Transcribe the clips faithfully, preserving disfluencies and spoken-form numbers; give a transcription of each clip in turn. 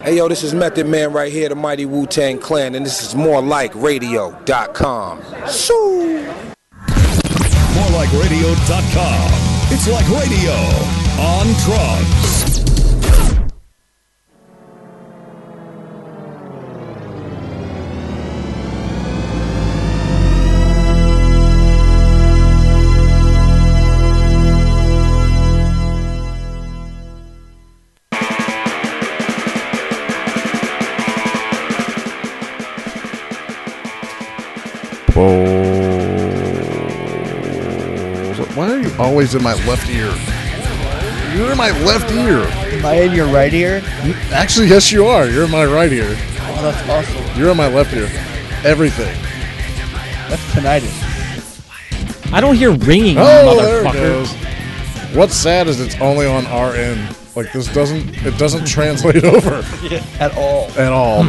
Hey yo, this is Method Man right here, the mighty Wu-Tang Clan, and this is more like radio dot com. Shoo! more like radio dot com. It's like radio on drugs. Why are you always in my left ear? You're in my left ear. Am I in your right ear? Actually, yes, you are. You're in my right ear. Oh, that's awesome. You're in my left ear. Everything. That's tinnitus. I don't hear ringing, Oh, there it motherfucker. goes. What's sad is it's only on our end. Like this doesn't. It doesn't translate over At all. at all.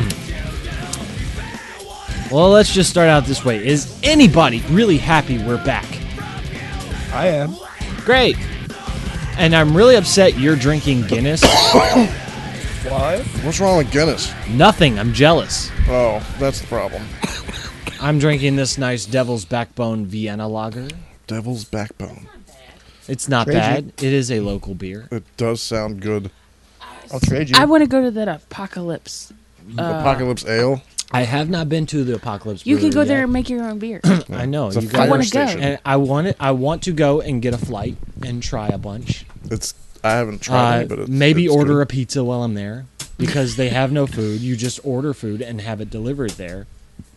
Well, let's just start out this way. Is anybody really happy we're back? I am. Great. And I'm really upset you're drinking Guinness. Why? What's wrong with Guinness? Nothing. I'm jealous. Oh, that's the problem. I'm drinking this nice Devil's Backbone Vienna lager. Devil's Backbone. It's not Trade bad. you. It is a local beer. It does sound good. I'll trade you. I want to go to that Apocalypse. Uh, Apocalypse Ale. I have not been to the Apocalypse. You can Brewery go there yet. and make your own beer. I know. It's a You fire I wanna go. station. And I want it. I want to go and get a flight and try a bunch. It's. I haven't tried Uh, it, but it's, maybe it's order good. a pizza while I'm there because they have no food. You just order food and have it delivered there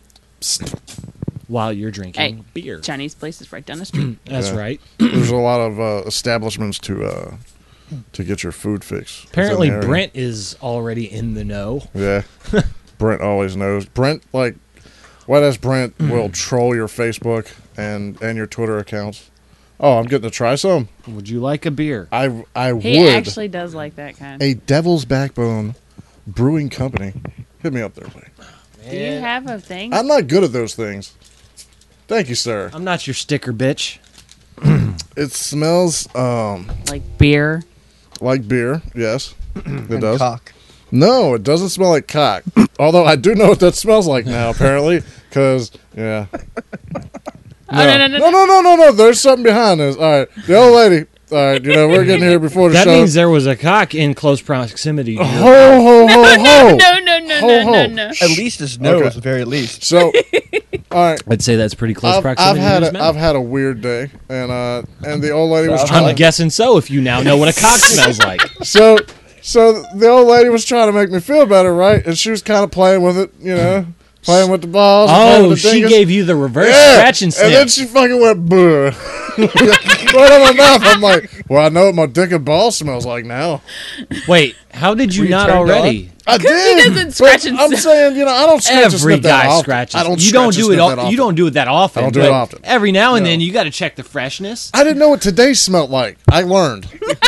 while you're drinking Hey, beer. Chinese place is right down the street. That's Yeah. right. There's a lot of uh, establishments to uh, to get your food fix. Apparently, within the area. Brent is already in the know. Yeah, Brent always knows. Brent, like, what as Brent Hmm. will troll your Facebook and and your Twitter accounts. Oh, I'm getting to try some. Would you like a beer? I I He would. actually does like that kind. A Devil's Backbone Brewing Company. Hit me up there, buddy. Do you have a thing? I'm not good at those things. Thank you, sir. I'm not your sticker bitch. It smells um like beer? like beer. Yes, it And does. cock. No, it doesn't smell like cock. Although I do know what that smells like now, apparently, because yeah. Oh, no, no, no, no, no, no, no, no. There's something behind this. All right, the old lady. All right, you know we're getting here before the That show. means there was a cock in close proximity. To ho, your ho, ho, ho. No, no, no, Ho, no, ho. no, no. At least his nose, Okay. at the very least. So, all right. I'd say that's pretty close I've, I've proximity. had to his a, mouth. I've had a weird day, and uh, and the old lady was I'm trying. I'm guessing so. If you now know what a cock smells like. So, so the old lady was trying to make me feel better, right? And she was kind of playing with it, you know, playing with the balls. and playing Oh, with the she dingus. gave you the reverse Yeah. scratch and sniff. And then she fucking went boo. Right on my mouth. I'm like, well, I know what my dick and ball smells like now. Wait, how did you Were you not turned already? I did. he doesn't scratch but and I'm sniff. saying, you know, I don't scratch and Every sniff that guy often. scratches. I don't you scratch don't and do it. sniff All, that often. you don't do it that often. I don't do but it often. Every now and No. then, you got to check the freshness. I didn't know what today smelled like. I learned.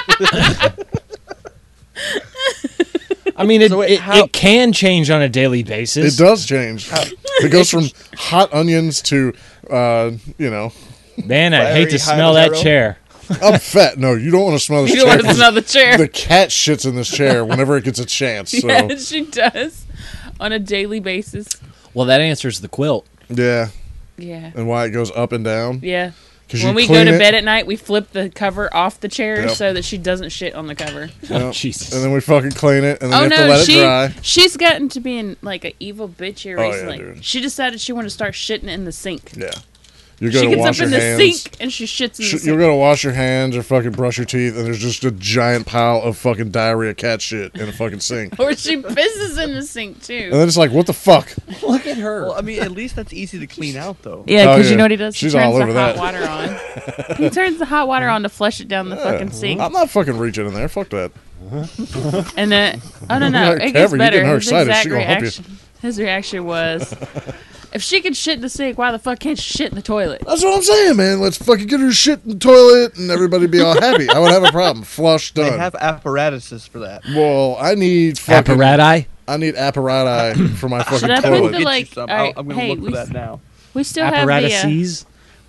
I mean, it, So wait, it, how- it can change on a daily basis. It does change. It goes from hot onions to, uh, you know, Man, I hate to Fiery smell that habanero? chair. I'm fat. No, you don't want to smell this You chair. don't want to smell the chair. The cat shits in this chair whenever it gets a chance. So Yeah, she does. On a daily basis. Well, that answers the quilt. yeah, Yeah. and why it goes up and down. Yeah. 'Cause When you we go clean to it, bed at night, we flip the cover off the chair Yep. so that she doesn't shit on the cover. Yeah. Oh, Jesus. And then we fucking clean it, and then Oh you have to no, let she it dry. she's gotten to being like an evil bitch here Oh, yeah, recently. dude. She decided she wanted to start shitting in the sink. Yeah, you're She gonna gets wash up in your the hands. sink and she shits in Sh- the sink. You're gonna wash your hands or fucking brush your teeth, and there's just a giant pile of fucking diarrhea cat shit in a fucking sink. Or she pisses in the sink And too. then it's like, what the fuck? Look at her. Well, I mean, at least that's easy to clean out, though. Yeah, Oh, because yeah. you know what he does? She's he turns all the over hot that. water on. He turns the hot water on to flush it down the fucking sink. I'm not fucking reaching in there. Fuck that. And then, oh no, no, Like, it gets Kevin, you better. getting her His excited. exact She gonna hump you. reaction, his reaction was, if she could shit in the sink, why the fuck can't she shit in the toilet? That's what I'm saying, man. Let's fucking get her shit in the toilet, and everybody be all happy. I would have a problem. Flush They done. have apparatuses for that. well, I need fucking. Apparati? I need apparati for my fucking Should I put toilet. the, Get you like, some. all right, I'll- I'm gonna hey, look for we that s- now. We still have the, uh, Apparatuses?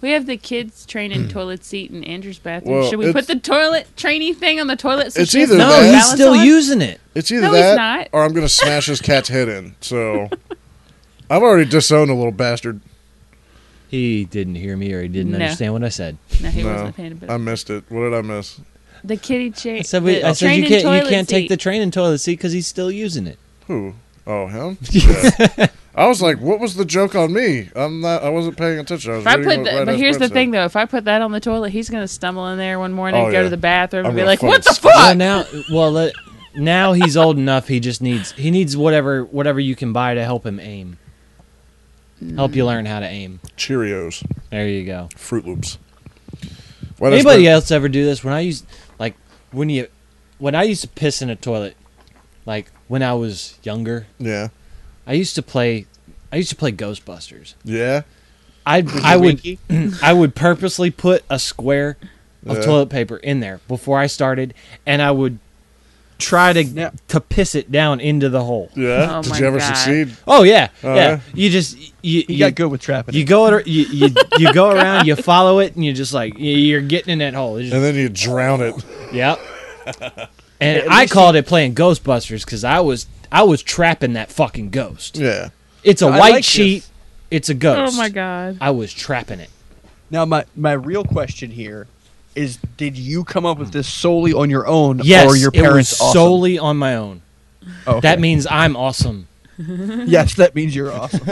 We have the kids training toilet seat in Andrew's bathroom. Well, Should we it's- put the toilet trainee thing on the toilet? So It's she has either to No, that- he's balance still on? using it. It's either No, he's that not. or I'm going to smash his cat's head in. So I've already disowned a little bastard. He didn't hear me or he didn't No. understand what I said. No, he No, wasn't paying a bit. I missed it. What did I miss? The kitty chain. I said, we, the I said you training can't you toilet can't take seat. the training toilet seat because he's still using it. Who? Oh, him? Yeah. I was like, what was the joke on me? I'm not. I wasn't paying attention. I was If I reading put what the, Red but Ass here's Brett the thing, said. though. If I put that on the toilet, he's gonna stumble in there one morning, Oh, go yeah. to the bathroom, I'm and be gonna like, "What the fucking fuck?" Well, now, well, let, now he's old enough. He just needs he needs whatever whatever you can buy to help him aim. Help you learn how to aim. Cheerios, There you go. Fruit Loops. Red Ass Anybody Brett- else ever do this? When I used like when you when I used to piss in a toilet, like when I was younger, Yeah. I used to play I used to play Ghostbusters. Yeah. I I would Winky? I would purposely put a square of Yeah. toilet paper in there before I started, and I would try to Yeah. to piss it down into the hole. Yeah. Oh Did my you ever God. succeed? Oh yeah, Oh, yeah. yeah? You just you You, you, got good with trapping you it. go ar- you you, you go around, you follow it, and you just like you- you're getting in that hole. It's just- And then you drown it. Yep. And I called it playing Ghostbusters because I was I was trapping that fucking ghost. Yeah. It's a I white like sheet. this. It's a ghost. Oh my god! I was trapping it. Now, my, my real question here is, did you come up with this solely on your own, Yes, or your it was parents awesome? solely on my own. Oh, okay. That means I'm awesome. Yes, that means you're awesome.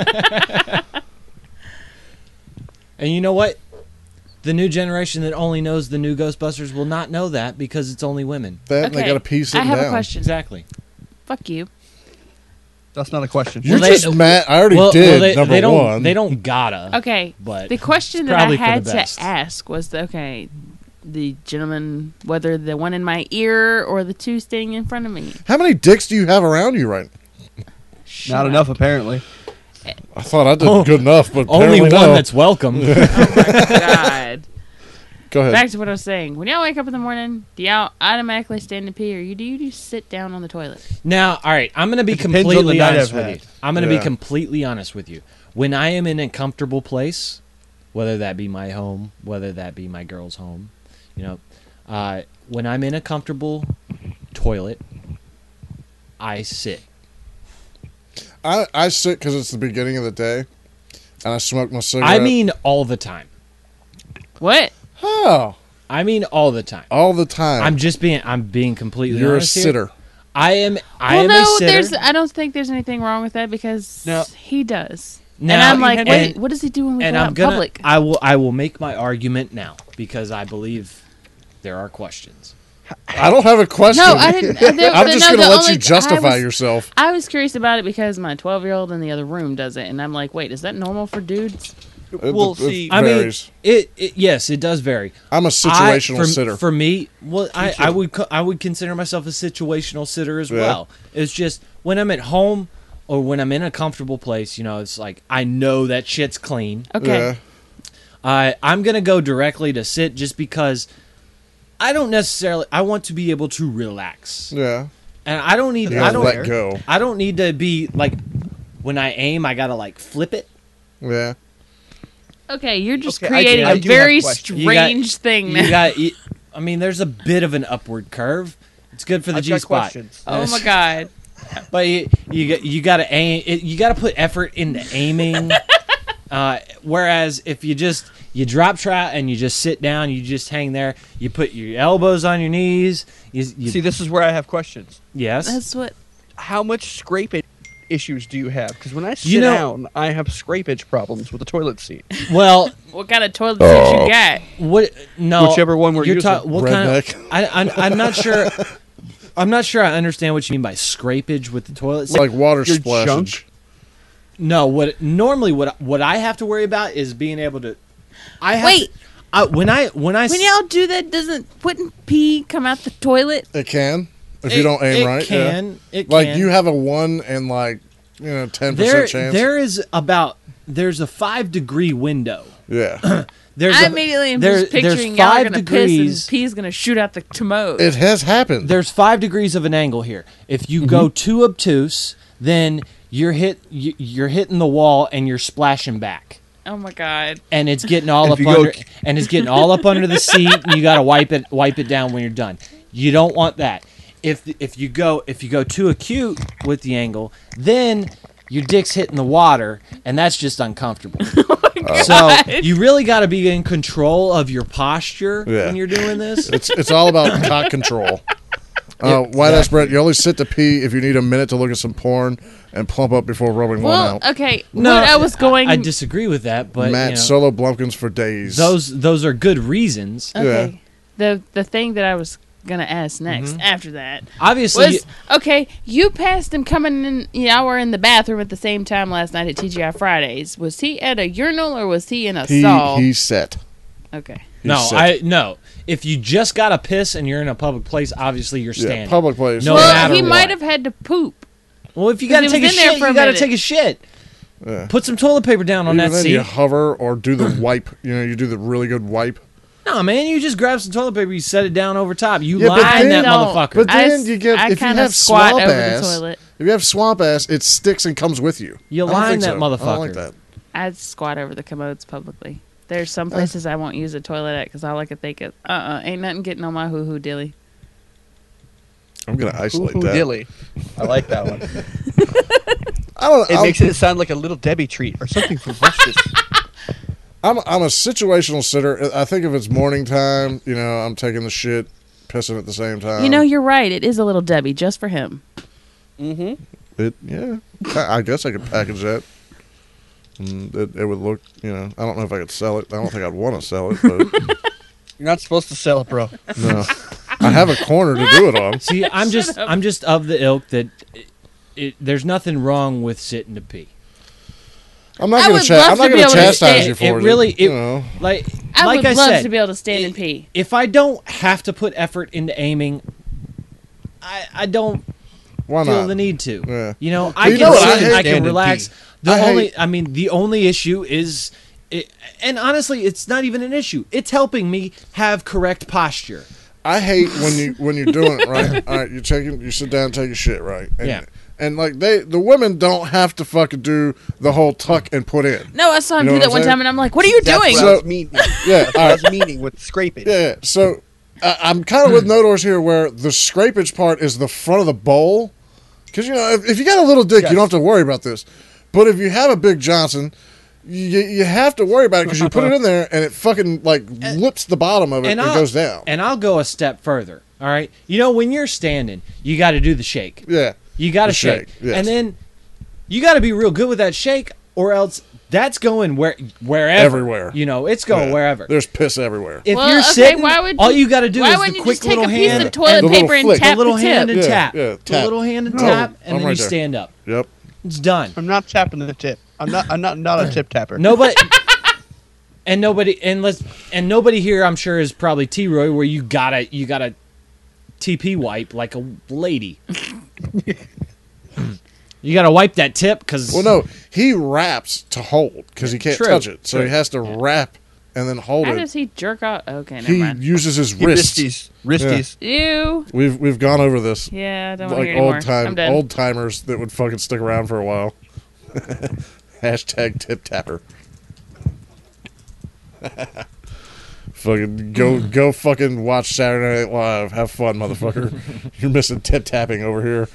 And you know what? The new generation that only knows the new Ghostbusters will not know that because it's only women. That and they Okay, got a piece I it have down. a question. Exactly. Fuck you. That's not a question. You're Well, they- just mad. I already well, did well, they, number they don't, one. They don't gotta. Okay. But The question that I probably for the had to best. ask was, the, okay, the gentleman, whether the one in my ear or the two standing in front of me. How many dicks do you have around you right now? Shut Not up. enough, apparently. I thought I did Oh, good enough, but only apparently one no. that's welcome. Oh my god. Go ahead. Back to what I was saying. When y'all wake up in the morning, do y'all automatically stand to pee, or you do you just sit down on the toilet? Now, all right, I'm going to be It depends on the completely night honest I've with had. you. I'm going to Yeah. be completely honest with you. When I am in a comfortable place, whether that be my home, whether that be my girl's home, you know, uh, when I'm in a comfortable toilet, I sit. I, I sit because it's the beginning of the day, and I smoke my cigarette. I mean all the time. What? oh, I mean all the time. all the time. I'm just being I'm being completely You're a honest here. sitter. I am I well, am no, a sitter. there's. I don't think there's anything wrong with that because No. he does. and Now- I'm like, and- wait, what does he do when we and go out I'm in gonna public? I will I will make my argument now because I believe there are questions. I don't have a question. No, I didn't. uh, there- I'm the- just no, going to the let only- you justify I was, yourself. I was curious about it because my twelve-year-old in the other room does it, and I'm like, wait, is that normal for dudes? It- We'll it see. I mean, varies. it, it yes, it does vary. I'm a situational I, for, sitter. For me, well, I, I would co- I would consider myself a situational sitter as Yeah. well. It's just when I'm at home or when I'm in a comfortable place, you know, it's like I know that shit's clean. Okay. Yeah. I I'm gonna go directly to sit just because I don't necessarily I want to be able to relax, Yeah. and I don't need You I gotta don't let go. I don't need to be like when I aim I gotta like flip it. Yeah. Okay, you're just Okay, I do- creating I a do have very questions. You got- strange thing now. You got you, I mean, there's a bit of an upward curve. It's good for the I've G got spot. questions. Oh my god. But you you got you got to aim. It, you got to put effort into aiming. uh, whereas if you just you drop trot and you just sit down, you just hang there. You put your elbows on your knees. You, you See, this is where I have questions. yes. That's what. How much scrapage issues do you have? Because when I sit You know- down, I have scrapage problems with the toilet seat. Well, What kind of toilet seat you got? what? No, Whichever one we're you're using. ta- what kind Redneck. of? I, I'm, I'm not sure. I'm not sure I understand what you mean by scrapage with the toilet It's seat. like water Your splashage. junk? No, what normally what what I have to worry about is being able to. I have Wait. To, I, when I when I When s- y'all do that, doesn't wouldn't pee come out the toilet? It can. If it- you don't aim it right. yeah. Can it Like can. you have a one and like, you know, ten there percent chance. there is about there's a five degree window. Yeah. There's I a, immediately am there- just there's picturing y'all are five gonna degrees. piss and pee's gonna shoot out the commode. It has happened. There's five degrees of an angle here. If you Mm-hmm. go too obtuse, then you're hit you, you're hitting the wall and you're splashing back. Oh my god. and it's getting all If up you go- under and it's getting all up under the seat, and you got to wipe it wipe it down when you're done. You don't want that. If if you go if you go too acute with the angle, then your dick's hitting the water, and that's just uncomfortable. So you really got to be in control of your posture Yeah. when you're doing this. It's it's all about cock control. Uh, White ass Brett, you only sit to pee if you need a minute to look at some porn and plump up before rubbing one Well, out. okay. what I was going. I, I disagree with that, but Matt you know, Solo Blumpkins for days. those those are good reasons. okay. The the thing that I was gonna ask next Mm-hmm. after that Obviously, was okay. You passed him coming in. You know, were in the bathroom at the same time last night at T G I Fridays. Was he at a urinal or was he in a he stall? he set. Okay. He no, set. I no. If you just got to piss and you're in a public place, obviously you're standing. Yeah, public place. No well, matter he what. might have had to poop. Well, if you 'Cause got to he take a was in there shit, for a you got to minute. take a shit. Yeah. Put some toilet paper down on Even that then, seat. you hover or do the wipe. You know, you do the really good wipe. No, man, you just grab some toilet paper, you set it down over top. You Yeah, but line then- that No, motherfucker. But I then s- you get I if you kinda have squat swamp over the ass. toilet. If you have swamp ass, it sticks and comes with you. You I don't line think that so. I motherfucker. don't like that. I'd squat over the commodes publicly. There's some places I won't use a toilet at because all I could think of, uh, uh ain't nothing getting on my hoo hoo dilly. I'm gonna isolate Ooh, that. dilly. I like that one. I don't. It I'm, makes it sound like a little Debbie treat or something from Rustis. I'm I'm a situational sitter. I think if it's morning time, you know, I'm taking the shit, pissing at the same time. you know, you're right. It is a little Debbie just for him. Mm-hmm. it. Yeah, I I guess I could package that. And it, it would look, you know, I don't know if I could sell it. I don't think I'd want to sell it, but You're not supposed to sell it, bro. no, I have a corner to do it on. See, I'm just I'm just of the ilk that it, it, there's nothing wrong with sitting to pee. I'm not I gonna would cha- love I'm to not be gonna able to chastise stand- you for It it. really, you it, know. like I like would I love said, to be able to stand and pee. if I don't have to put effort into aiming, I I don't Why feel not? the need to. Yeah. You know, Well, I you can know what sit I and hate? I Stand can and relax. pee. The I only, hate- I mean, the only issue is, it, and honestly, it's not even an issue. It's helping me have correct posture. I hate when you when you're doing it right. All right, you taking you sit down, and take a shit right. And, Yeah. And like they, the women don't have to fucking do the whole tuck and put in. No, I saw him You know do what that I'm one saying? time, and I'm like, "What are you That's doing?" what So- I was meaning. Yeah, That's all what I right. was meaning with scraping. Yeah, yeah. So I I'm kind of with no doors here, where the scrapage part is the front of the bowl, because you know if, if you got a little dick, Yes. you don't have to worry about this. But if you have a big Johnson, you you have to worry about it because you put it in there and it fucking like lips the bottom of it and, I'll- goes down. And I'll go a step further. All right, you know, when you're standing, you got to do the shake. yeah, You got to The shake, shake, yes. and then you got to be real good with that shake, or else that's going where wherever, Everywhere. You know, it's going Yeah. wherever. There's piss everywhere. If Well, you're okay, sitting, why would all you- you got to do Why is wouldn't the you quick just take little a piece hand, of toilet The little paper and flick. tap the little the hand tip? and Yeah, tap, yeah, the tap. little hand and No, tap, and I'm then right you there. stand up. Yep. It's done. I'm not tapping the tip. I'm not. I'm not. Not a tip tapper. Nobody. And nobody, and let's, and nobody here, I'm sure, is probably T. Roy, where you gotta, you gotta T P wipe like a lady. You gotta wipe that tip because Well, no, he wraps to hold because he can't True, touch it, so true. he has to wrap and then hold How it. does he jerk off? Okay, never He mind. uses his He wrist. wristies. Wristies. Ew. We've we've gone over this. Yeah, I don't want to Like hear anymore. old I'm time done. old timers that would fucking stick around for a while. Hashtag tip tapper. Fucking go go fucking watch Saturday Night Live. Have fun, motherfucker. You're missing tip tapping over here.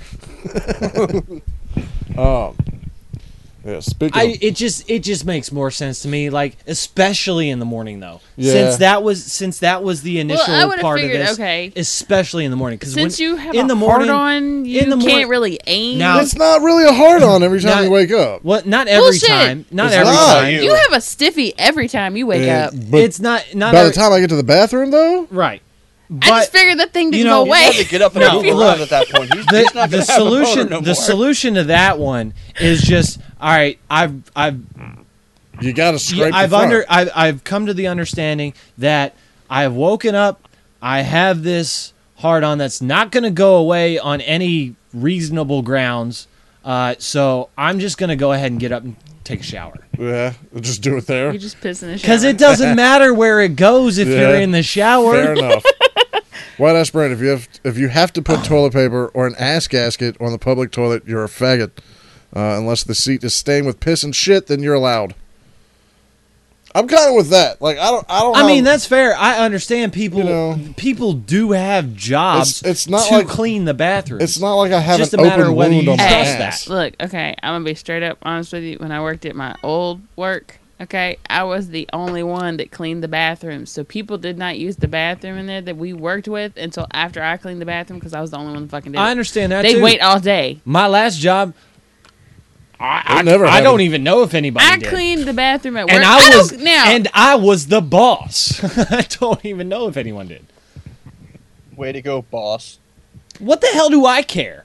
um yeah, speaking I, of, it just, it just makes more sense to me. Like, especially in the morning, though, Yeah. since that was, since that was the initial I would've part figured, of this. okay. Especially in the morning, because Since you have in a the morning, hard on, you in the can't morning- really aim. Now- it's not really a hard on every time Not- you wake up. What? Not every Bullshit. time. Not It's every not. time. you have a stiffy every time you wake Yeah, up. but It's not. Not by every, the time I get to the bathroom, though, right. I But just figured that thing didn't you know, go you He away. had to get up and No, move look, around at that point. He's, the, he's not the gonna have a boner solution, no the more. solution to that one is just all right. I've, I've, you got to scrape. I've the front. under, I've, I've come to the understanding that I have woken up. I have this hard on that's not going to go away on any reasonable grounds. Uh, so I'm just going to go ahead and get up and take a shower. Yeah, just do it there. You just piss in the shower. Because it doesn't matter where it goes if Yeah. you're in the shower. Fair enough. White ass Brent, if you have if you have to put toilet paper or an ass gasket on the public toilet, you're a faggot. Uh, unless the seat is stained with piss and shit, then you're allowed. I'm kind of with that. Like I don't. I don't. I have- mean, that's fair. I understand people. You know, people do have jobs. It's- it's not to like- clean the bathroom. It's not like I have just an a matter open of whether wound you on my trust ass. that. Look, okay, I'm gonna be straight up honest with you. When I worked at my old work, okay, I was the only one that cleaned the bathroom. So people did not use the bathroom in there that we worked with until after I cleaned the bathroom because I was the only one that fucking did it. I understand that They too. wait all day. My last job, I, I, It never I happened. don't even know if anybody I did. cleaned the bathroom at work. and I was don't- now. and I was the boss. I don't even know if anyone did. Way to go, boss. What the hell do I care?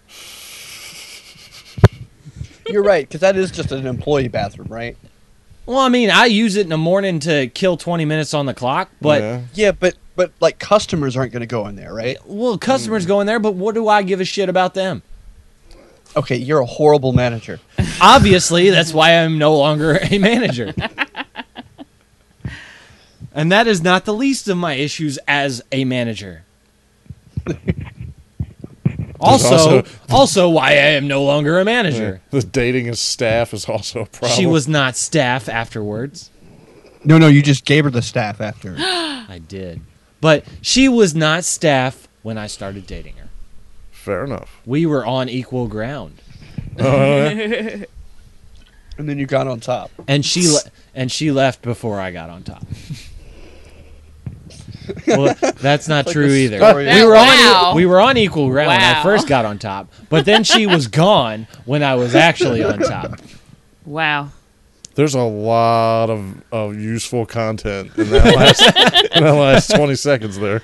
You're right, because that is just an employee bathroom, right? Well, I mean, I use it in the morning to kill twenty minutes on the clock, but Yeah. Yeah, but but like customers aren't going to go in there, right? well, customers go in there, but what do I give a shit about them? Okay, you're a horrible manager. Obviously, that's why I'm no longer a manager. And that is not the least of my issues as a manager. Also, also- also why I am no longer a manager. The dating his staff is also a problem. She was not staff afterwards. No, no, you just gave her the staff after. I did. But she was not staff when I started dating her. fair enough. We were on equal ground. And then you got on top. And she le- and she left before I got on top. Well, that's not Like true the either. story We of- were Wow. on e- we were on equal ground when I Wow. first got on top, but then she was gone when I was actually on top. Wow. There's a lot of, of useful content in that last in that last twenty seconds there.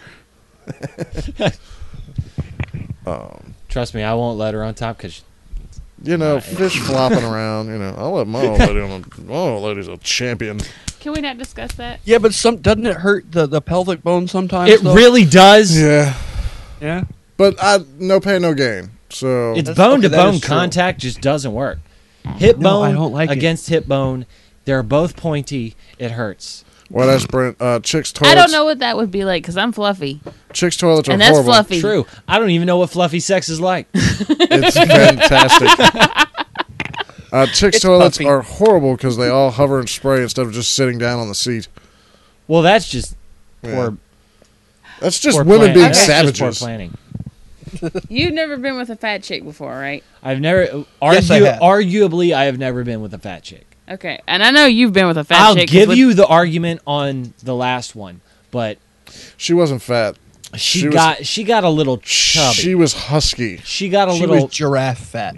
um, Trust me, I won't let her on top because you know, Right. fish flopping around. You know, I'll let my old lady on. A, my old lady's a champion. Can we not discuss that? Yeah, but some doesn't it hurt the, the pelvic bone sometimes? it though? really does. Yeah, Yeah. but I no pain, no gain. So It's That's- bone okay, to that bone is true. contact just doesn't work. Hip No, bone I don't like it. against hip bone, they're both pointy. It hurts. what else, Brent? Uh, chicks toilets. I don't know what that would be like because I'm fluffy. Chicks toilets are And that's horrible. fluffy. True. I don't even know what fluffy sex is like. It's fantastic. Uh, chicks It's toilets puffy. are horrible because they all hover and spray instead of just sitting down on the seat. Well, that's just Yeah. poor. That's just poor women plan- being that's just savages. poor planning. You've never been with a fat chick before, right? I've never. Yes, I Argu- have. arguably, I have never been with a fat chick. Okay. And I know you've been with a fat I'll chick. 'cause give with- you the argument on the last one, but She wasn't fat. she, She was- got she got a little chubby. She was husky. She got a She little. was giraffe fat.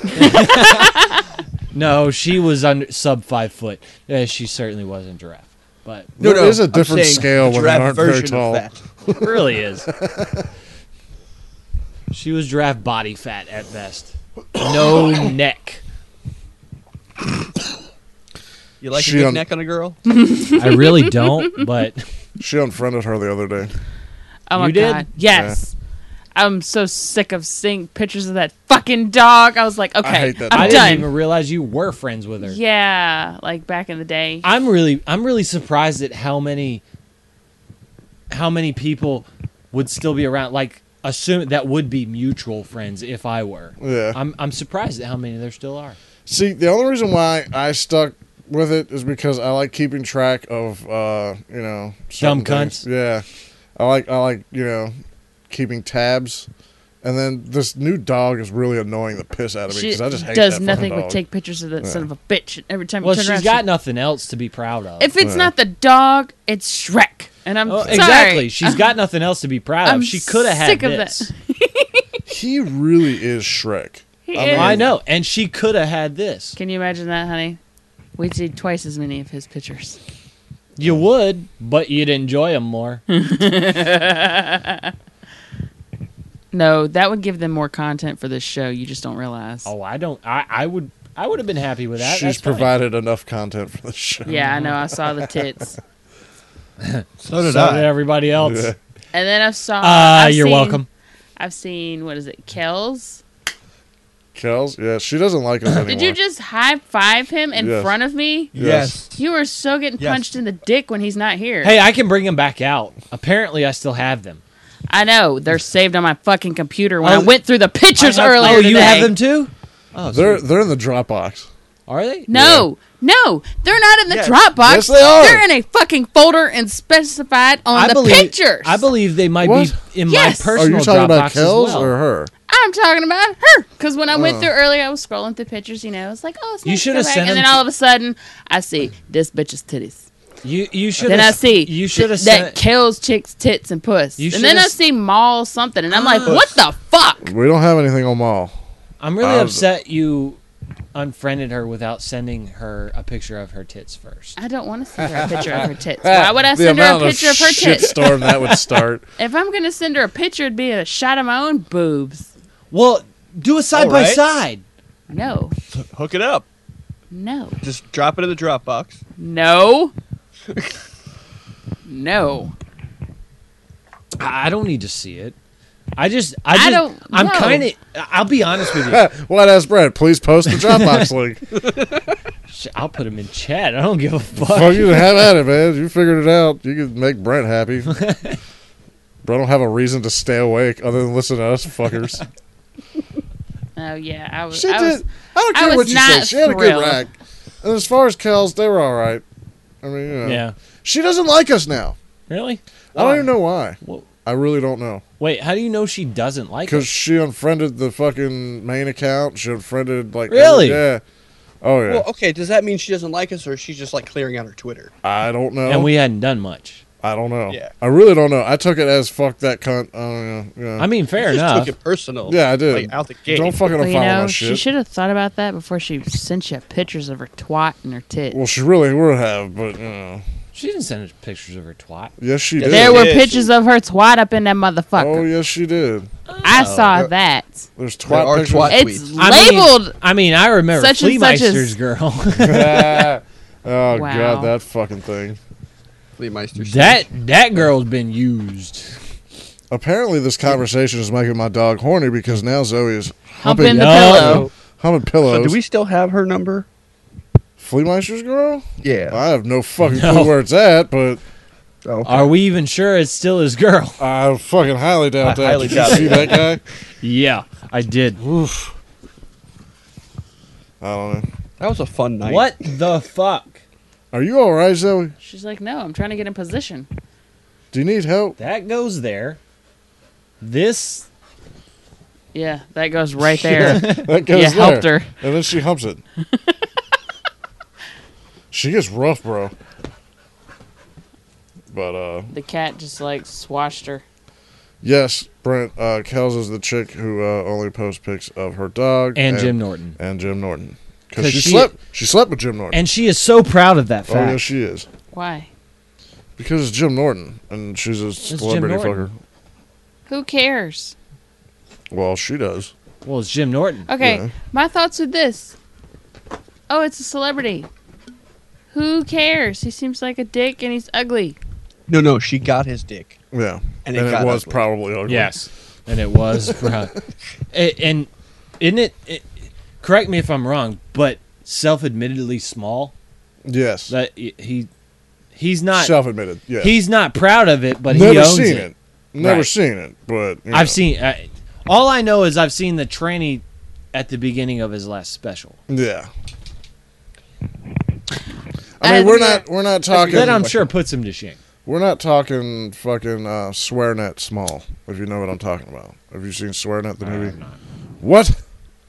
No, she was under sub five foot. Yeah, she certainly wasn't giraffe, but No, There no, is a I'm different saying scale a when they giraffe aren't very version of tall. fat. it really is. She was giraffe body fat at best. No neck. You like She a big un- neck on a girl? I really don't, but She unfriended her the other day. Oh my You did? god. Yes. I'm so sick of seeing pictures of that fucking dog. I was like, okay, hate that I'm I dog. didn't done. even realize you were friends with her. Yeah, like back in the day. I'm really I'm really surprised at how many how many people would still be around, like assume that would be mutual friends if I were. Yeah. I'm I'm surprised at how many there still are. See, the only reason why I stuck with it is because I like keeping track of, uh, you know, certain Dumb things. cunts? Yeah, I like, I like, you know, keeping tabs. And then this new dog is really annoying the piss out of me She because I just hate does that nothing fucking but dog. take pictures of that son of a bitch every time Well, you turn she's around. got she- nothing else to be proud of. if it's Yeah. not the dog, it's Shrek. And I'm Oh, sorry. exactly. She's got nothing else to be proud I'm of. She could have had sick of this. He really is Shrek. He I is. I know, and she could have had this. Can you imagine that, honey? We'd see twice as many of his pictures. You would, but you'd enjoy them more. No, that would give them more content for this show. You just don't realize. Oh, I don't. I, I would. I would have been happy with that. She's That's fine. provided enough content for the show. Yeah, I know. I saw the tits. So did So I. did everybody else. Yeah. And then I saw. Ah, I've you're seen- welcome. I've seen, what is it, Kells? Kels, yeah, she doesn't like us anymore. Did you just high five him in Yes. front of me? Yes. You were so getting Yes. punched in the dick when he's not here. Hey, I can bring them back out. Apparently, I still have them. I know. They're saved on my fucking computer when I Oh, went through the pictures I have- earlier Oh, today. you have them too? Oh, They're sweet. they're in the Dropbox. Are they? No, no, they're not in the Yes. Dropbox. Yes, they are. They're in a fucking folder and specified on I the believe, pictures. I believe they might What? be in Yes. Are my personal you talking Dropbox about as Kels well. or her? I'm talking about her because when I went Oh. through earlier, I was scrolling through pictures. You know, it's like, oh, it's You nice to should go have back. sent and them then to- all of a sudden, I see this bitch's titties. You you should Then I have see you should have th- that sent Kale's chick's tits and puss. You And then shoulda I s- see Mall something, and I'm like, what the fuck? We don't have anything on Mall. I'm really I was- upset you unfriended her without sending her a picture of her tits first. I don't want to send her a picture of her tits. Why would I The send her a amount picture of her tits? shitstorm that would start. If I'm gonna send her a picture, it'd be a shot of my own boobs. Well, do a side All by right. side. No, Hook it up. no, Just drop it in the Dropbox. no, no. I I don't need to see it. I just I I just don't I'm know. kind of I'll be honest with you. What ass Brett? Please post the Dropbox link. Sh- I'll put him in chat. I don't give a fuck. Fuck you, have at it, man. You figured it out. You can make Brent happy. Bro, don't have a reason to stay awake other than listen to us fuckers. Oh yeah, I was. She I did. was I don't I care was what you not say. She had a good thrilled. rack. And as far as Kels, they were all right. I mean, you know. Yeah. She doesn't like us now. Really? I don't even know why. Well, I really don't know. wait, how do you know she doesn't like Because it? she unfriended the fucking main account. She unfriended, like... Really? Yeah. Oh, yeah. Well, okay. Does that mean she doesn't like us, or she's just like clearing out her Twitter? I don't know. And we hadn't done much. I don't know. Yeah. I really don't know. I took it as fuck that cunt. I don't know. Yeah. I mean, fair She just enough. took it personal. Yeah, I did. Like out the gate. Don't fucking Well, unfollow you my know, she shit. should have thought about that before she sent you pictures of her twat and her tit. Well, she really would have, but, you know. She didn't send us pictures of her twat. Yes, she There did. there were is. pictures of her twat up in that Oh, motherfucker. yes, she did. I saw There- that. There's There twat are pictures. twat- It's tweets. I mean- labeled. I mean, I remember Such and such Fleameister's as- girl. oh, Wow. God, that fucking thing. Lee Meister. that that girl's been used. Apparently, this conversation is making my dog horny because now Zoe is Humping humping, the No. pillow. humping So pillows. do we still have her number? Fleameister's girl? Yeah. I have no fucking No. clue where it's at, but Okay. Are we even sure it's still his girl? I fucking highly doubt I that. highly Did you doubt see it. that guy? Yeah, I did. Oof. I don't know. That was a fun night. What the fuck? Are you all right, Zoe? She's like, no, I'm trying to get in position. Do you need help? That goes there. This Yeah, that goes right there. That goes You there. helped her. And then she humps it. She gets rough, bro. But, uh, The cat just like swashed her. yes, Brent, uh, Kels is the chick who uh, only posts pics of her dog. and Jim Norton. And Jim Norton. Because 'Cause she, she- slept She slept with Jim Norton. And she is so proud of that oh, fact. yes, she is. Why? Because it's Jim Norton, and she's a Jim celebrity fucker. Norton. Who cares? Well, she does. Well, it's Jim Norton. Okay, Yeah. my thoughts with this. Oh, it's a celebrity. Who cares? He seems like a dick and he's ugly. No, no. She got his dick. Yeah. And And, it it, got was ugly. probably ugly. Yes, and it was proud. A- and isn't it, it? Correct me if I'm wrong, but self-admittedly small. Yes. That he he's not Self-admitted. Yeah. he's not proud of it, but Never he owns seen it. it. Never Right. seen it, but you know. I've seen. I, all I know is I've seen the tranny at the beginning of his last special. Yeah. I I mean, had we're to not we're not talking That I'm sure puts him to shame. we're not talking fucking uh, SwearNet Small. If you know what I'm talking about. Have you seen SwearNet the I movie? have not. What?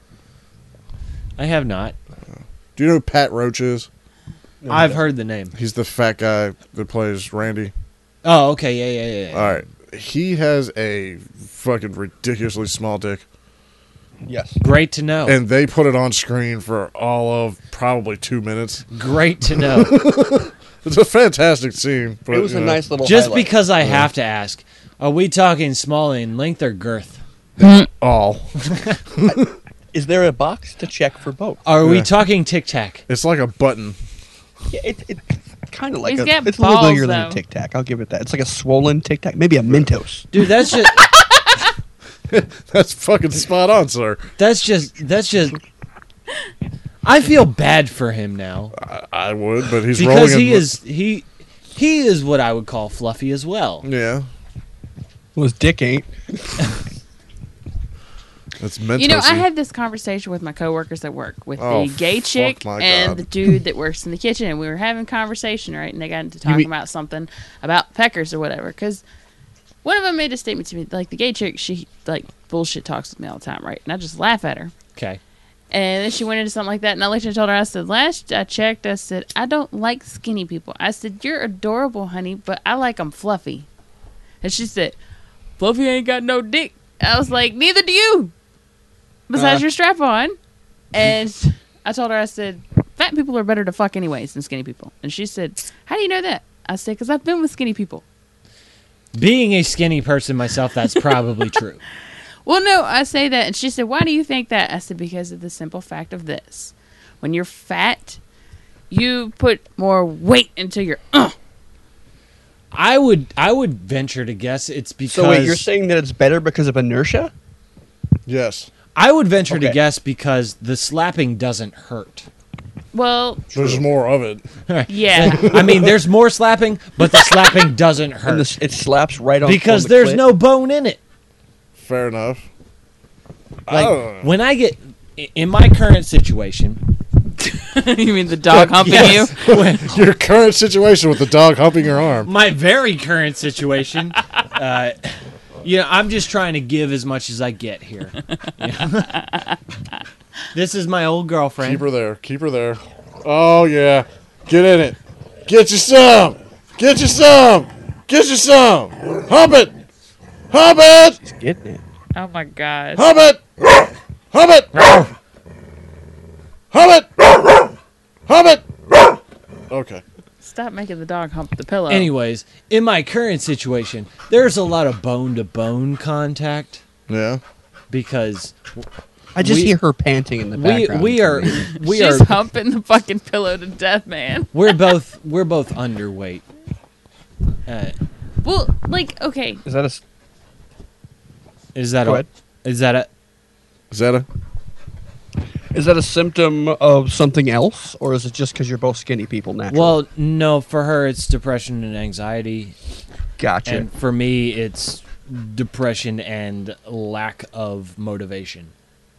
I have not. Do you know who Pat Roach is? No, I've no. heard the name. He's the fat guy that plays Randy. Oh, okay, yeah, yeah, yeah. yeah. All right. He has a fucking ridiculously small dick, Yes. Great to know. and they put it on screen for all of probably two minutes. Great to know. It's a fantastic scene. But, It was you a know, nice little. Just highlight. because I have to ask, are we talking small in length or girth? all. Is there a box to check for both? Are we Yeah. talking tic tac? It's like a button. Yeah, it, it, kind of like He's a, got it's a little balls, bigger than though. a Tic Tac. I'll give it that. It's like a swollen Tic Tac, maybe a Mentos. Dude, that's just That's fucking spot on, sir. that's just that's just I feel bad for him now. I, I would, but he's Because rolling he in- is he he is what I would call fluffy as well. Yeah. Well, his dick ain't. That's mental. You know, I had this conversation with my coworkers at work with Oh, the gay fuck chick my and God. the dude that works in the kitchen, and we were having conversation, right? And they got into talking mean- about something about peckers or whatever. Because one of them made a statement to me, like the gay chick, she like bullshit talks with me all the time, right? And I just laugh at her. Okay. And then she went into something like that, and I looked and told her, I said, last I checked, I said, I don't like skinny people. I said, you're adorable, honey, but I like them fluffy. And she said, Fluffy ain't got no dick. I was like, neither do you. Besides Uh. your strap on. And I told her, I said, fat people are better to fuck anyways than skinny people. And she said, how do you know that? I said, because I've been with skinny people. Being a skinny person myself, that's probably true. Well, no, I say that. And she said, why do you think that? I said, because of the simple fact of this. When you're fat, you put more weight into your uh. I would I would venture to guess it's because So wait, you're saying that it's better because of inertia? Yes. I would venture to Okay. guess because the slapping doesn't hurt. Well, There's more of it. yeah. I mean, there's more slapping, but the slapping doesn't hurt And this, it slaps right on because on the there's clit? no bone in it. Fair enough. I Like don't know. when I get i- in my current situation, You mean the dog humping yes, when- Your current situation with the dog humping your arm. my very current situation, uh, you know, I'm just trying to give as much as I get here. You know? This is my old girlfriend. Keep her there. Keep her there. Oh, yeah. Get in it. Get you some. Get you some. Get you some. Hump it. Hump it. Getting it. Oh my gosh. Hump it. Hump it. Hump it. Hump it. Okay. Stop making the dog hump the pillow. Anyways, in my current situation, there's a lot of bone to bone contact Yeah. because I just We- hear her panting in the we background. we are we She's are humping the fucking pillow to death, man. we're both we're both underweight. Uh, Well, like, okay. Is that a? s- is that Go a ahead. is that a Is that a? Is that a symptom of something else, or is it just because you're both skinny people naturally? well? No, for her it's depression and anxiety, gotcha. and for me it's depression and lack of motivation.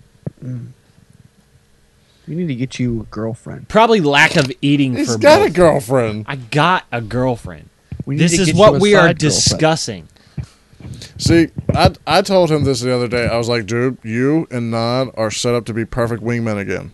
We need to get you a girlfriend. Probably lack of eating He's for got a both. girlfriend. I got a girlfriend. We need This to is get what you a we are side girlfriend. discussing. See, I I told him this the other day. I was like, dude, you and Nod are set up to be perfect wingmen again.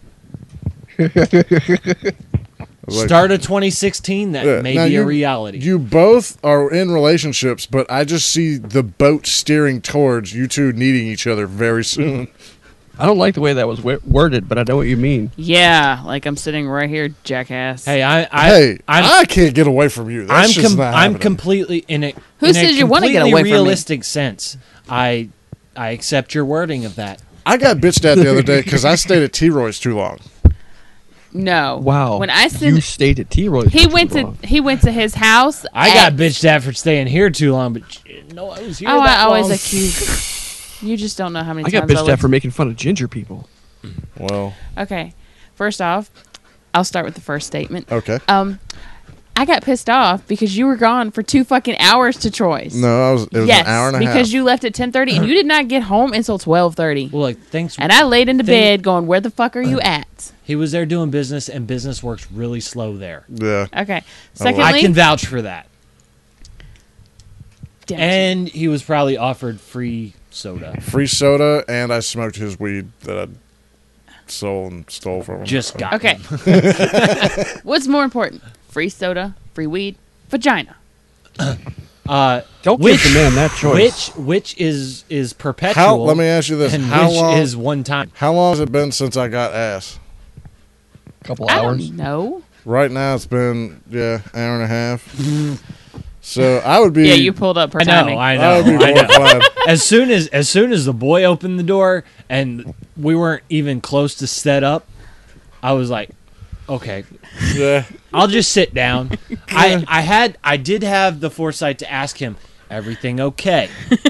I was like, Start of twenty sixteen, that Yeah, may now be a you- reality. You both are in relationships, but I just see the boat steering towards you two needing each other very soon. I don't like the way that was wi- worded, but I know what you mean. Yeah, like I'm sitting right here, jackass. hey, I, I, hey, I'm, I can't get away from you. That's I'm, just com- not I'm happening. completely in a Who in a says you wanna get completely away from me? realistic sense. I, I accept your wording of that. I got bitched at the other day because I stayed at T. Roy's too long. No. Wow. When I you said stayed at T. Roy's. he for went too to long. he went to his house. I at- got bitched at for staying here too long, but shit, no, I was here. Oh, that I always long. accuse. You just don't know how many I got times I bitched looked- at for making fun of ginger people. Well, Okay. First off, I'll start with the first statement. okay. Um, I got pissed off because you were gone for two fucking hours to Troy's. No, I was. It was yes, an hour and a because half. you left at ten thirty and you did not get home until twelve thirty. Well, like thanks. And I laid in the Thing- bed going, "Where the fuck are you at?" he was there doing business, and business works really slow there. yeah. Okay. I Secondly, I can vouch for that. Damn it. And he was probably offered free soda. Free soda, and I smoked his weed that I sold and stole from him. Just got Okay. him. What's more important? Free soda, free weed, vagina. Uh, Don't which, give the man that choice. Which which is is perpetual. How? Let me ask you this: and How which long? is one time? How long has it been since I got ass? A couple I hours. don't know. Right now, it's been yeah, hour and a half. So I would be. Yeah, you pulled up her I know, timing. I I would be know, I know. mortified. As soon as as soon as the boy opened the door and we weren't even close to set up, I was like, okay, Yeah. I'll just sit down. I I had I did have the foresight to ask him, everything okay?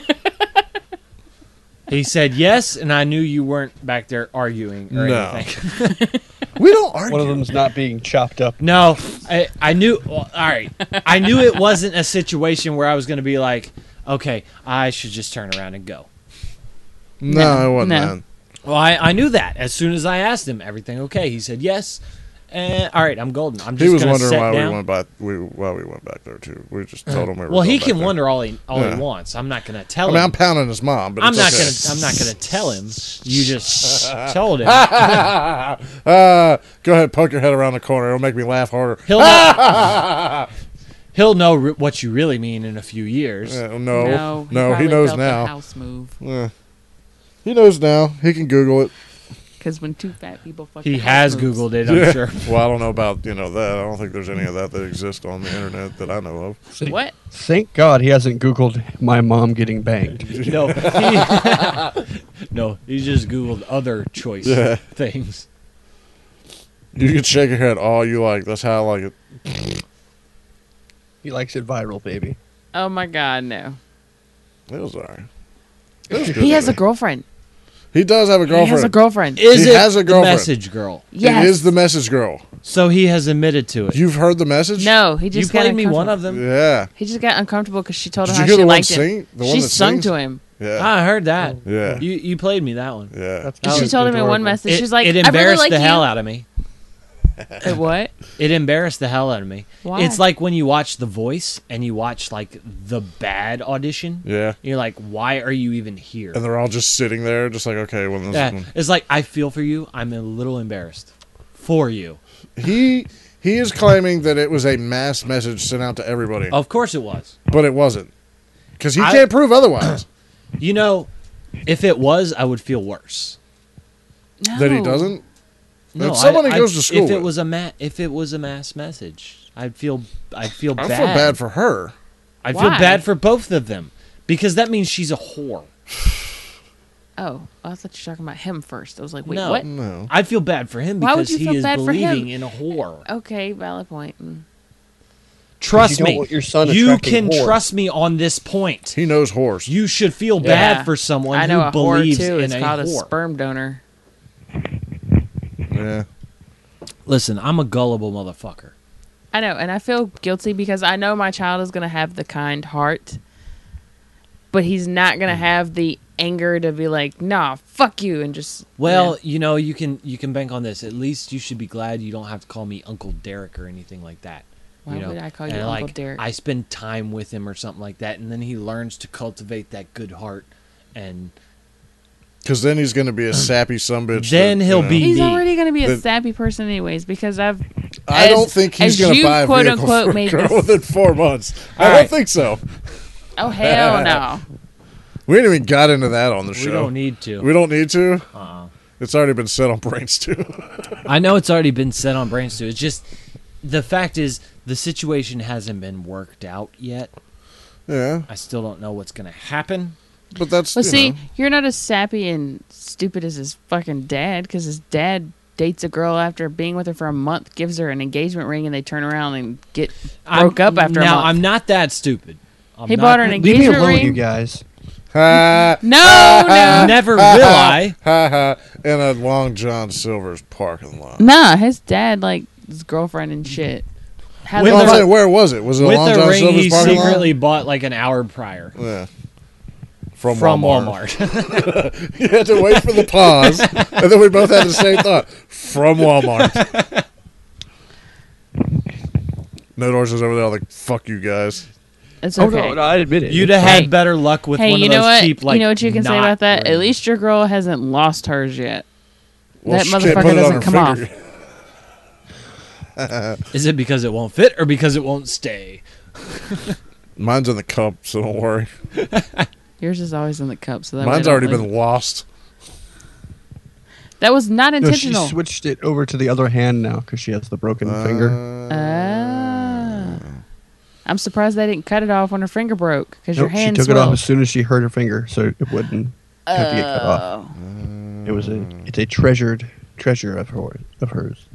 He said yes, and I knew you weren't back there arguing or No. anything. We don't argue. One of them's not being chopped up. No, I, I knew. Well, all right, I knew it wasn't a situation where I was going to be like, okay, I should just turn around and go. No, No, it wasn't no. that. Well, I, I knew that as soon as I asked him. Everything okay? He said yes. And all right, I'm golden. I'm just He was gonna wondering sit why down. we went back. We why we went back there too. We just told him we were. Well, he going back can there. wonder all he all Yeah. he wants. I'm not gonna tell I mean, him. I'm pounding his mom, but I'm it's not okay. gonna. I'm not gonna tell him. You just told him. uh, go ahead, poke your head around the corner. It'll make me laugh harder. He'll know, he'll know re- what you really mean in a few years. Uh, no, No, no, he probably knows felt the now. house move. Yeah. He knows now. He can Google it. Because when two fat people fuck, He the has house moves. Googled it. I'm Yeah. sure. Well, I don't know about you know that. I don't think there's any of that that exists on the internet that I know of. What? Thank God he hasn't Googled my mom getting banged. No, he, no, he just Googled other choice Yeah. things. You can shake your head all you like. That's how I like it. He likes it viral, baby. Oh my God, no. It was alright. It was good. He has a girlfriend. He does have a He girlfriend. has a girlfriend. Is He it has a the girlfriend. message girl? Yes. It is the message girl. So he has admitted to it. You've heard the message? No, he You just got played me one uncomfortable. of them. Yeah. He just got uncomfortable because she told him Did how you hear she the one liked him. sing? The one She that sung sings? to him. Yeah. I heard that. Yeah. You you played me that one. Yeah. That's That she was told him in one adorable. message. It, She's like, it I really embarrassed like the you. hell out of me. It what? It embarrassed the hell out of me. Why? It's like when you watch The Voice and you watch like the bad audition. Yeah. You're like, why are you even here? And they're all just sitting there, just like, okay, well, this Yeah, is it's like I feel for you. I'm a little embarrassed for you. he he is claiming that it was a mass message sent out to everybody, Of course it was. but it wasn't, because he I- can't prove otherwise. You know, if it was, I would feel worse. No. That he doesn't. No, That's someone he I- goes I- to school If it with. was a ma- if it was a mass message, I'd feel I'd feel I bad. feel bad for her. I'd feel Why? bad for both of them because that means she's a whore. Oh, I thought you were talking about him first. I was like, wait, No. what? No. I'd feel bad for him Why would because you he feel is bad for him? believing in a whore. Okay, valid point. Mm. Trust you don't me. want your son You attracting can whores. trust me on this point. He knows horse. You should feel Yeah. bad for someone I know who a whore believes too. in It's a called a whore. sperm donor. Yeah. Listen, I'm a gullible motherfucker. I know, and I feel guilty because I know my child is going to have the kind heart, but he's not going to have the anger to be like, nah, fuck you, and just. Well, yeah. you know, you can you can bank on this. At least you should be glad you don't have to call me Uncle Derek or anything like that. Why you know? would I call you And, Uncle like, Derek? I spend time with him or something like that, and then he learns to cultivate that good heart, and Because then he's going to be a sappy sumbitch. Then that, he'll you know, be- He's me. already going to be a That- sappy person anyways because I've. I as- don't think he's as going to you, buy a quote, vehicle unquote, for a made girl this- within four months. I All don't right. think so. Oh hell no! We ain't even got into that on the we show. don't need to. We don't need to. Uh-uh. It's already been set on brains too. I know it's already been said on Brains too. It's just the fact is the situation hasn't been worked out yet. Yeah, I still don't know what's going to happen. but that's. But you see, know, you're not as sappy and stupid as his fucking dad because his dad dates a girl after being with her for a month, gives her an engagement ring, and they turn around and get broke I'm- up after now, a month. I'm not that stupid. I'm He not- bought her an Leave me engagement alone, ring. you guys. ha, No, no, Never will I. ha ha, in a Long John Silver's parking lot. nah. His dad like his girlfriend and shit. Had With No, I'm the- saying, where was it? Was it a With Long the John ring Silver's he parking secretly bought like an hour prior lot? Yeah. From, from Walmart. Walmart. You had to wait for the pause, and then we both had the same thought. From Walmart. No doors is over there like, fuck you guys. It's Oh, okay. no, no, I admit it. You'd have Hey. had better luck with hey, one you of know those what? cheap, like you know what you can say knot about that? At rings. least your girl hasn't lost hers yet. Well, that she can't motherfucker put it on doesn't her come off. finger. Is it because it won't fit or because it won't stay? Mine's in the cup, so don't worry. Yours is always in the cup, so that way Mine's I don't already leave been it. lost. That was not No, she intentional. switched it over to the other hand now because she has the broken finger. Uh, Ah. I'm surprised they didn't cut it off when her finger broke because your Nope, she hand took it off swelled. as soon as she hurt her finger, so it wouldn't have to get cut off. Oh. It was a it's a treasured treasure of her of hers.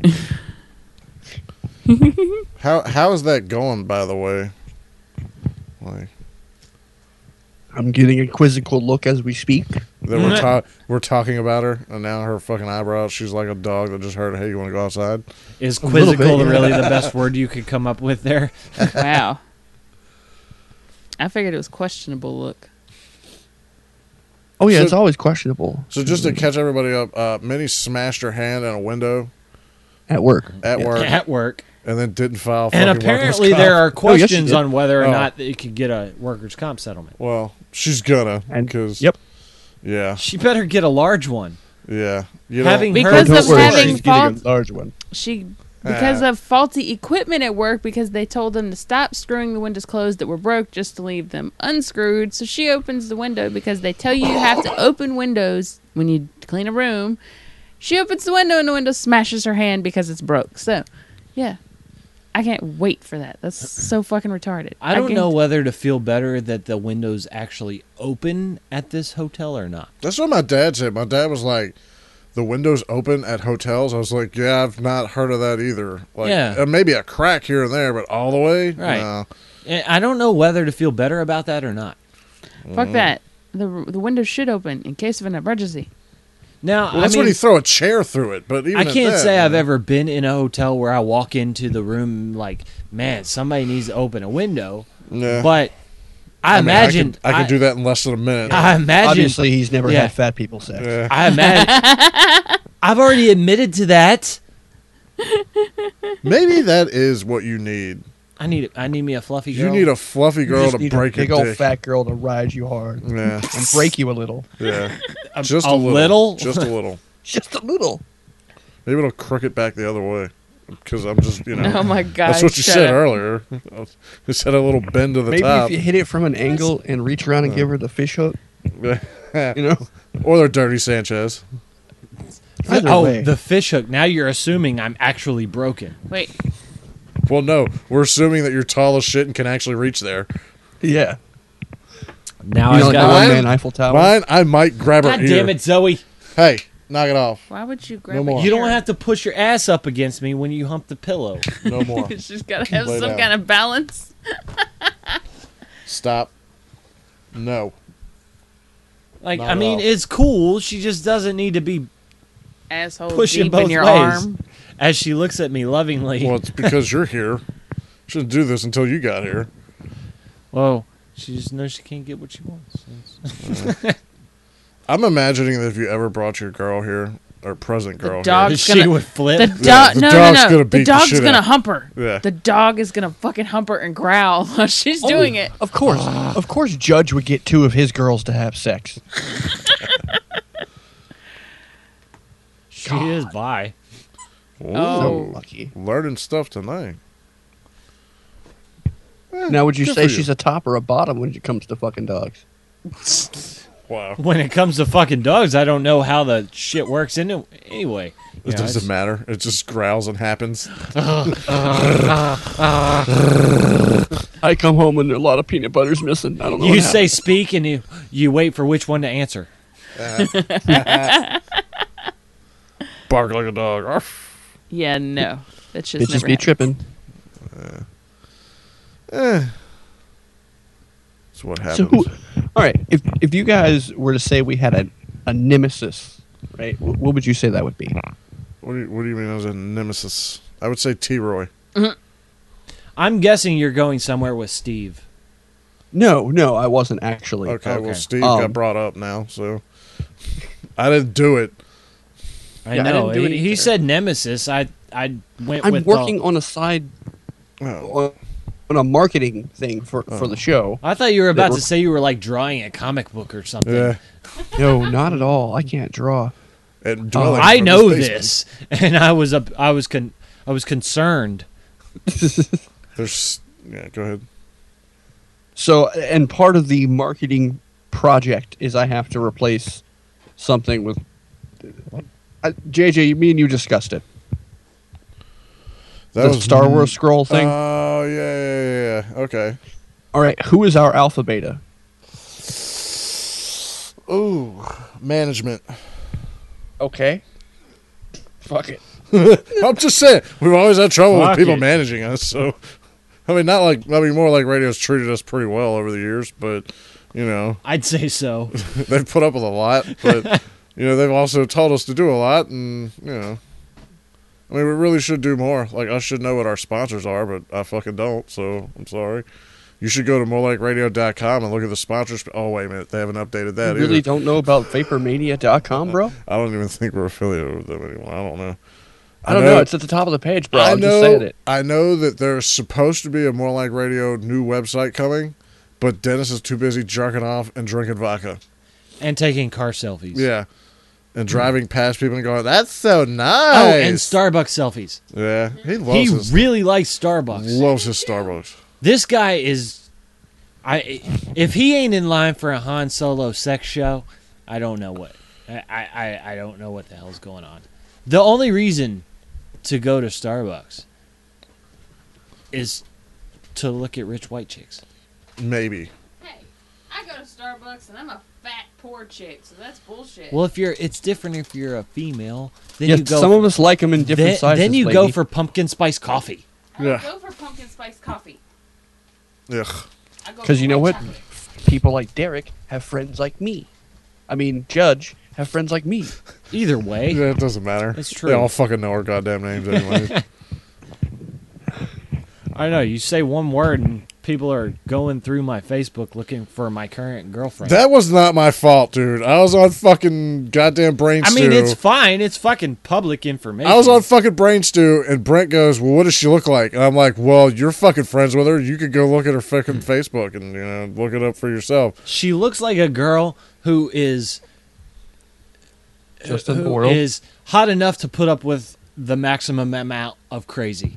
How how is that going, by the way? Like I'm getting a quizzical look as we speak. that we're ta- we're talking about her, and now her fucking eyebrows. She's like a dog that just heard, "Hey, you want to go outside?" Is little quizzical bit, yeah. really the best word you could come up with there? Wow. I figured it was questionable look. Oh yeah, So- it's always questionable So just to catch everybody up, uh, Minnie smashed her hand in a window at work. at Yeah. work At work. and then didn't file. And fucking apparently workers' there comp. are Oh, yes, she questions did. on whether or Oh. not it could get a workers' comp settlement. Well, she's gonna And- because yep. yeah, She better get a large one. yeah. You know, Having Because heard of the Don't worry, having she's getting fault- a large one. She because Ah. of faulty equipment at work because they told them to stop screwing the windows closed that were broke just to leave them unscrewed. So she opens the window because they tell you you have to open windows when you clean a room. She opens the window and the window smashes her hand because it's broke. So, yeah. I can't wait for that. That's so fucking retarded. I don't know guarantee- whether to feel better that the windows actually open at this hotel or not. that's what my dad said. My dad was like, "The windows open at hotels." I was like, "Yeah, I've not heard of that either." Like, Yeah. uh, maybe a crack here and there, but all the way, Right. No. And I don't know whether to feel better about that or not. Fuck that. The the window should open in case of an emergency. Now, Well, that's I mean, when you throw a chair through it. But even I at can't that, say you I've know. ever been in a hotel where I walk into the room like, man, somebody needs to open a window. Yeah. But I, I mean, imagine I could, I could do that in less than a minute. I imagine. Obviously, he's never Yeah. had fat people sex. yeah. I imagine. I've already admitted to that. Maybe that is what you need. I need. I need me a fluffy You girl. need a fluffy You girl just to need break a big your old dick. fat girl to ride you hard Yeah, and break you a little. yeah. A- Just a a, little. little? Just a little. Just a little. Maybe it'll crook it back the other way. Because I'm just, you know. Oh my god. That's what you shut said up. earlier. You said a little bend to the Maybe top. if you hit it from an angle and reach around and give her the fish hook, you know. or they're dirty Sanchez. Either oh, way. the fish hook. Now you're assuming I'm actually broken. Wait. Well, no. We're assuming that you're tall as shit and can actually reach there. Yeah. Now You I've know, like the got. mine- one man Eiffel Tower. Mine, I might grab her God ear. damn it, Zoe! Hey, knock it off. Why would you grab No a more. You don't ear? have to push your ass up against me when you hump the pillow. No more. She's got to have Lay some down. kind of balance. Stop. No. Like, Not I at mean, all. it's cool. She just doesn't need to be Asshole pushing deep both in your ways. arm. As she looks at me lovingly. Well, it's because you're here. Shouldn't do this until you got here. Whoa. She just knows she can't get what she wants. I'm imagining that if you ever brought your girl here, or present The girl dog- here. Dog's she gonna- would flip. The Yeah, dog, the no, dog's no, no. gonna beat the the dog's shit gonna out. hump her. Yeah. The dog is gonna fucking hump her and growl while she's doing it. Of course. Of course, Judge would get two of his girls to have sex. she is bi. Ooh, Oh. So lucky. learning stuff tonight. Now, would you good say for you. she's a top or a bottom when it comes to fucking dogs? Wow. When it comes to fucking dogs, I don't know how the shit works in it anyway. You It know, doesn't it's- matter. It just growls and happens. I come home and a lot of peanut butter's missing. I don't know. You what say speak and you, you wait for which one to answer. Bark like a dog. Arf. Yeah, no. That's happened. just Bitches never be happened. tripping. Eh. That's what happens. So, who, all right, if if you guys were to say we had a, a nemesis, right? wh- What would you say that would be? What do you, what do you mean as a nemesis? I would say T-Roy. I'm guessing you're going somewhere with Steve. No, no, I wasn't actually. Okay, well, Okay. Steve got Um, brought up now, so I didn't do it. I Yeah, I know. didn't do it he, he either. said Nemesis. I I went I'm with working The, on a side Oh. on, on a marketing thing for, for the show. I thought you were about that to say you were like drawing a comic book or something. Yeah. No, not at all. I can't draw. And dwelling I from know his this, and I was up. I was con. I was concerned. basement. There's yeah. Go ahead. So, and part of the marketing project is I have to replace something with. Uh, J J, me and you discussed it. That the Star Wars scroll thing. Oh yeah, yeah, yeah, yeah. Okay. All right, who is our alpha beta? Ooh, management. Okay. Fuck it. I'm just saying, we've always had trouble Fuck with people it. managing us. So, I mean, not like I mean, more like radio's treated us pretty well over the years, but you know, I'd say so. they've put up with a lot. But you know, they've also told us to do a lot, and you know, I mean, we really should do more. Like, I should know what our sponsors are, but I fucking don't. So I'm sorry. You should go to more like radio dot com and look at the sponsors. Oh, wait a minute. They haven't updated that You really either. don't know about vapor mania dot com, bro? I don't even think we're affiliated with them anymore. I don't know. I don't know. It's at the top of the page, bro. I I'm know, just saying it. I know that there's supposed to be a More Like Radio new website coming, but Dennis is too busy jerking off and drinking vodka. And taking car selfies. Yeah. And driving past people and going, that's so nice. Oh, and Starbucks selfies. Yeah. He loves He his really likes Starbucks. loves his Starbucks. This guy is, I if he ain't in line for a Han Solo sex show, I don't know what. I, I, I don't know what the hell's going on. The only reason to go to Starbucks is to look at rich white chicks. Maybe. Hey, I go to Starbucks and I'm a fat poor chick, so that's bullshit. Well, if you're, it's different if you're a female. Then Yes, you go. some of us like them in different then, sizes. then you lady. go for pumpkin spice coffee. I Yeah. go for pumpkin spice coffee. Ugh. I go 'Cause for you know white what? chocolate. people like Derek have friends like me. I mean, Judge have friends like me. Either way, Yeah, it doesn't matter. It's They true. all fucking know our goddamn names anyways. I know you say one word and people are going through my Facebook looking for my current girlfriend. That was not my fault, dude. I was on fucking goddamn Brain I Stew. mean, it's fine. It's fucking public information. I was on fucking Brain Stew, and Brent goes, well, what does she look like? And I'm like, well, you're fucking friends with her. You could go look at her fucking Facebook and, you know, look it up for yourself. She looks like a girl who is Justin who Boyle. is hot enough to put up with the maximum amount of crazy.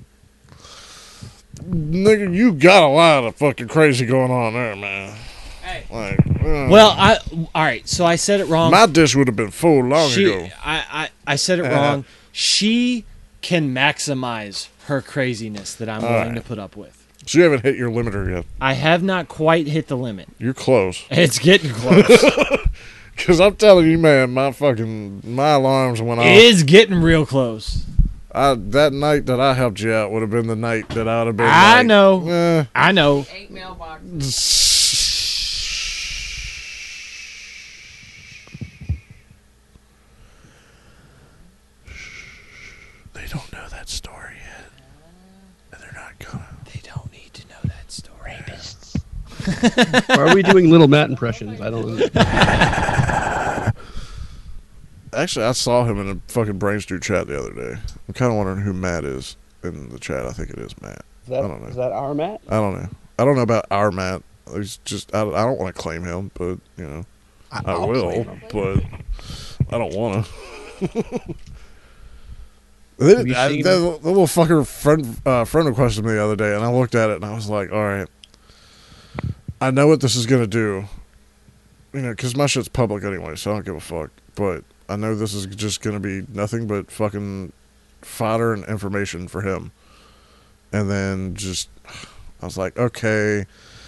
Nigga, you got a lot of fucking crazy going on there, man. Hey, Like, uh, Well, I all right. So I said it wrong. my dish would have been full long she, ago. I, I, I said it Uh-huh. wrong. She can maximize her craziness that I'm All willing right. to put up with. So you haven't hit your limiter yet. I have not quite hit the limit. You're close. It's getting close. Because I'm telling you, man, my fucking, my alarms went off. It is getting real close. I, that night that I helped you out would have been the night that I would have been I like, know. eh. I know. eight mailboxes. They don't know that story yet. And they're not gonna. They don't need to know that story. Why are we doing Little Matt impressions? I don't know. Actually, I saw him in a fucking Brain Stew chat the other day. I'm kind of wondering who Matt is in the chat. I think it is Matt. Is that, I don't know. Is that our Matt? I don't know. I don't know about our Matt. He's just, I, I don't want to claim him, but, you know, I, I'll will, claim him. but I don't want to. Have you I, seen that him? little- the little fucker friend uh, friend requested me the other day, and I looked at it and I was like, all right, I know what this is gonna do, you know, because my shit's public anyway, so I don't give a fuck. But I know this is just gonna be nothing but fucking fodder and information for him. And then just, I was like, okay,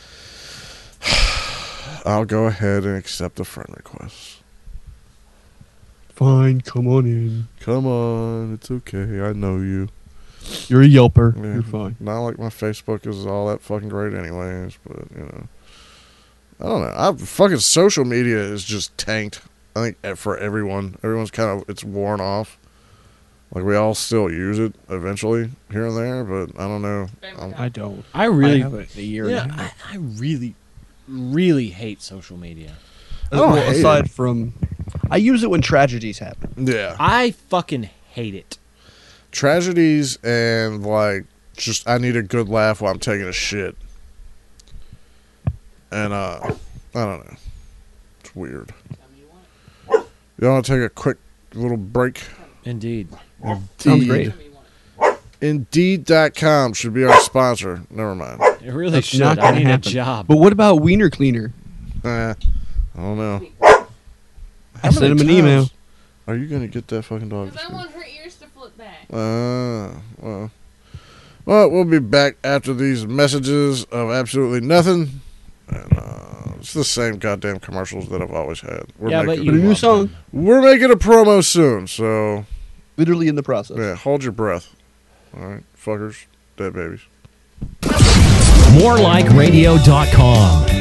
I'll go ahead and accept the friend request. Fine, come on in. Come on, it's okay. I know you. You're a Yelper. Yeah. You're fine. Not like my Facebook is all that fucking great, anyways. But you know, I don't know. I fucking social media is just tanked. I think eh, for everyone, everyone's kind of it's worn off. Like we all still use it eventually here and there, but I don't know. I'm- I don't. I really, I have it a year yeah, and a half. I, I really, really hate social media. I don't Well, hate aside it. from, I use it when tragedies happen. yeah, I fucking hate it. tragedies and like just I need a good laugh while I'm taking a shit, and uh, I don't know. It's weird. You want to take a quick little break? Indeed. Sounds great. Indeed dot com should be our sponsor. Never mind. It really That's should. not I gonna need happen. a job. But what about Wiener Cleaner? Eh, I don't know. I sent him an email. Are you gonna get that fucking dog? Because I want her ears to flip back. Uh, well, well, we'll be back after these messages of absolutely nothing, and uh, it's the same goddamn commercials that I've always had. We're Yeah, but making, you But a new love song. them. we're making a promo soon, so Literally in the process. yeah, hold your breath. All right, fuckers, dead babies. more like radio dot com.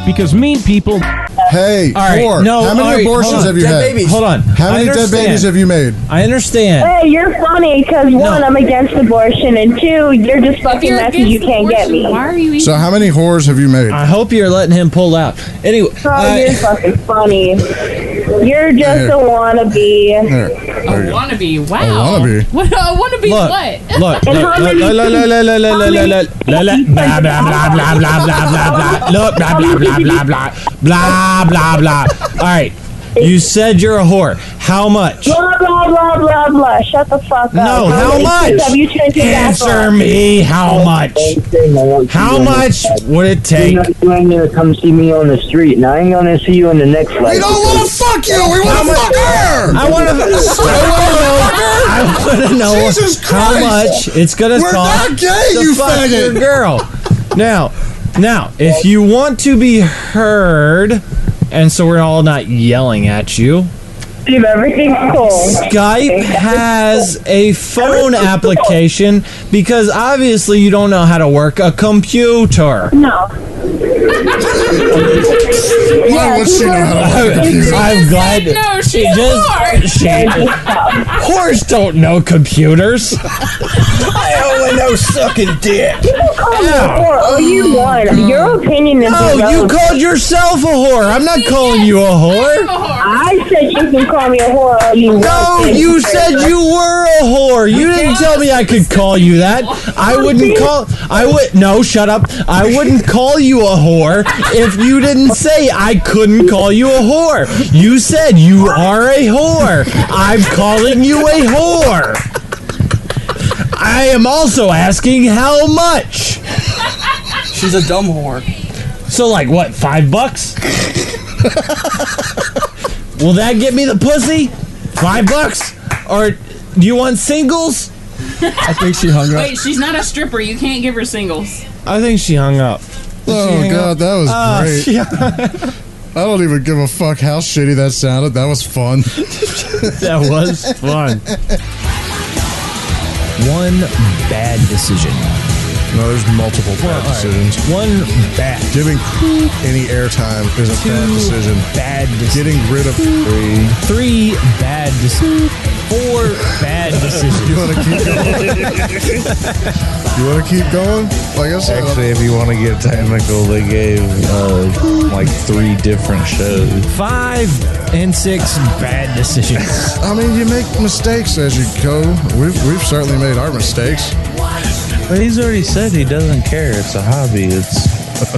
because mean people. Hey, All right, whore, no, how many all right, abortions hold on. have you Dead had? babies. Hold on. How I many dead understand. babies have you made? I understand. Hey, you're funny because one, I'm against abortion, and two, you're just fucking you're messy. You against can't get me. Why are you even? So how many whores have you made? I hope you're letting him pull out. Anyway, Oh, I- you're fucking funny. You're just Here. a wannabe. Here, A there you go. wannabe. Wow. A wannabe? What? A wannabe look, what? look, And look, how many la, la, la, la, la, la, la, la, la, la, la, blah, blah, blah, blah, blah, blah, blah, blah, look, blah, blah, blah, blah, blah, blah, blah, blah. All right, you said you're a whore. How much? Blah, blah, blah, blah, blah. Shut the fuck up. No, how many much? kids Have you turned your back Answer on? me. How much? How much would it take? You're not going to come see me on the street, and I ain't going to see you in the next life. We don't want to fuck you. We want to fuck her. I want to. I want to know. I want to know Jesus how Christ. much it's gonna We're cost not gay, to you fuck faggot. your girl. Now, now, if you want to be heard, and so we're all not yelling at you, Dude, everything's cool. Skype has a phone application because obviously you don't know how to work a computer. No. Why would she know how to work a computer? I'm glad. No, she she's a just. whore. She, whores don't know computers. I only know sucking dick. You can call me a whore all you want. Your opinion is No, you irrelevant. called yourself a whore. I'm not calling you a whore. I said you can call me a whore all you want. No, you said you were a whore. You didn't tell me I could call you that. I wouldn't call. I would. No, shut up. I wouldn't call you a whore if you didn't say I couldn't call you a whore. You said you are a whore. I'm calling you a whore. I am also asking how much. She's a dumb whore. So, like, what? Five bucks? Will that get me the pussy? Five bucks? Or do you want singles? I think she hung up. Wait, she's not a stripper. You can't give her singles. I think she hung up. Oh God, that was Ah, great. she- I don't even give a fuck how shitty that sounded. That was fun. That was fun. One bad decision. No, there's multiple bad decisions. One bad. Giving any airtime is a bad decision. Bad decision. Getting rid of three. Three bad decisions. Four bad decisions. You want to keep going? You want to keep going? Like I said, Actually, if you want to get technical, they gave uh, like three different shows. Five and six bad decisions. I mean, you make mistakes as you go. We've we've certainly made our mistakes. But he's already said he doesn't care. It's a hobby. It's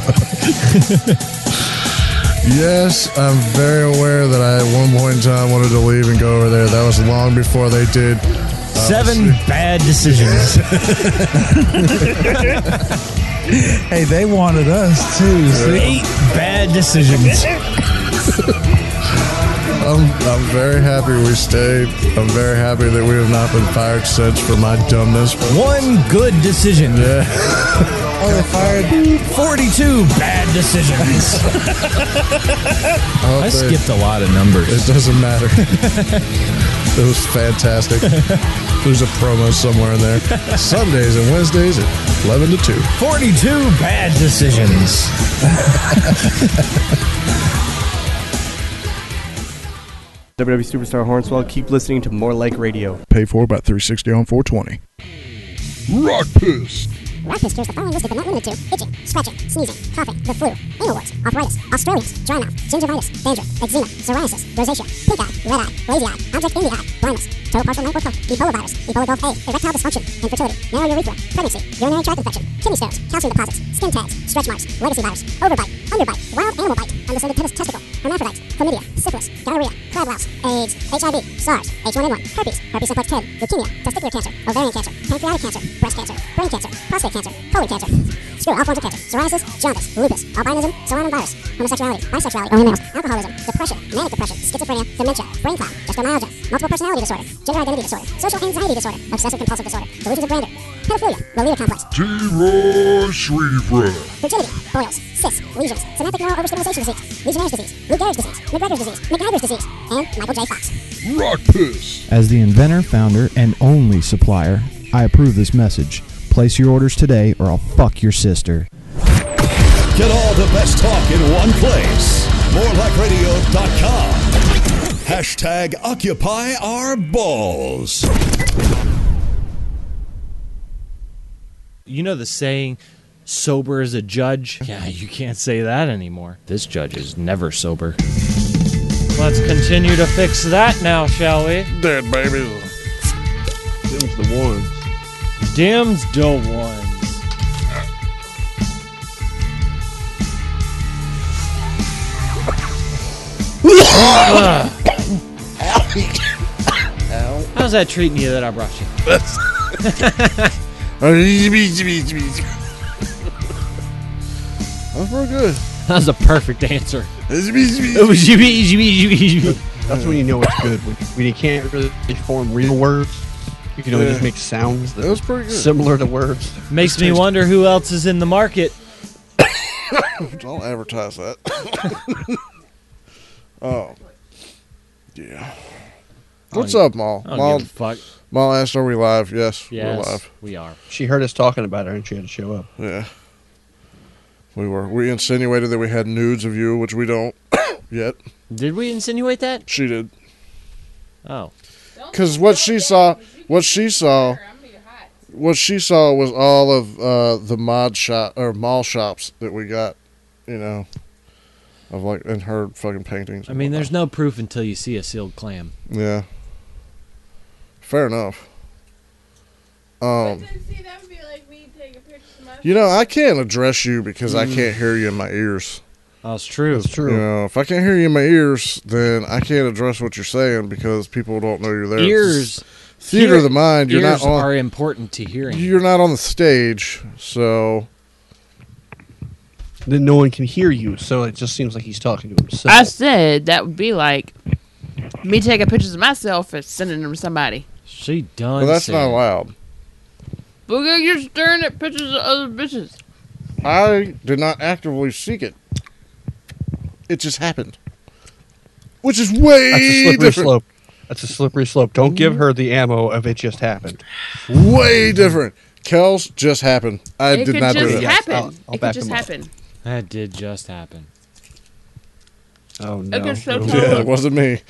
Yes, I'm very aware that I at one point in time wanted to leave and go over there. That was long before they did. Uh, Seven bad decisions. hey, they wanted us too. See? Eight bad decisions. I'm, I'm very happy we stayed. I'm very happy that we have not been fired since for my dumbness. One good decision. Yeah. Oh, they fired forty-two bad decisions. I, I skipped a lot of numbers. It doesn't matter. It was fantastic. There's a promo somewhere in there. Sundays and Wednesdays at eleven to two. forty-two bad decisions. W W E Superstar Hornswell, keep listening to More Like Radio. Pay for about three sixty on four twenty. Rock Piss. Rock Piss cures the following listed but not limited to itching, scratching, sneezing, coughing, the flu, anal warts, arthritis, Australians, dry mouth, gingivitis, dandruff, eczema, psoriasis, rosacea, pink eye, red eye, lazy eye, object in the eye, blindness, total partial night or cough, Ebola virus, Ebola Gulf A, erectile dysfunction, infertility, narrow urethra, pregnancy, urinary tract infection, kidney stones, calcium deposits, skin tags, stretch marks, legacy virus, overbite, underbite, wild animal bite, undescended penis testicle, hermaphrodites, chlamydia, syphilis, gonorrhea, crab louse, AIDS, H I V, SARS, H one N one, herpes, herpes simplex kid, leukemia, testicular cancer, ovarian cancer, pancreatic cancer, breast cancer, brain cancer, prostate cancer, colon cancer, screw, all forms of cancer, psoriasis, jaundice, lupus, albinism, psoriasis virus, homosexuality, bisexuality, only males, alcoholism, depression, manic depression, schizophrenia, dementia, brain clot, fibromyalgia, multiple personality disorder, gender identity disorder, social anxiety disorder, obsessive compulsive disorder, delusions of grandeur, pedophilia, Lolita complex, T-Roy Shreefra. fertility, boils, cysts, lesions, somatic neural overstimulation disease, Legionnaire's disease, Lou Gehrig's disease, McGregor's disease, McGyver's disease, and Michael J. Fox. Rock Piss. As the inventor, founder, and only supplier, I approve this message. Place your orders today or I'll fuck your sister. Get all the best talk in one place. more like radio dot com. Hashtag Occupy Our Balls. You know the saying, sober as a judge? Yeah, you can't say that anymore. This judge is never sober. Let's continue to fix that now, shall we? Dead babies. Them's the ones. Dim's the ones. How's that treating you that I brought you? That's pretty good. That was a perfect answer. That's when you know it's good. When, when you can't really form real words, you can only Yeah. just make sounds that That was pretty good. similar to words. Makes me wonder who else is in the market. Don't advertise that. Oh. Yeah. What's I don't up, Maul? I don't Maul, give a fuck. Maul asked, are we live? Yes, Yes, we're live. we are. She heard us talking about her and she had to show up. Yeah. We were. We insinuated that we had nudes of you, which we don't yet. Did we insinuate that? She did. Oh. Because what she saw, what she saw, what she saw was all of uh, the mod shop or mall shops that we got, you know, of like in her fucking paintings. I mean, there's no proof until you see a sealed clam. Yeah. Fair enough. Um, you know, I can't address you because I can't hear you in my ears. That's true. That's true. You know, if I can't hear you in my ears, then I can't address what you're saying because people don't know you're there. Ears. Theater Hear- of the mind. You're ears not on. are important to hearing. You're not on the stage, so Then no one can hear you, so it just seems like he's talking to himself. I said that would be like me taking pictures of myself and sending them to somebody. She done. well, that's said. not allowed. Look, you're staring at pictures of other bitches. I did not actively seek it. It just happened, which is way That's a slippery different. slope. That's a slippery slope. Don't give her the ammo of it just happened. Way different. Kels just happened. I it did could not just do that. happen. I'll- I'll it back could just him up. happen. That did just happen. Oh It no! could so Yeah, totally- it wasn't me.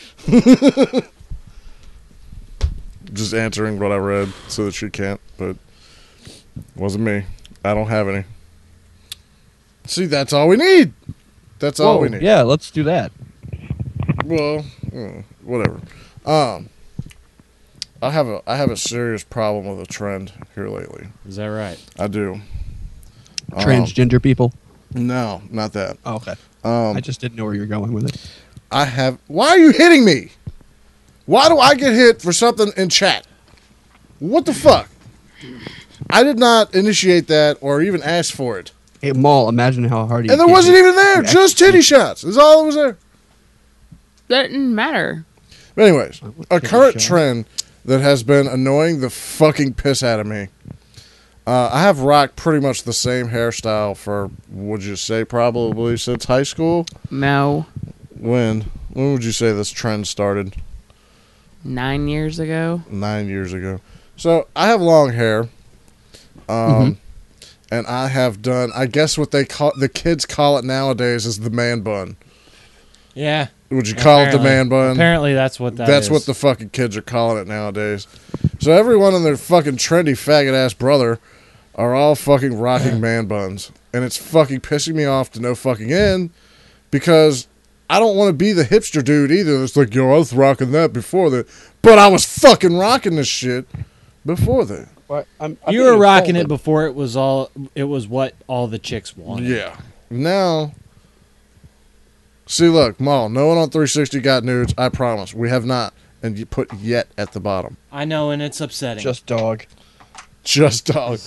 Just answering what I read so that she can't, but it wasn't me. I don't have any. See, that's all we need. That's all Whoa, we need. yeah, let's do that. Well, uh, whatever. Um, I have a I have a serious problem with a trend here lately. Is that right? I do. Um, Transgender people. No, not that. Oh, okay. Um, I just didn't know where you were going with it. I have. Why are you hitting me? Why do I get hit for something in chat? What the fuck? I did not initiate that or even ask for it. Hey, Maul, imagine how hard he And there hit wasn't you. even there. You Just titty shots. Is all that was there. That didn't matter. But anyways, a titty current shot? trend that has been annoying the fucking piss out of me. Uh, I have rocked pretty much the same hairstyle for, would you say, probably since high school? No. When? When would you say this trend started? Nine years ago. Nine years ago. So I have long hair. Um, and I have done, I guess what they call, the kids call it nowadays is the man bun. Yeah. Would you call it the Apparently. man bun? Apparently that's what that That's is. what the fucking kids are calling it nowadays. So everyone and their fucking trendy faggot ass brother are all fucking rocking man buns. And it's fucking pissing me off to no fucking end because I don't want to be the hipster dude either. It's like, yo, I was rocking that before that. But I was fucking rocking this shit before that. Well, I'm, I'm You were being rocking it insulted. before it was all. It was what all the chicks wanted. Yeah. Now, see, look, Maul, no one on three sixty got nudes. I promise. We have not. And you put yet at the bottom. I know, and it's upsetting. Just dog. Just dog.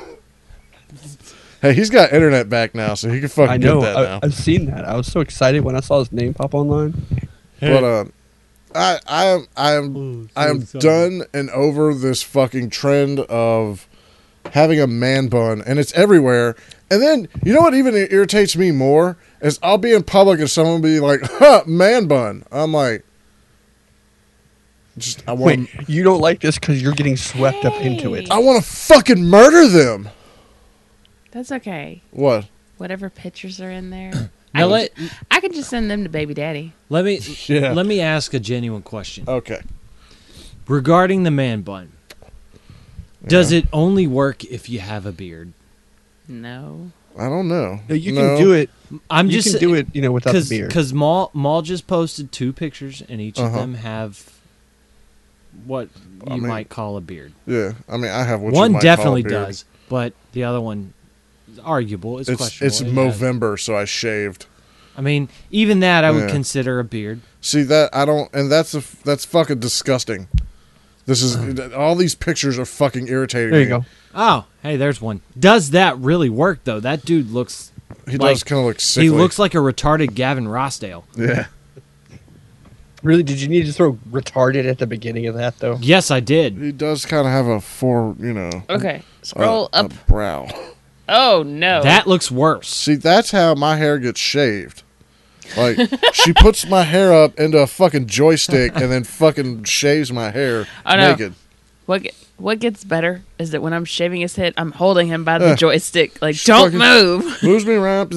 Hey, he's got internet back now, so he can fucking I know. get that I, now. I've seen that. I was so excited when I saw his name pop online. But uh, I, I am, I am, I am done and over this fucking trend of having a man bun, and it's everywhere. And then you know what even irritates me more is I'll be in public and someone will be like, "Huh, man bun." I'm like, just I want, Wait, you don't like this because you're getting swept up into it. I want to fucking murder them. That's okay. What? whatever pictures are in there. Now I, can let- ju- I can just send them to baby daddy. Let me Yeah. let me ask a genuine question. Okay. Regarding the man bun. Does it only work if you have a beard? No. I don't know. No, you No. can do it. I'm you just can do it, you know, without the cause, beard. Because Maul, Maul just posted two pictures, and each of Uh-huh. them have what you I mean, might call a beard. Yeah, I mean, I have what One you might definitely call a beard. does, but the other one is arguable. It's, It's questionable. it's It has- Movember, so I shaved. I mean, even that I would Yeah. consider a beard. See that I don't, and that's a, that's fucking disgusting. This is all these pictures are fucking irritating. There you me. go. Oh, hey, there's one. Does that really work though? That dude looks. He like, does kind of look sickly. He looks like a retarded Gavin Rossdale. Yeah. Really, did you need to throw retarded at the beginning of that though? Yes, I did. He does kind of have a four, you know. Okay. Scroll a, up. a brow. Oh no. That looks worse. See, that's how my hair gets shaved. Like, she puts my hair up into a fucking joystick and then fucking shaves my hair Oh, no. naked. What ge- what gets better is that when I'm shaving his head, I'm holding him by the Uh, joystick. Like, don't fucking move. Moves me around.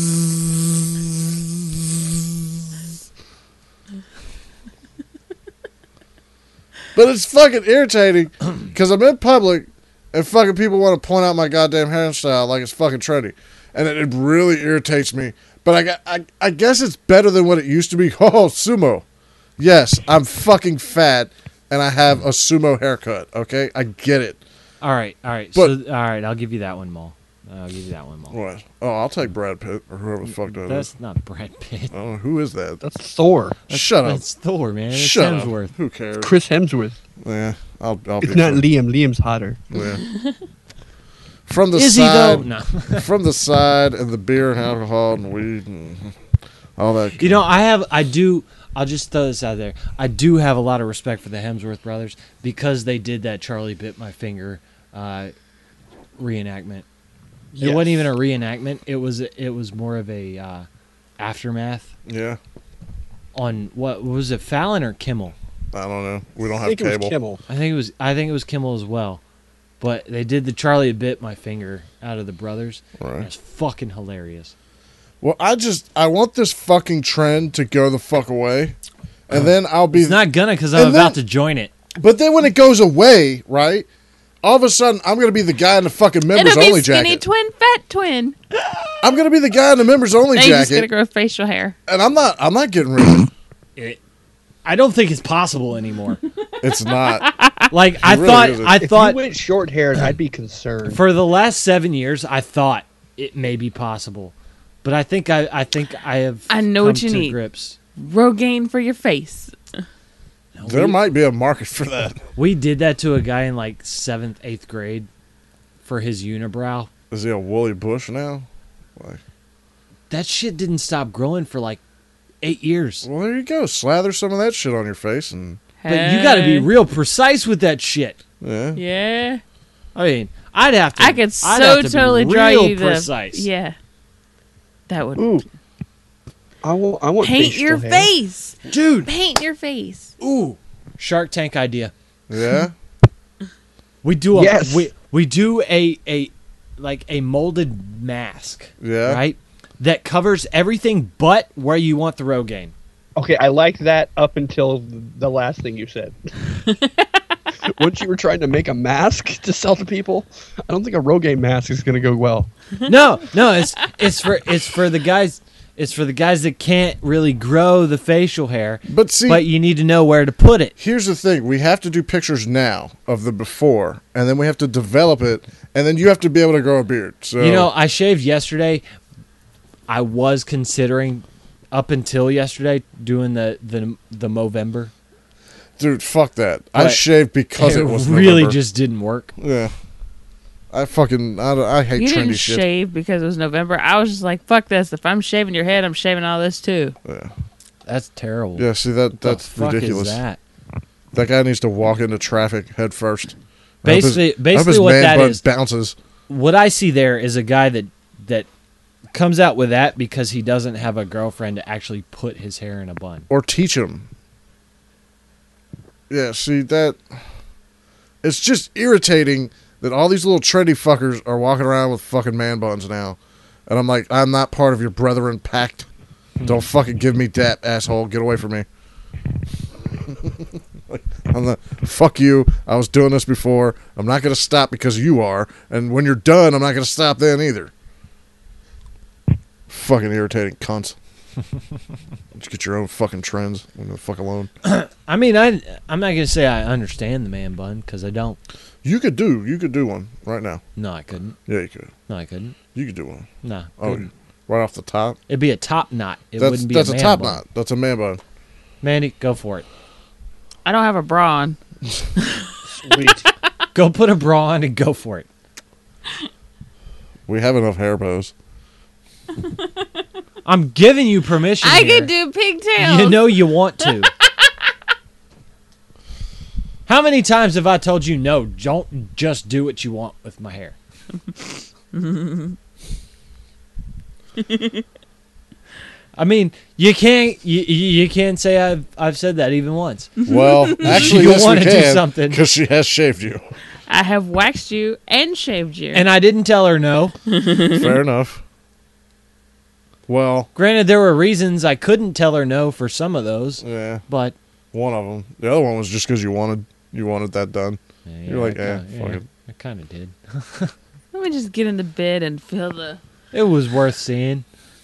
But it's fucking irritating because I'm in public and fucking people want to point out my goddamn hairstyle like it's fucking trendy. And it, it really irritates me. But I, got- I, I guess it's better than what it used to be. Oh, sumo. Yes, I'm fucking fat and I have a sumo haircut, okay? I get it. All right, all right. But- so, all right, I'll give you that one, Maul. I'll give you that one, Maul. What? Oh, I'll take Brad Pitt or whoever the fuck that That's is. not Brad Pitt. Oh, who is that? That's Thor. Shut up. That's Thor, man. It's Shut Hemsworth. up. Who cares? Chris Hemsworth. Yeah, I'll. I'll It's be not fine. Liam. Liam's hotter. Yeah. From the Is he, side, though? No. from the side, and the beer and alcohol and weed and all that. You know, I have, I do. I'll just throw this out there. I do have a lot of respect for the Hemsworth brothers because they did that Charlie Bit My Finger uh, reenactment. It Yes. wasn't even a reenactment. It was it was more of a uh, aftermath Yeah, on what was it, Fallon or Kimmel? I don't know. We don't I have think it cable. was Kimmel. I think it was I think it was Kimmel as well. But they did the Charlie Bit My Finger out of the brothers. Right. It's fucking hilarious. Well, I just I want this fucking trend to go the fuck away, and then I'll be. It's not gonna because I'm And then- about to join it. But then when it goes away, right? All of a sudden, I'm gonna be the guy in the fucking members It'll be only skinny jacket. twin, fat twin. I'm gonna be the guy in the members only Now you just gotta jacket, grow facial hair. and I'm not. I'm not getting rid of it. It, I don't think it's possible anymore. It's not. Like I really thought, isn't. I If thought you went short haired, I'd be concerned. for the last seven years, I thought it may be possible, but I think I, I think I have. I know come what you to need. Grips. Rogaine for your face. There might be a market for that. We did that to a guy in like seventh, eighth grade for his unibrow. Is he a woolly bush now? Like, That shit didn't stop growing for like eight years. well, there you go. Slather some of that shit on your face, and But you got to be Hey. real precise with that shit. yeah. Yeah. I mean, I'd have to. I could I'd so have to totally be draw real you the precise. Yeah. That would Ooh, I want. I want paint facial your hair. face. Dude. Paint your face. Ooh, Shark Tank idea. Yeah. We do a Yes. we we do a a like a molded mask, Yeah. right? That covers everything but where you want the Rogaine. Okay, I like that up until the last thing you said. Once you were trying to make a mask to sell to people, I don't think a Rogaine mask is going to go well. No, no, it's it's for it's for the guys. It's for the guys that can't really grow the facial hair, But see, but you need to know where to put it. here's the thing: we have to do pictures now of the before, and then we have to develop it, and then you have to be able to grow a beard. So You know, I shaved yesterday. I was considering up until yesterday doing the the the Movember. dude, fuck that. I But shaved because it, it was really November. just didn't work. Yeah. I fucking I, don't- I hate You trendy didn't shit. shave because it was November. I was just like, fuck this. If I'm shaving your head, I'm shaving all this too. Yeah. That's terrible. Yeah. See that What the that's fuck ridiculous. Is that? That guy needs to walk into traffic head first. I hope his- Basically, I hope basically his what man that bun is. bounces. What I see there is a guy that that comes out with that because he doesn't have a girlfriend to actually put his hair in a bun. Or teach him. Yeah, see that it's just irritating that all these little trendy fuckers are walking around with fucking man buns now. And I'm like, I'm not part of your brethren pact. Don't fucking give me that, asshole. Get away from me. Like, I'm the, fuck you. I was doing this before. I'm not going to stop because you are. And when you're done, I'm not going to stop then either. Fucking irritating cunts. Just get your own fucking trends. Leave me the fuck alone. I mean, I, I'm not going to say I understand the man bun, because I don't. You could do. You could do one right now. No, I couldn't. Yeah, you could. No, I couldn't. You could do one. No. Oh, couldn't. right off the top? It'd be a top knot. It that's wouldn't be that's a a, man top bun. knot. That's a man bun. Mandy, go for it. I don't have a bra on. Sweet. Go put a bra on and go for it. We have enough hair bows. I'm giving you permission I here. could do pigtails. You know you want to. How many times have I told you no, don't just do what you want with my hair? I mean, you can't you, you can't say I've I've said that even once. Well, actually, you yes, want we to do can, something because she has shaved you. I have waxed you and shaved you. And I didn't tell her no. Fair enough. Well, granted, there were reasons I couldn't tell her no for some of those. Yeah, but one of them. The other one was just because you wanted you wanted that done. Yeah, You're like, I eh, kinda, fuck yeah, it. I kind of did. Let me just get into bed and feel the. It was worth seeing.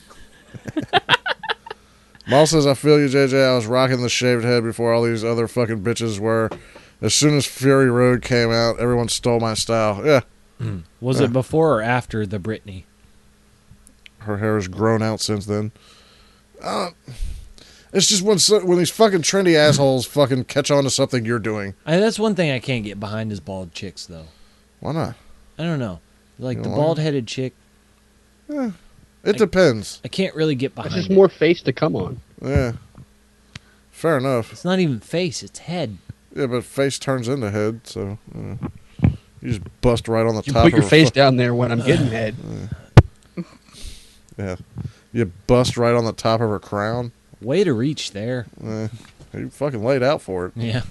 Maul says, I feel you, J J. I was rocking the shaved head before all these other fucking bitches were. As soon as Fury Road came out, everyone stole my style. Yeah. Mm. Was Yeah. it before or after the Britney? Her hair has grown out since then. Uh, it's just when so- when these fucking trendy assholes fucking catch on to something you're doing. I, that's one thing I can't get behind is bald chicks, though. Why not? I don't know. Like You the don't like bald-headed chick. Yeah. It I- depends. I can't really get behind It's just it. more face to come on. Yeah. Fair enough. It's not even face, it's head. Yeah, but face turns into head, so uh, you just bust right on the You top. put your of her face fu- down there when I'm getting head. Yeah, you bust right on the top of her crown. Way to reach there. Uh, you fucking laid out for it. Yeah.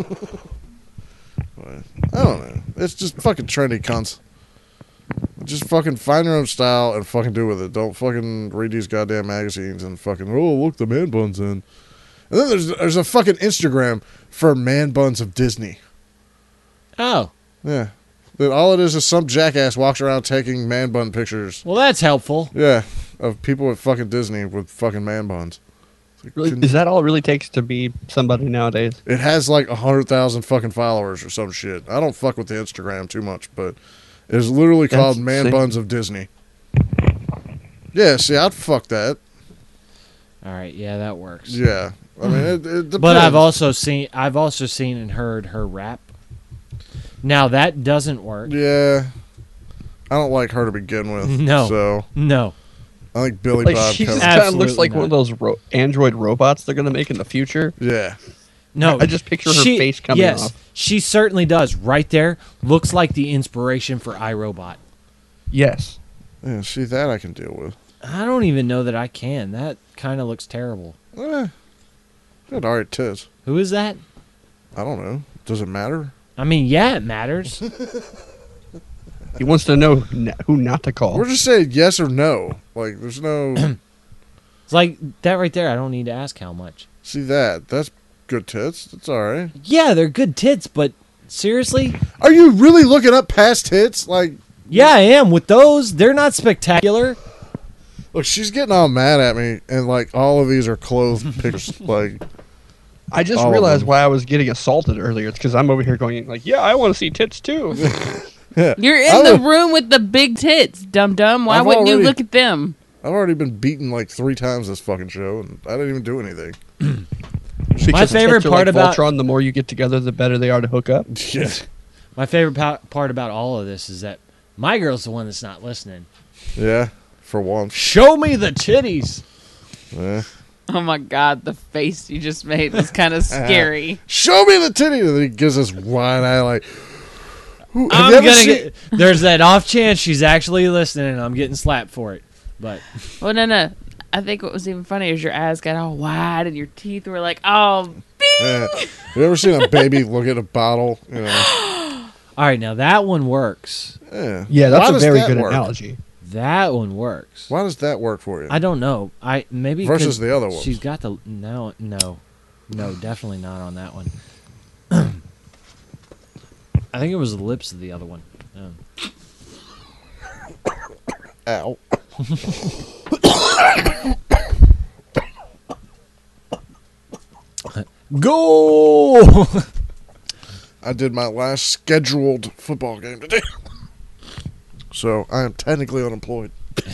But, I don't know. It's just fucking trendy cunts. Just fucking find your own style and fucking do with it. Don't fucking read these goddamn magazines and fucking, oh, look, the man bun's in. And then there's there's a fucking Instagram for man buns of Disney. Oh. Yeah. That all it is is some jackass walks around taking man bun pictures. Well, that's helpful. Yeah. Of people at fucking Disney with fucking man buns. It's like, Really, can- is that all it really takes to be somebody nowadays? It has like a hundred thousand fucking followers or some shit. I don't fuck with the Instagram too much, but it's literally That's called Man sick. Buns of Disney. Yeah, see, I'd fuck that. All right, yeah, that works. Yeah, I mean, it, it depends. But I've also seen I've also seen and heard her rap. Now that doesn't work. Yeah, I don't like her to begin with. No. so No. I think Billy Like Bob. she just Cohen- kind of looks Absolutely like one of not. those ro- android robots they're gonna make in the future. Yeah. No. I just picture her she- face coming yes, off. she certainly does. Right there, looks like the inspiration for iRobot. Yes. Yeah, see that I can deal with. I don't even know that I can. That kind of looks terrible. Eh, good, all right, tits. Who is that? I don't know. Does it matter? I mean, yeah, it matters. He wants to know n- who not to call. We're just saying yes or no. Like, there's no. It's like that right there. I don't need to ask how much. See that? That's good tits. That's all right. Yeah, they're good tits, but seriously? Are you really looking up past tits? Like, Yeah, I am. With those, they're not spectacular. look, she's getting all mad at me, and like all of these are clothed pictures. Like, I just all of realized them. why I was getting assaulted earlier. It's because I'm over here going like, yeah, I want to see tits too. yeah. You're in I the would- room with the big tits, dum dum. Why I've wouldn't you already- look at them? I've already been beaten like three times this fucking show, and I didn't even do anything. Because My favorite tits are part like about- Voltron, the more you get together, the better they are to hook up. Yeah. My favorite pa- part about all of this is that my girl's the one that's not listening. Yeah, for once. Show me the titties. Yeah. Oh my god, the face you just made was kind of scary. Show me the titty. And then he gives us wide eye like. Who- have I'm you ever gonna seen- get. There's that off chance she's actually listening, and I'm getting slapped for it. But Well, no, no. I think what was even funny is your eyes got all wide and your teeth were like, oh, bing. Yeah. Have you ever seen a baby look at a bottle? You know. all right, now that one works. Yeah. Yeah, that's Why a does very that good work? analogy. That one works. Why does that work for you? I don't know. I maybe Versus 'cause the other ones. She's got the no, no, no, definitely not on that one. I think it was the lips of the other one. Yeah. Ow. Go! I did my last scheduled football game today. So I am technically unemployed.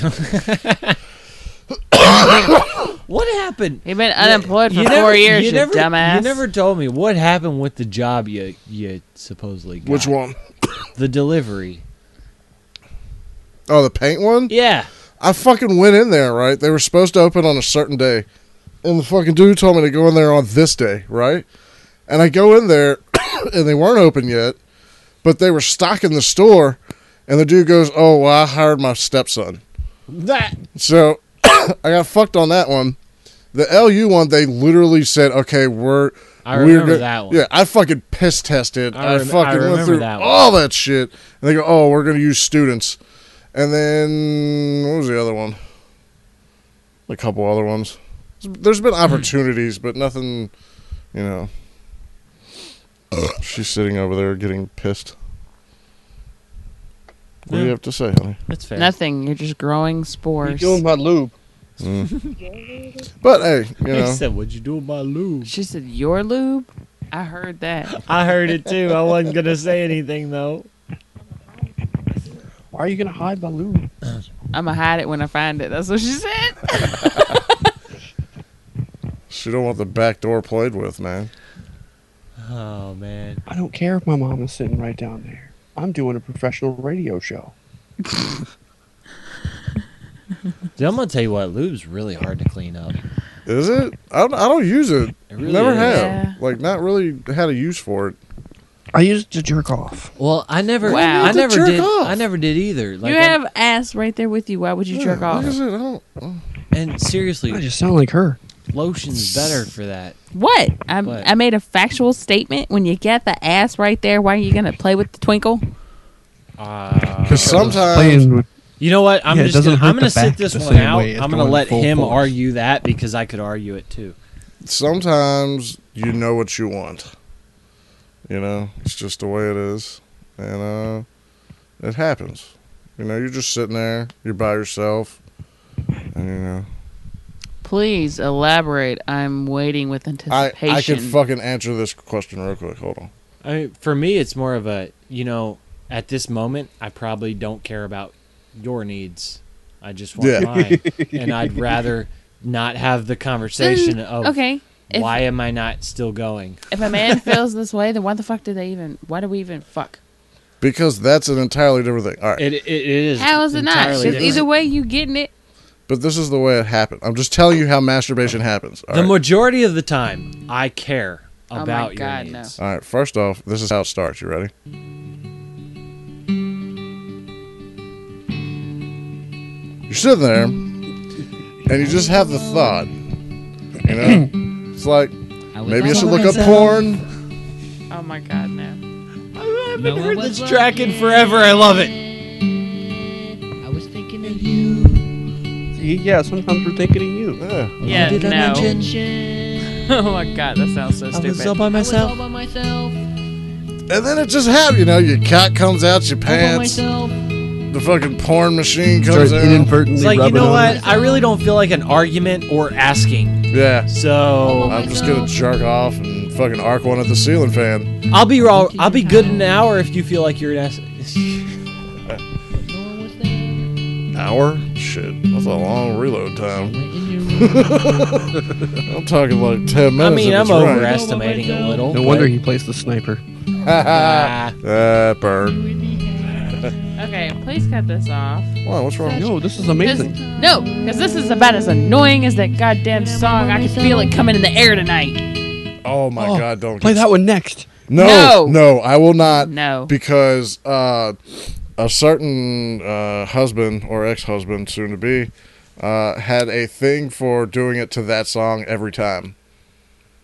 What happened? You've been unemployed for You four never- years, you you, never, dumbass. You never told me what happened with the job you you supposedly got. Which one? The delivery. Oh, the paint one? Yeah. I fucking went in there, right? They were supposed to open on a certain day. And the fucking dude told me to go in there on this day, right? And I go in there, and they weren't open yet, but they were stocking the store. And the dude goes, oh, well, I hired my stepson. That. So I got fucked on that one. The L U one, they literally said, okay, we're... I we're remember go-. that one. Yeah, I fucking piss tested. I I, rem- fucking I went remember through that one. all that shit. And they go, oh, we're going to use students. And then, what was the other one? A couple other ones. There's been opportunities, but nothing, you know. She's sitting over there getting pissed. What do you Yeah. have to say, honey? That's fair. Nothing. You're just growing spores. You're doing my lube. Mm. But, hey, you know. He said, what'd you do with my lube? She said, your lube? I heard that. I heard it too. I wasn't going to say anything, though. Why are you gonna hide my lube? I'm going to hide it when I find it. That's what she said. She don't want the back door played with, man. Oh, man. I don't care if my mom is sitting right down there. I'm doing a professional radio show. Dude, I'm going to tell you what, lube's really hard to clean up. Is it? I don't, I don't use it. It really Never is. have. Yeah. Like, not really had a use for it. I use it to jerk off. Well, I never, Wow. I To never jerk did. off. I never did either. Like, you I- have ass right there with you. Why would you Yeah, jerk off? Like I said, I don't. oh. and seriously, I just sound like her. lotion's better for that. What? I What? I made a factual statement. When you get the ass right there, why are you going to play with the twinkle? Uh, Because sometimes. Playing with You know what? I'm Yeah, it just doesn't gonna, I'm hurt gonna the back sit this the one same out. way as I'm gonna going let full him force. argue that because I could argue it too. Sometimes you know what you want. You know, it's just the way it is. And uh, it happens. You know, you're just sitting there, you're by yourself, and you know. Please elaborate. I'm waiting with I, anticipation. I can fucking answer this question real quick. Hold on. I mean, for me, it's more of a, you know, at this moment, I probably don't care about your needs. I just want Yeah. mine. And I'd rather not have the conversation Then, of okay, if- why am I not still going? If a man feels this way, then why the fuck do they even? Why do we even fuck? Because that's an entirely different thing. All right. It, it, it is. How is it not? entirely Because different. either way, you getting it. But this is the way it happened. I'm just telling you how masturbation happens. All The right. majority of the time, I care Oh my about God, your no. needs. All right. First off, this is how it starts. You ready? You're sitting there, and you just have the thought. You know, it's like maybe I should look up porn. Oh my God, no. I haven't heard this track in forever. I love it. I was thinking of you. See, yeah, sometimes we're thinking of you. Yeah. Yeah, did I no. Mention Oh my God, that sounds so I stupid. was all by I was all myself. by myself. And then it just happens. You know, your cat comes out your All by pants. myself. The fucking porn machine Start comes out. inadvertently It's like, you rubbing know on what? I really don't feel like an argument or asking. Yeah. So I'm just gonna jerk off and fucking arc one at the ceiling fan. I'll be raw. I'll be good in an hour if you feel like you're an ass. No one was there. Hour? Shit, that's a long reload time. Went in your room. I'm talking like ten minutes. I mean, if I'm it's right. overestimating a little. No but- wonder he plays the sniper. Ah. Ah, burn. Okay, please cut this off. Wow, what's wrong? Yo, this is 'Cause- amazing. No, because this is about as annoying as that goddamn song. I can feel it coming in the air tonight. Oh my Oh, god, don't Play get- that one next. No, No. no, I will not. No. Because uh, a certain uh, husband or ex-husband, soon to be, uh, had a thing for doing it to that song every time.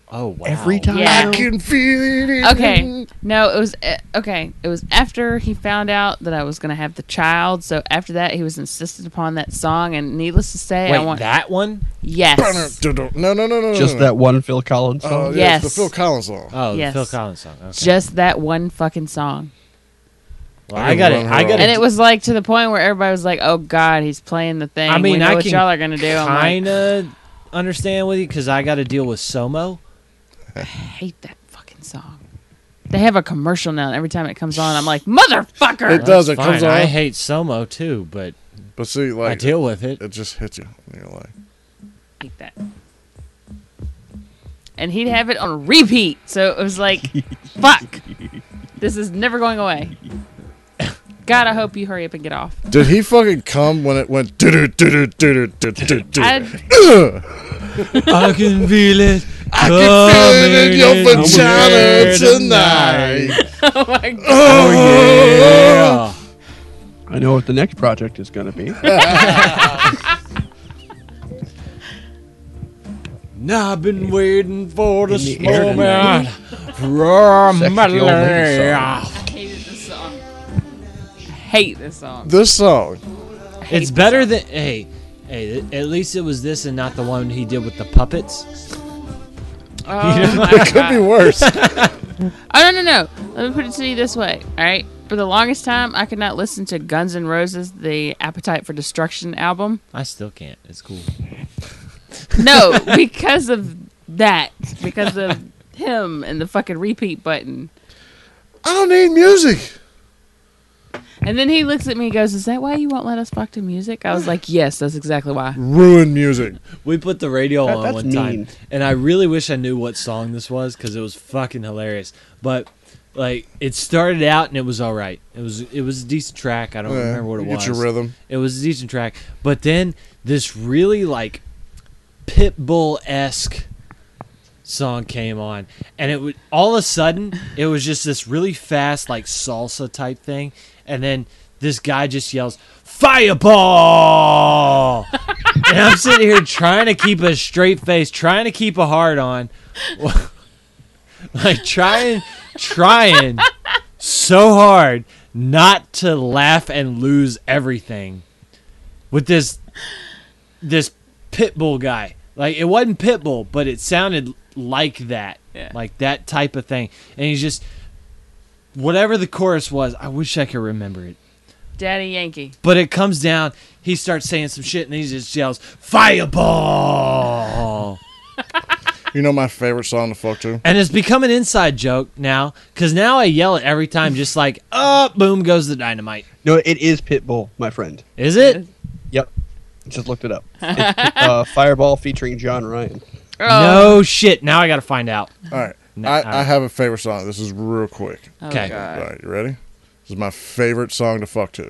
Oh wow! Every time. Yeah. I can feel it. In Okay, no, it was uh, okay. It was after he found out that I was going to have the child. So after that, he was insistent upon that song, and needless to say, Wait, I want that one? Yes. No, no, no, no, no. Just no. that one Phil Collins Oh, song. yeah, Yes. it's the Phil Collins song. Oh, Yes. the Phil Collins song. Okay. Just that one fucking song. Well, I got it. I got And it. it was like to the point where everybody was like, "Oh God, he's playing the thing." I mean, we know I what can y'all are gonna do. I'm like, kind of understand with you because I got to deal with Somo. I hate that fucking song. They have a commercial now, and every time it comes on, I'm like, "Motherfucker!" It does. It Fine. comes on. I hate Somo too, but But see, like I deal with it. It just hits you. And you're like, I hate that. And he'd have it on repeat, so it was like, "Fuck, this is never going away." God, I hope you hurry up and get off. did he fucking come when it went? Do do do do do do do do. I- I can feel it. I can feel it in your coming vagina tonight. tonight. Oh my God. Oh yeah. I know what the next project is going to be. Now I've been waiting for this In the air moment. tonight. From Sexy my old lady I hated this song. Hate this song. This song. It's better than hey, hey. At least it was this and not the one he did with the puppets. Oh my It could God. be worse. Oh, no, no, no. Let me put it to you this way. All right. For the longest time, I could not listen to Guns N' Roses, the Appetite for Destruction album. I still can't. It's cool. No, because of that. Because of him and the fucking repeat button. I don't need music. And then he looks at me and goes, "Is that why you won't let us fuck to music?" I was like, "Yes, that's exactly why." Ruin music. We put the radio That- on that's one time, mean. and I really wish I knew what song this was because it was fucking hilarious. But like, it started out and it was all right. It was it was a decent track. I don't Yeah, remember what it you was. get your rhythm. It was a decent track, but then this really like Pitbull esque song came on, and it would all of a sudden it was just this really fast like salsa type thing, and then this guy just yells "Fireball!" and I'm sitting here trying to keep a straight face, trying to keep a heart on, like trying, trying so hard not to laugh and lose everything with this this Pitbull guy. Like, it wasn't Pitbull, but it sounded like that. Yeah. Like that type of thing. And he's just, whatever the chorus was, I wish I could remember it. Daddy Yankee. But it comes down, he starts saying some shit, and he just yells, "Fireball!" You know my favorite song to fuck to? And it's become an inside joke now, because now I yell it every time, just like, oh, boom goes the dynamite. No, it is Pitbull, my friend. Is it? Yep. Just looked it up. It's, uh, Fireball featuring John Ryan. No shit. Now I got to find out. All right. No, I, all right. I have a favorite song. This is real quick. Oh, Okay. God. All right, you ready? This is my favorite song to fuck to.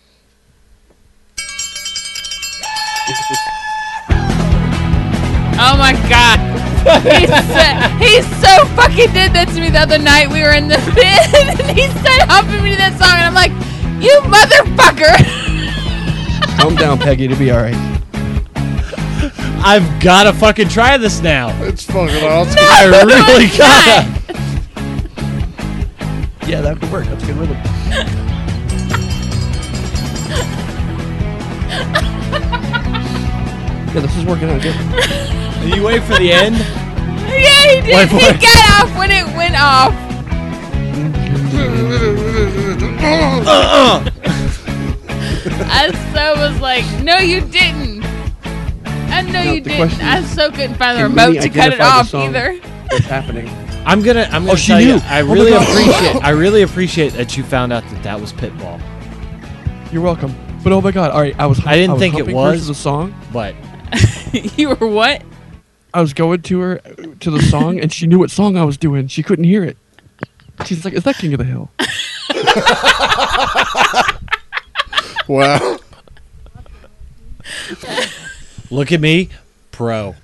Oh my God. He, so, he so fucking did that to me the other night. We were in the bed and he started humping me to that song, and I'm like, "You motherfucker." Calm down, Peggy, to be alright. I've got to fucking try this now. It's fucking awesome. I really gotta. Yeah, that could work. That's a good rhythm. Yeah, this is working out good. You wait for the end? Yeah, he did. Wait, He wait. got off when it went off. I so was like, "No, you didn't." I know No, you the didn't. question I is, so couldn't find the can remote Winnie to cut it identify the off song either. What's happening? I'm gonna. I'm gonna Oh, she tell knew. you. I Oh my really God. appreciate. I really appreciate that you found out that that was Pitbull. You're welcome. But oh my God! All right, I was. I didn't was think it humping her was. to the song. But You were what? I was going to her to the song, and she knew what song I was doing. She couldn't hear it. She's like, "Is that King of the Hill?" Wow. look at me, pro.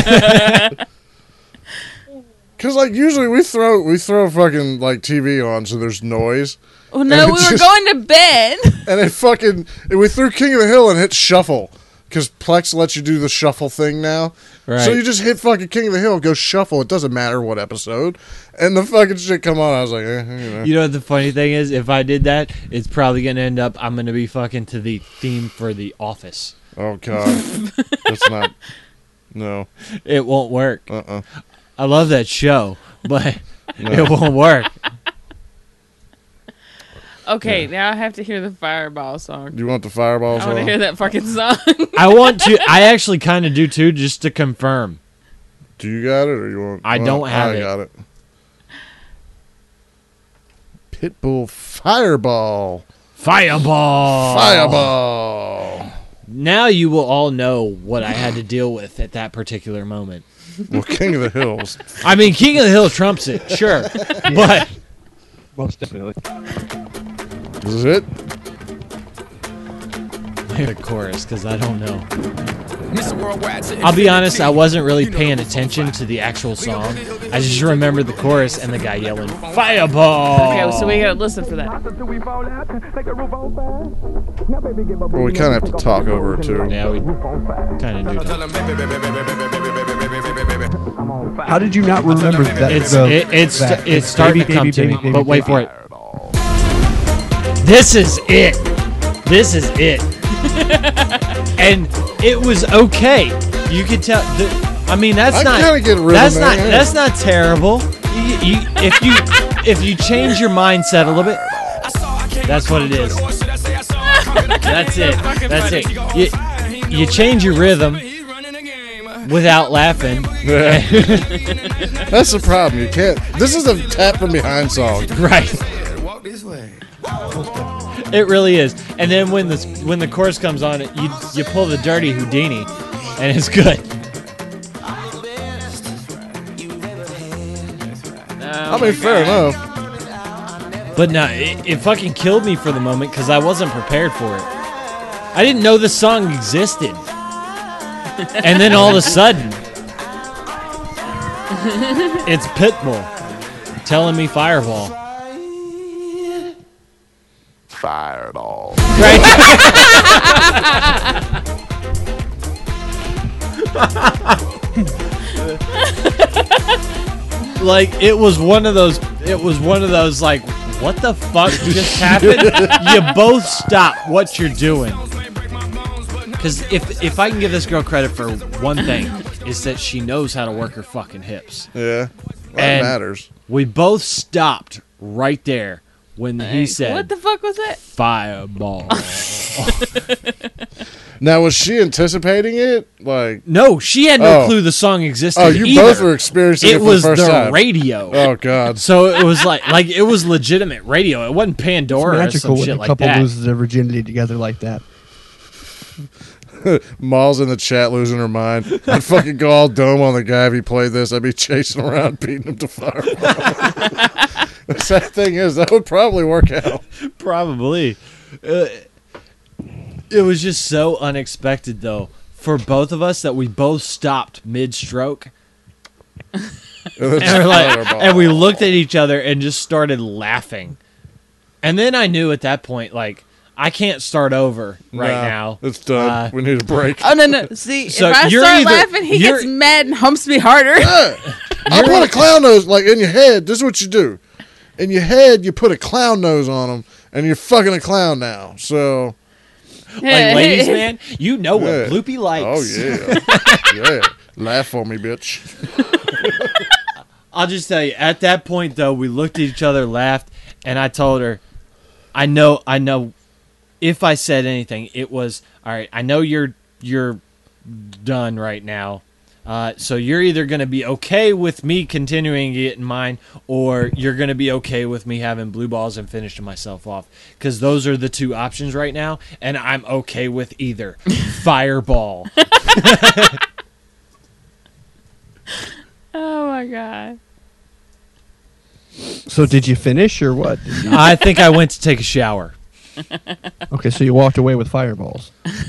Because like usually we throw we throw fucking like T V on so there's noise. Well, no, And we it were just- going to bed. And it fucking and we threw King of the Hill and hit shuffle. because Plex lets you do the shuffle thing now. Right. So you just hit fucking King of the Hill, go shuffle. It doesn't matter what episode. And the fucking shit come on. I was like, eh, you know. You know what the funny thing is? If I did that, it's probably going to end up, I'm going to be fucking to the theme for The Office. Oh, God. That's not, no. It won't work. Uh-uh. I love that show, but No. it won't work. Okay, Yeah. now I have to hear the Fireball song. You want the Fireball I song? want to hear that fucking song. I want to, I actually kind of do too, just to confirm. Do you got it, or you want? I well, don't have I it. got it. Pitbull Fireball. Fireball. Fireball. Now you will all know what I had to deal with at that particular moment. Well, King of the Hills. I mean, King of the Hill trumps it, sure. But most definitely. This is it? Play the chorus, because I don't know. I'll be honest, I wasn't really paying attention to the actual song. I just remembered the chorus and the guy yelling, Fireball! Okay, so we gotta listen for that. Well, we kind of have to talk over it, too. Yeah, we kind of do that. How did you not remember that? It's, the, it, it's, that? it's starting Baby, to come baby, to baby, me, baby, but wait baby. for it. This is it. This is it. And it was okay. You could tell. The, I mean, that's I not. kinda get rhythm that's there, not. yeah. That's not terrible. You, you, if you if you change your mindset a little bit, that's what it is. That's it. That's it. You, you change your rhythm without laughing. That's the problem. You can't. This is a tap from behind song. Right. It really is. And then when the when the chorus comes on, you you pull the dirty Houdini, and it's good. I mean, fair enough. But no, it, it fucking killed me for the moment because I wasn't prepared for it. I didn't know this song existed. And then all of a sudden, it's Pitbull telling me Fireball. Fireball. Right? Like, it was one of those, it was one of those, like, what the fuck just happened? You both stop what you're doing. Because if, if I can give this girl credit for one thing, is that she knows how to work her fucking hips. Yeah. That And matters. We both stopped right there when he said, What the fuck was that? Fireball. Now, was she anticipating it? Like, No, she had no Oh. clue the song existed. Oh, you either. both were experiencing it It for was the first the time. radio. Oh, God. So it was like, like it was legitimate radio. It wasn't Pandora or Magical some when shit a like couple that. loses their virginity together like that. Maul's in the chat losing her mind. I'd fucking go all dome on the guy if he played this. I'd be chasing around, beating him to fireball. The sad thing is, that would probably work out. Probably. Uh, it was just so unexpected, though, for both of us that we both stopped mid-stroke. and, we're like, and we looked at each other and just started laughing. And then I knew at that point, like, I can't start over right Nah, now. It's done. Uh, we need a break. Oh, no, no. See, So if I you're start either- laughing, he you're- gets mad and humps me harder. Yeah. I put a clown nose, like, in your head. This is what you do. In your head, you put a clown nose on him, and you're fucking a clown now. So, Like, ladies, man, you know what Yeah. Bloopy likes. oh, yeah. Yeah. Laugh for me, bitch. I'll just tell you, at that point, though, we looked at each other, laughed, and I told her, I know, I know, if I said anything, it was, all right, I know you're you're done right now, uh, so you're either going to be okay with me continuing to get in mine, or you're going to be okay with me having blue balls and finishing myself off, because those are the two options right now, and I'm okay with either. Fireball. Oh, my God. So did you finish or what? Did you- I think I went to take a shower. okay, so you walked away with fireballs.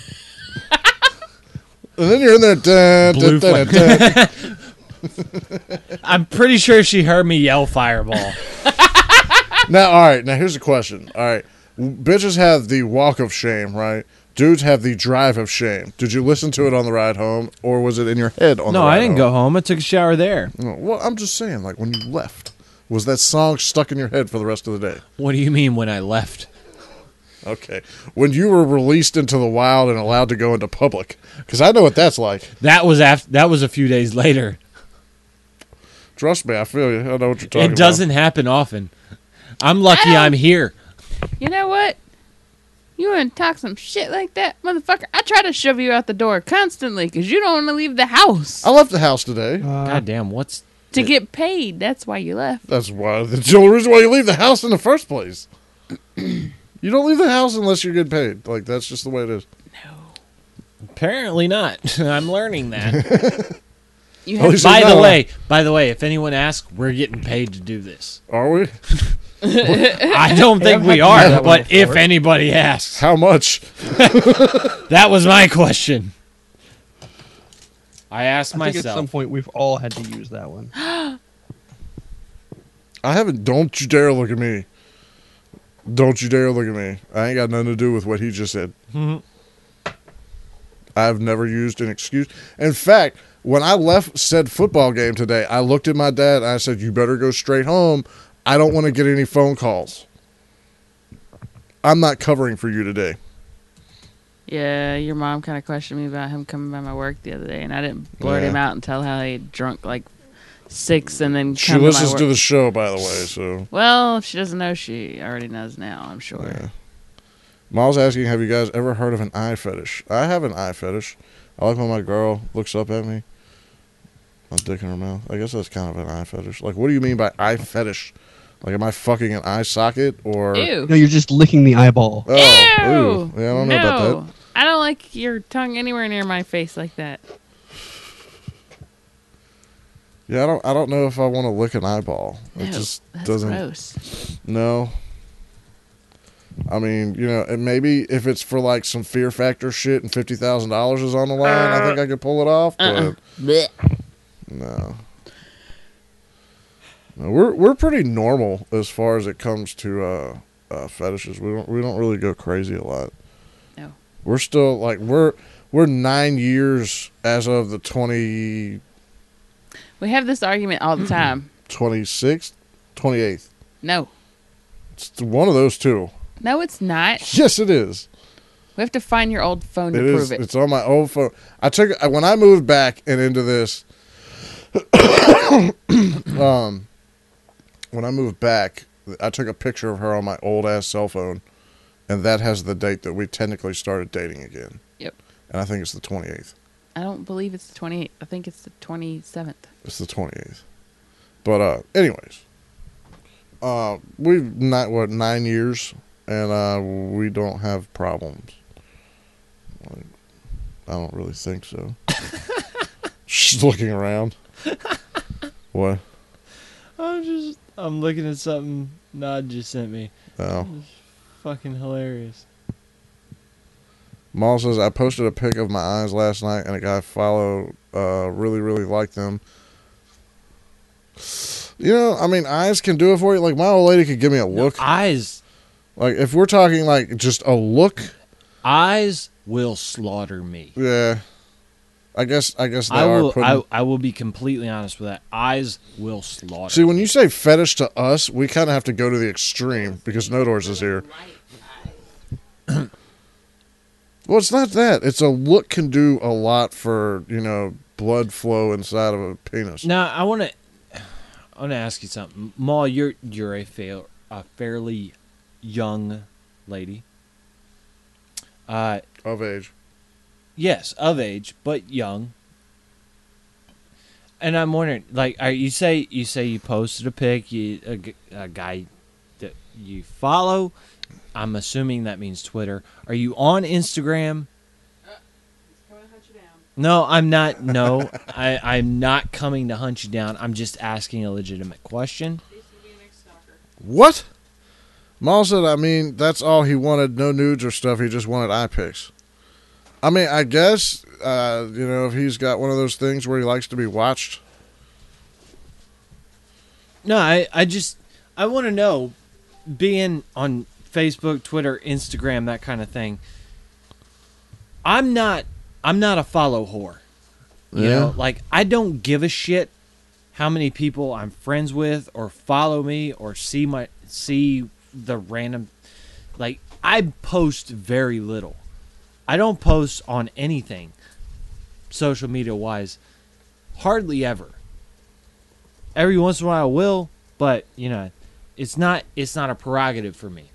And then you're in there. Dun, Blue dun, dun, flame. dun. I'm pretty sure she heard me yell Fireball. Now, all right. Now, here's the question. All right. Bitches have the walk of shame, right? Dudes have the drive of shame. Did you listen to it on the ride home, or was it in your head on no, the ride I didn't home? go home. I took a shower there. No, well, I'm just saying, like, when you left, was that song stuck in your head for the rest of the day? What do you mean when I left? Okay. When you were released into the wild and allowed to go into public. Because I know what that's like. That was after. That was a few days later. Trust me, I feel you. I know what you're talking about. It doesn't happen often. I'm lucky I'm here. You know what? You want to talk some shit like that, motherfucker? I try to shove you out the door constantly because you don't want to leave the house. I left the house today. God damn, what's... To get paid. That's why you left. That's why. That's the only reason why you leave the house in the first place. You don't leave the house unless you get paid. Like, that's just the way it is. Apparently not. I'm learning that. You At least by it's the not way, by the way, if anyone asks, we're getting paid to do this. Are we? I don't think I've we had are, that but one if before. anybody asks. How much? That was my question. I asked I think myself. at some point we've all had to use that one. I haven't. Don't you dare look at me. Don't you dare look at me. I ain't got nothing to do with what he just said. Mhm. I've never used an excuse. In fact, when I left said football game today, I looked at my dad and I said, you better go straight home. I don't want to get any phone calls. I'm not covering for you today. Yeah, your mom kind of questioned me about him coming by my work the other day, and I didn't blurt Yeah. him out and tell how he drunk like six and then She come to listens my to work. the show, by the way, so. Well, if she doesn't know, she already knows now, I'm sure. Yeah. Miles asking, have you guys ever heard of an eye fetish? I have an eye fetish. I like when my girl looks up at me. My dick in her mouth. I guess that's kind of an eye fetish. Like, what do you mean by eye fetish? Like, am I fucking an eye socket or? Ew. No, you're just licking the eyeball. Oh, Ew. ooh. Yeah, I don't know no. about that. I don't like your tongue anywhere near my face like that. Yeah, I don't. I don't know if I want to lick an eyeball. No, it just that's doesn't. gross. No. I mean, you know, and maybe if it's for like some Fear Factor shit and fifty thousand dollars is on the line, I think I could pull it off. Uh-uh. But Blech. no. No, we're we're pretty normal as far as it comes to uh, uh, fetishes. We don't we don't really go crazy a lot. No. We're still like we're we're nine years as of the twenty We have this argument all the time. twenty sixth, twenty eighth. No. It's one of those two. No, it's not. Yes, it is. We have to find your old phone to It prove is. it. It's on my old phone. I took it when I moved back and into this. um, when I moved back, I took a picture of her on my old ass cell phone, and that has the date that we technically started dating again. Yep. And I think it's the twenty eighth. I don't believe it's the twenty-eighth. I think it's the twenty-seventh. It's the twenty eighth. But uh, anyways, uh, we've not what nine years, and uh, we don't have problems. Like, I don't really think so. She's looking around. What? I'm just. I'm looking at something Nod just sent me. Oh. It's fucking hilarious. Maul says, I posted a pic of my eyes last night, and a guy I follow uh, really, really liked them. You know, I mean, eyes can do it for you. Like, my old lady could give me a look. Eyes. Like, if we're talking, like, just a look. Eyes will slaughter me. Yeah. I guess I guess they I are will. putting... I, I will be completely honest with that. Eyes will slaughter. See, when you say fetish to us, we kind of have to go to the extreme because Nodors is here. Well, it's not that. It's a look can do a lot for, you know, blood flow inside of a penis. Now, I want to. I want to ask you something, Maul. You're you're a fair, a fairly young lady. Uh, of age. Yes, of age, but young. And I'm wondering, like, are, you say you say you posted a pic, you a, g- a guy that you follow. I'm assuming that means Twitter. Are you on Instagram? No, I'm not. No, I, I'm not coming to hunt you down. I'm just asking a legitimate question. What? Maul said, I mean, that's all he wanted. No nudes or stuff. He just wanted eye pics. I mean, I guess, uh, you know, if he's got one of those things where he likes to be watched. No, I, I just, I want to know, being on Facebook, Twitter, Instagram, that kind of thing, I'm not I'm not a follow whore. You Yeah. know, like I don't give a shit how many people I'm friends with or follow me or see my see the random like I post very little. I don't post on anything social media wise hardly ever. Every once in a while I will, but you know, it's not it's not a prerogative for me.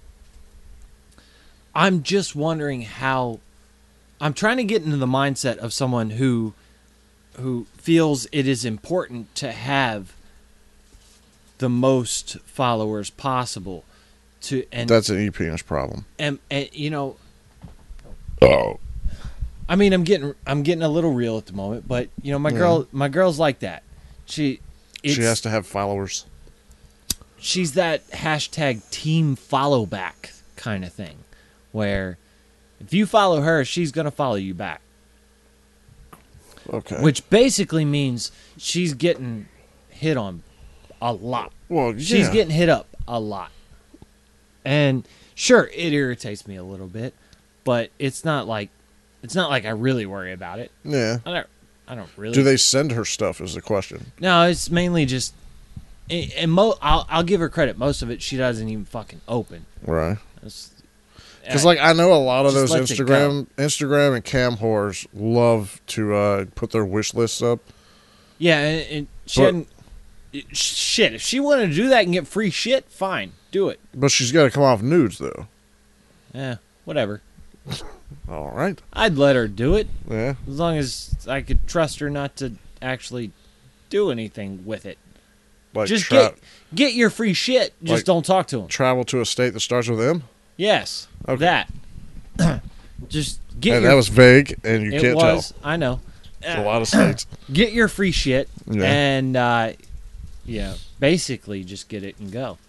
I'm just wondering how I'm trying to get into the mindset of someone who who feels it is important to have the most followers possible to and That's an E P N problem. and, and you know Oh. I mean I'm getting I'm getting a little real at the moment, but you know my Yeah. girl my girl's like that. She it's, She has to have followers. she's that hashtag team follow back kind of thing where if you follow her, she's going to follow you back. Okay. Which basically means she's getting hit on a lot. Well, She's yeah. getting hit up a lot. And sure, it irritates me a little bit, but it's not like it's not like I really worry about it. Yeah. I don't I don't really. Do they send her stuff is the question. No, it's mainly just and, and mo- I'll I'll give her credit. Most of it she doesn't even fucking open. Right. It's- Because like I know a lot of Just those lets it Instagram Instagram and cam whores love to uh, put their wish lists up. Yeah, and, and she But- hadn't. it- Shit, if she wanted to do that and get free shit, fine, do it. But she's got to come off nudes though. Yeah, whatever. All right. I'd let her do it. Yeah. As long as I could trust her not to actually do anything with it. Like Just tra- get get your free shit. Just like don't talk to them. Travel to a state that starts with M. Yes, that. Just get. And your, that was vague, and you it can't was, tell. I know. It's a lot of states. Get your free shit, Yeah. and uh, yeah, basically just get it and go.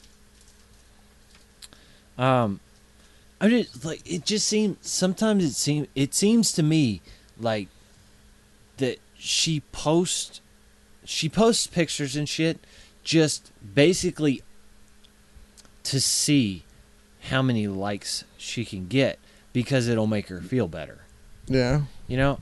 Um, I just like it. Just seems sometimes it seems it seems to me like that she posts she posts pictures and shit just basically to see how many likes she can get because it'll make her feel better. Yeah. You know?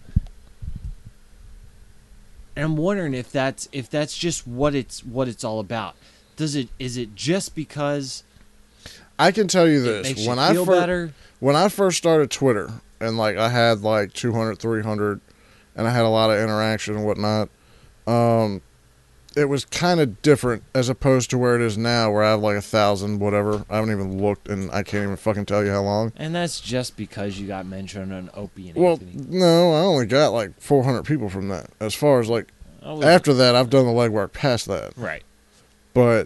And I'm wondering if that's if that's just what it's what it's all about. Does it is it just because I can tell you it this: makes you when I feel first better? when I first started Twitter, and like I had like two hundred, three hundred, and I had a lot of interaction and whatnot. Um, it was kind of different as opposed to where it is now, where I have like a thousand, whatever. I haven't even looked, and I can't even fucking tell you how long. And that's just because you got mentioned on Opie and Well, Anthony. no, I only got like four hundred people from that. As far as like Oh, after that, I've done the legwork past that. Right. But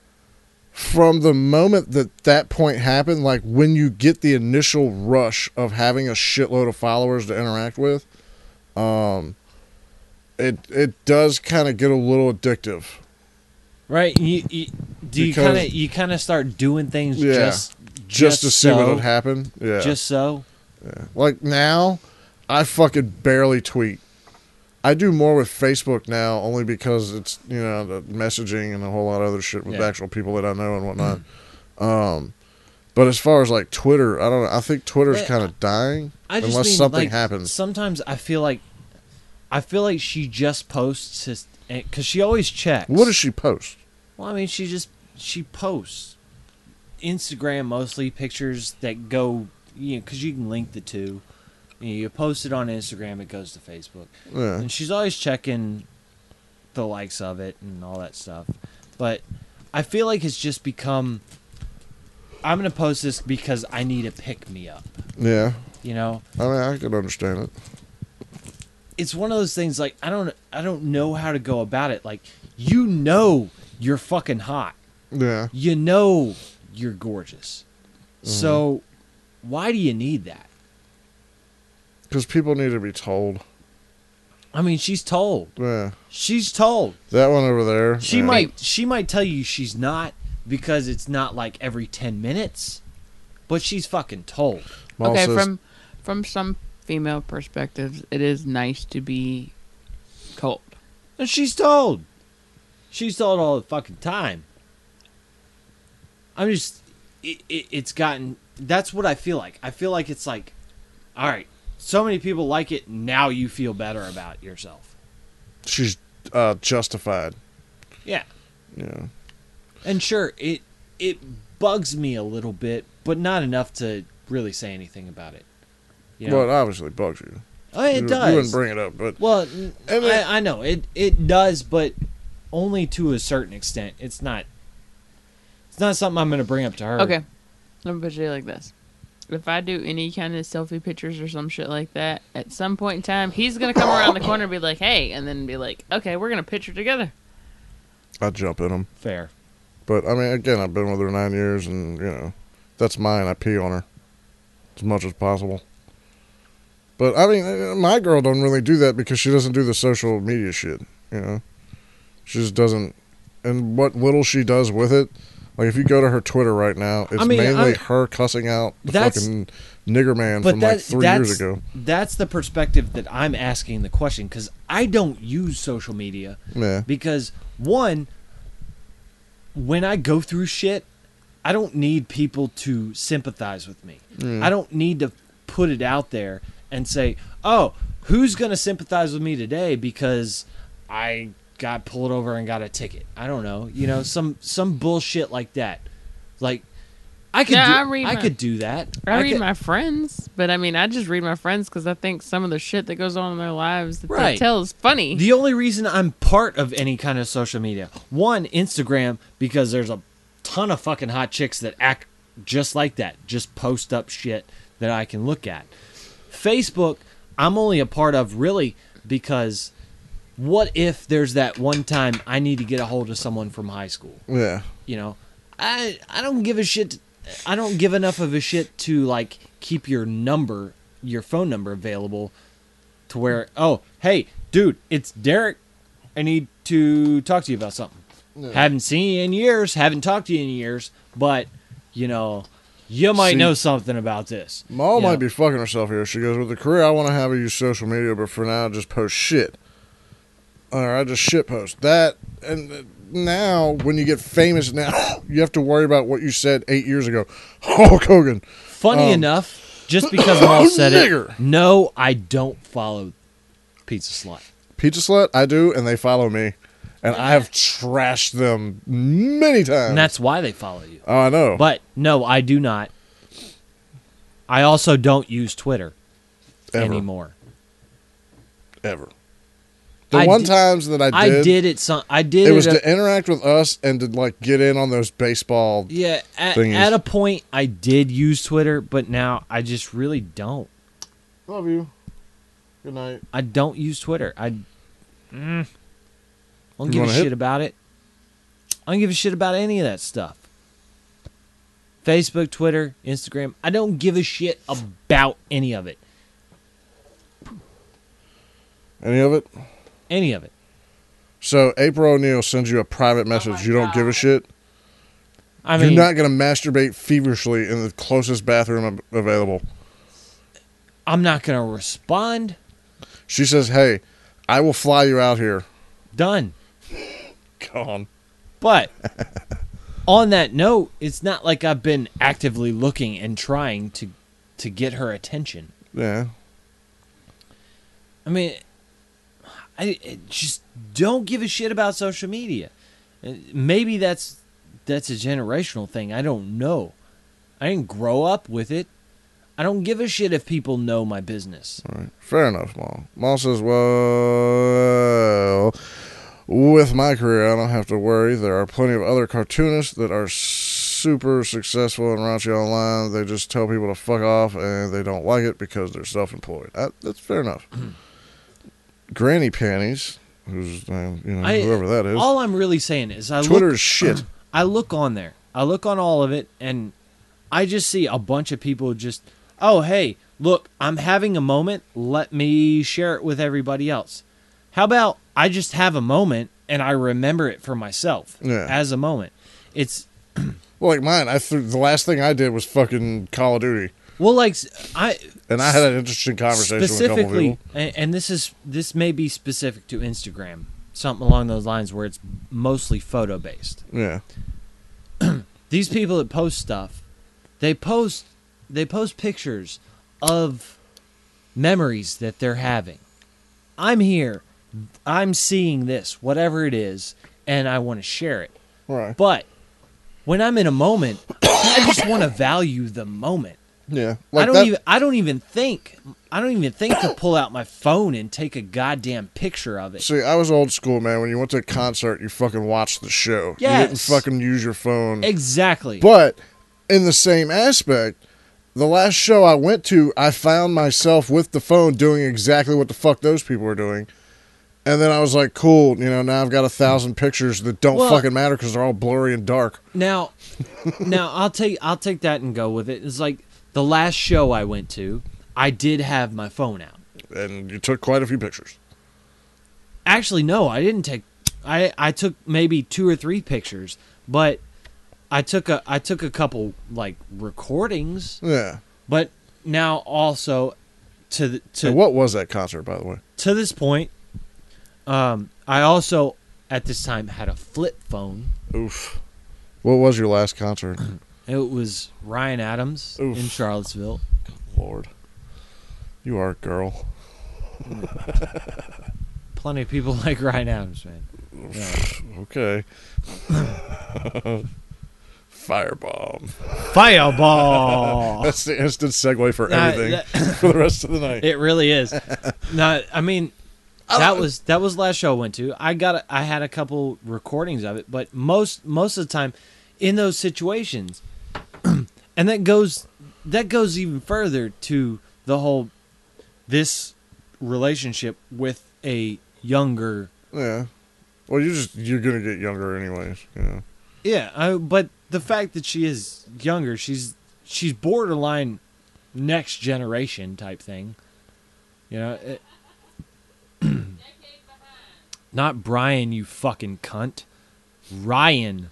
from the moment that that point happened, like when you get the initial rush of having a shitload of followers to interact with, um, it it does kind of get a little addictive. Right? You, you, do you Because- kind of you kind of start doing things Yeah, just just to see so, what would happen. Yeah, Just so. yeah. Like now, I fucking barely tweet. I do more with Facebook now, only because it's you know the messaging and a whole lot of other shit with Yeah. actual people that I know and whatnot. um, but as far as like Twitter, I don't know. I think Twitter's Yeah, kind of dying I just unless mean, something like, happens. Sometimes I feel like I feel like she just posts because she always checks. What does she post? Well, I mean, she just she posts Instagram mostly pictures that go, you know, because you can link the two. You know, you post it on Instagram, it goes to Facebook, Yeah. and she's always checking the likes of it and all that stuff. But I feel like it's just become. I'm gonna post this because I need a pick me up. Yeah, You know, I mean I can understand it. it's one of those things like I don't I don't know how to go about it. Like you know you're fucking hot. Yeah. You know you're gorgeous. Mhm. So why do you need that? Because people need to be told. I mean, she's told. Yeah. She's told. That one over there. She yeah. might she might tell you she's not because it's not like every ten minutes, but she's fucking told. Mom Okay, says- from from some female perspectives, it is nice to be cold. And she's told. She's told all the fucking time. I'm just it, it, it's gotten that's what I feel like. I feel like it's like all right, so many people like it. Now you feel better about yourself. She's uh, justified. Yeah. Yeah. And sure, it it bugs me a little bit, but not enough to really say anything about it. You know? Well, it obviously bugs you. Oh, it you, does. You wouldn't bring it up, but well, and I, it, I know it. It does, but only to a certain extent. It's not. It's not something I'm going to bring up to her. Okay, let me put it like this: if I do any kind of selfie pictures or some shit like that, at some point in time, he's going to come around the corner and be like, "Hey," and then be like, "Okay, we're going to picture together." I'd jump in them. Fair. But I mean, again, I've been with her nine years, and you know, that's mine. I pee on her as much as possible. But I mean, my girl don't really do that because she doesn't do the social media shit. You know, she just doesn't. And what little she does with it, like if you go to her Twitter right now, it's I mean, mainly I, her cussing out the that's, fucking nigger man but from that, like three that's, years ago. That's the perspective that I'm asking the question, because I don't use social media. Yeah. Because one, when I go through shit, I don't need people to sympathize with me. Mm. I don't need to put it out there and say, oh, who's going to sympathize with me today because I got pulled over and got a ticket? I don't know. You know, some some bullshit like that. Like, I could, yeah, do, I, read I my, could do that. I, I read could, my friends, but I mean, I just read my friends because I think some of the shit that goes on in their lives that Right. they tell is funny. The only reason I'm part of any kind of social media, one, Instagram, because there's a ton of fucking hot chicks that act just like that, just post up shit that I can look at. Facebook, I'm only a part of really because what if there's that one time I need to get a hold of someone from high school? Yeah. You know, I I don't give a shit. I don't give enough of a shit to like keep your number, your phone number available to where, oh, hey, dude, it's Derek. I need to talk to you about something. Yeah. Haven't seen you in years, haven't talked to you in years, but, you know, you might See, know something about this. Ma you might know? be fucking herself here. She goes, with the career I want to have, I use social media, but for now, just post shit. Or I just shit post. That, and now, when you get famous now, you have to worry about what you said eight years ago. Hulk Hogan. Funny Um, enough, just because Maul said nigger. it, no, I don't follow Pizza Slut. Pizza Slut, I do, and they follow me. And I have trashed them many times. And that's why they follow you. Oh, I know. But no, I do not. I also don't use Twitter Ever. anymore. Ever. The I one did- times that I did, I did it. Some I did it it. was a- to interact with us and to like get in on those baseball. yeah, at, thingies. at a point I did use Twitter, but now I just really don't. Love you. Good night. I don't use Twitter. I mm, don't You give a wanna shit hit? about it. I don't give a shit about any of that stuff. Facebook, Twitter, Instagram. I don't give a shit about any of it. Any of it? Any of it. So April O'Neil sends you a private message. you don't give a shit. I You're mean, not going to masturbate feverishly in the closest bathroom av- available. I'm not going to respond. She says, "Hey, I will fly you out here." Done. Gone. But on that note, it's not like I've been actively looking and trying to to get her attention. Yeah. I mean, I, I just don't give a shit about social media. Uh, Maybe that's that's a generational thing. I don't know. I didn't grow up with it. I don't give a shit if people know my business. All right. Fair enough, Maul. Maul says, well, with my career, I don't have to worry. There are plenty of other cartoonists that are super successful and raunchy online. They just tell people to fuck off, and they don't like it because they're self-employed. I, that's fair enough. Granny Panties, who's, uh, you know, I- whoever that is. All I'm really saying is, I Twitter look, is shit. I look on there. I look on all of it, and I just see a bunch of people just, oh, hey, look, I'm having a moment. Let me share it with everybody else. How about I just have a moment and I remember it for myself Yeah. as a moment? It's Well, like mine, I th- the last thing I did was fucking Call of Duty. well, like I And I had an interesting conversation with a couple specifically, people. and, and this is this may be specific to Instagram, something along those lines where it's mostly photo based. Yeah. These people that post stuff, they post they post pictures of memories that they're having. I'm here. I'm seeing this, whatever it is, and I want to share it. Right. But when I'm in a moment, I just want to value the moment. Yeah. I don't even I don't even think I don't even think to pull out my phone and take a goddamn picture of it. See, I was old school, man. When you went to a concert, you fucking watched the show. Yes. You didn't fucking use your phone. Exactly. But in the same aspect, the last show I went to, I found myself with the phone doing exactly what the fuck those people were doing. And then I was like, cool, you know, now I've got a thousand pictures that don't Well, fucking matter because they're all blurry and dark. Now, now I'll take I'll take that and go with it. It's like the last show I went to, I did have my phone out. And you took quite a few pictures. Actually, no, I didn't take. I I took maybe two or three pictures, but I took a I took a couple like recordings. Yeah. But now also to the, to And what was that concert, by the way? to this point, um, I also at this time had a flip phone. Oof. What was your last concert? It was Ryan Adams Oof. in Charlottesville. Lord. You are a girl. Plenty of people like Ryan Adams, man. Yeah. Okay. Firebomb. Fireball. That's the instant segue for Nah, everything that- for the rest of the night. It really is. No, I mean that was that was the last show I went to. I got a, I had a couple recordings of it, but most most of the time in those situations, and that goes that goes even further to the whole this relationship with a younger. Yeah. Well, you just you're gonna get younger anyways. You know. Yeah, I, but the fact that she is younger, she's she's borderline next generation type thing. You know, it, not Brian, you fucking cunt. Ryan.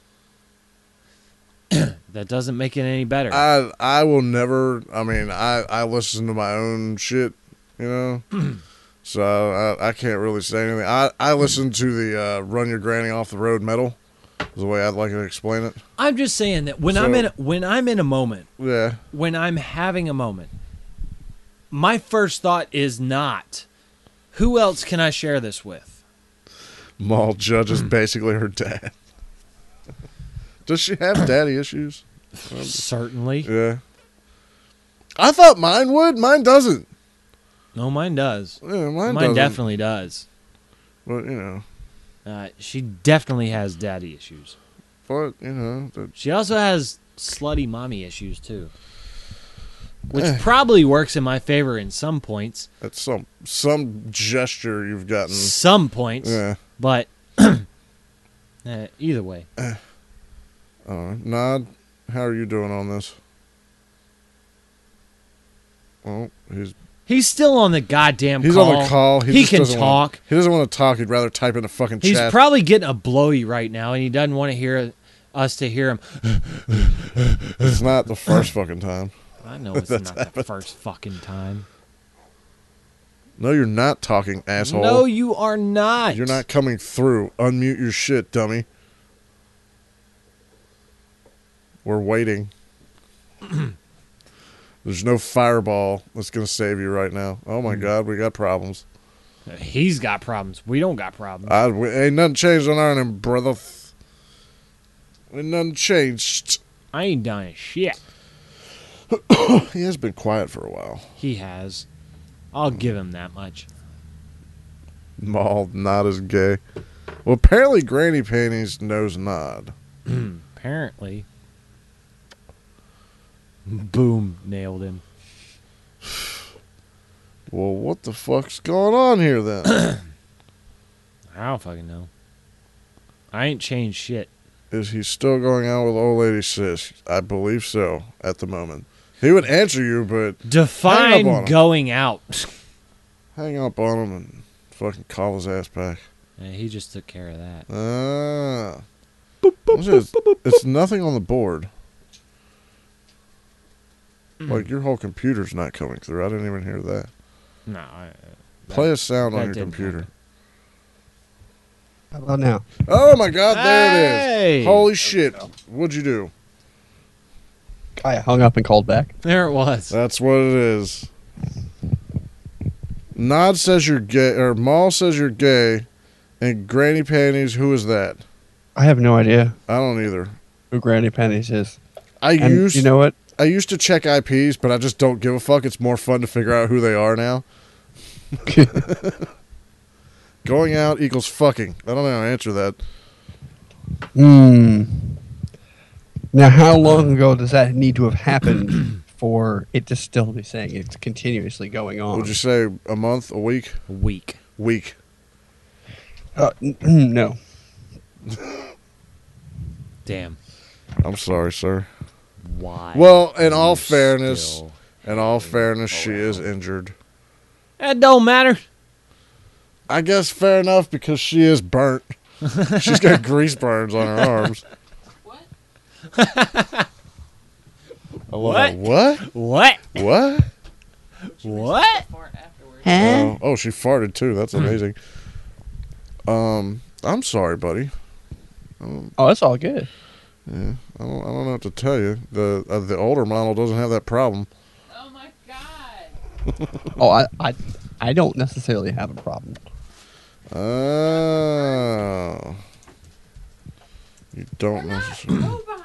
That doesn't make it any better. I I will never. I mean, I I listen to my own shit. You know. So I, I can't really say anything. I, I listen to the uh, Run Your Granny Off the Road metal, is the way I'd like to explain it. I'm just saying that when So- I'm in when I'm in a moment, Yeah. when I'm having a moment, my first thought is not, who else can I share this with? Maul Judge is basically her dad. Does she have daddy issues? Certainly. Yeah. I thought mine would. Mine doesn't. No, mine does. Yeah, mine, Mine doesn't. definitely does. But, you know. Uh, she definitely has daddy issues. But, you know. that- She also has slutty mommy issues, too. Which Eh. probably works in my favor in some points. That's some some gesture you've gotten. Some points. Yeah. But uh, either way. Uh, Nod, how are you doing on this? Well, he's He's still on the goddamn he's call. on the call. He, He just can doesn't talk. Wanna, he doesn't want to talk. He'd rather type in the fucking He's chat. probably getting a blowy right now, and he doesn't want to hear us to hear him. It's not the first fucking time. I know it's That's not the happened. first fucking time. No, you're not talking, asshole. No, you are not. You're not coming through. Unmute your shit, dummy. We're waiting. There's no fireball that's going to save you right now. Oh, my God, we got problems. He's got problems. We don't got problems. I, we, ain't nothing changed on our end, brother. Ain't nothing changed. I ain't done shit. He has been quiet for a while. He has. I'll give him that much. Maul, not as gay. Well, apparently Granny Panties knows Nod. Apparently. Boom. Nailed him. Well, what the fuck's going on here then? I don't fucking know. I ain't changed shit. Is he still going out with old lady sis? I believe so at the moment. He would answer you, but hang up Define on him. going out. Hang up on him and fucking call his ass back. Yeah, he just took care of that. Ah. What's this? It's nothing on the board. Like, your whole computer's not coming through. I didn't even hear that. No. I, uh, Play that- a sound that on your didn't computer. happen. How about now? Oh, my God, there it Hey! is. Holy shit. What'd you do? I hung up and called back. There it was. That's what it is. Nod says you're gay, or Maul says you're gay, and Granny Panties, who is that? I have no idea I don't either. who Granny Panties is. I And used, you know what? I used to check I Ps, but I just don't give a fuck. It's more fun to figure out who they are now. Going out equals fucking. I don't know how to answer that. Hmm. Now, how long ago does that need to have happened for it to still be saying it's continuously going on? Would you say a month, a week? A week. Week. Uh, n- no. Damn. I'm sorry, sir. Why? Well, in all you fairness, still in all fairness, she is injured. That don't matter. I guess fair enough because she is burnt. She's got grease burns on her arms. What? What? What? What? What? What? Oh, oh, she farted too. That's amazing. um, I'm sorry, buddy. Um, Oh, that's all good. yeah, I don't, I don't know what to tell you. The uh, the older model doesn't have that problem. Oh my god. Oh, I, I, I don't necessarily have a problem. Oh, you don't necessarily. Robots.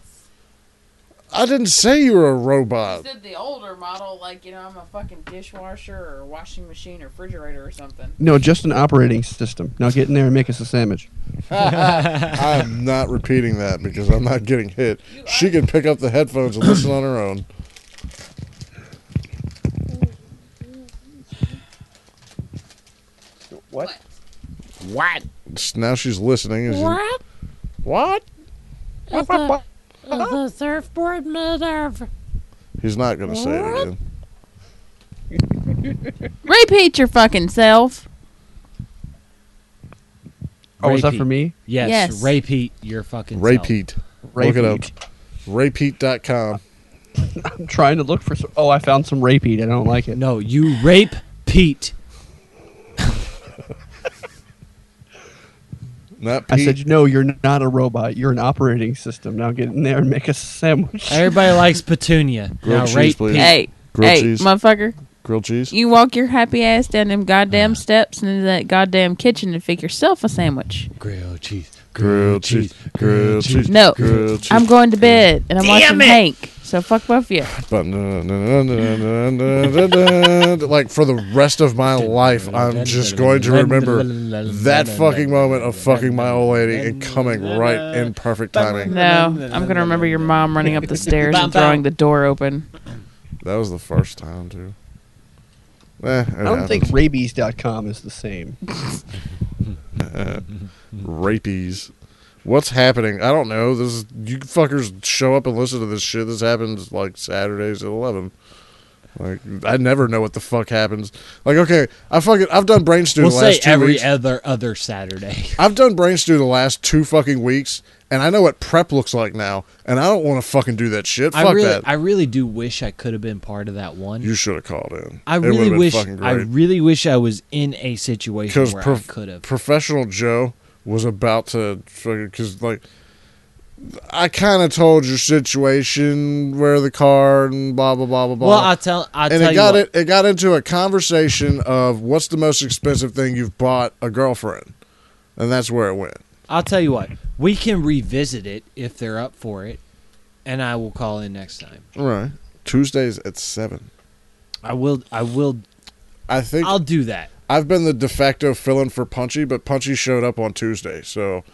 I didn't say you were a You robot. said the older model, like, you know, I'm a fucking dishwasher or washing machine or refrigerator or something. No, just an operating system. Now get in there and make us a sandwich. I am not repeating that because I'm not getting hit. She can pick up the headphones and listen on her own. What? What? Now she's listening. Is she- What? What? Is the, is the surfboard made of? He's not going to say it again. Repeat your fucking self. Oh, was that Repeat. for me? Yes. Yes. Repeat your fucking Ray self. Pete. Ray Look it up. Pete. ray pete dot com. I'm trying to look for some. Oh, I found some rapeat. I don't like it. No, you rape Pete. Not I Pete. said, no, you're not a robot. You're an operating system. Now get in there and make us a sandwich. Everybody likes Petunia. Grilled now cheese, rape please. Pete. Hey, Grilled hey, cheese. motherfucker. Grilled cheese. You walk your happy ass down them goddamn steps into that goddamn kitchen and make yourself a sandwich. Grilled cheese. Grilled cheese. Grilled cheese. No, Grilled cheese. I'm going to bed and I'm Damn watching it. Hank. So fuck both of you. But, like for the rest of my life, I'm just going to remember that fucking moment of fucking my old lady and coming right in perfect timing. No, I'm gonna remember your mom running up the stairs and throwing the door open. That was the first time too. Eh, I don't think rabies dot com is the same. Rapies. What's happening? I don't know. This is, you fuckers show up and listen to this shit. This happens like Saturdays at eleven. Like I never know what the fuck happens. Like okay, I fucking I've done brain stew We'll the say last two every weeks. other other Saturday. I've done brain stew the last two fucking weeks, and I know what prep looks like now, and I don't want to fucking do that shit. Fuck I really, that. I really do wish I could have been part of that one. You should have called in. I It really would've been wish. fucking I great. really wish I was in a situation Because where prof- I could have. Professional Joe was about to fucking because like I kind of told your situation where the car and blah blah blah blah blah. Well, I'll tell. I'll and tell it you got what. it. It got into a conversation of what's the most expensive thing you've bought a girlfriend, and that's where it went. I'll tell you what. We can revisit it if they're up for it, and I will call in next time. All right, Tuesdays at seven. I will. I will. I think I'll do that. I've been the de facto fill-in for Punchy, but Punchy showed up on Tuesday, so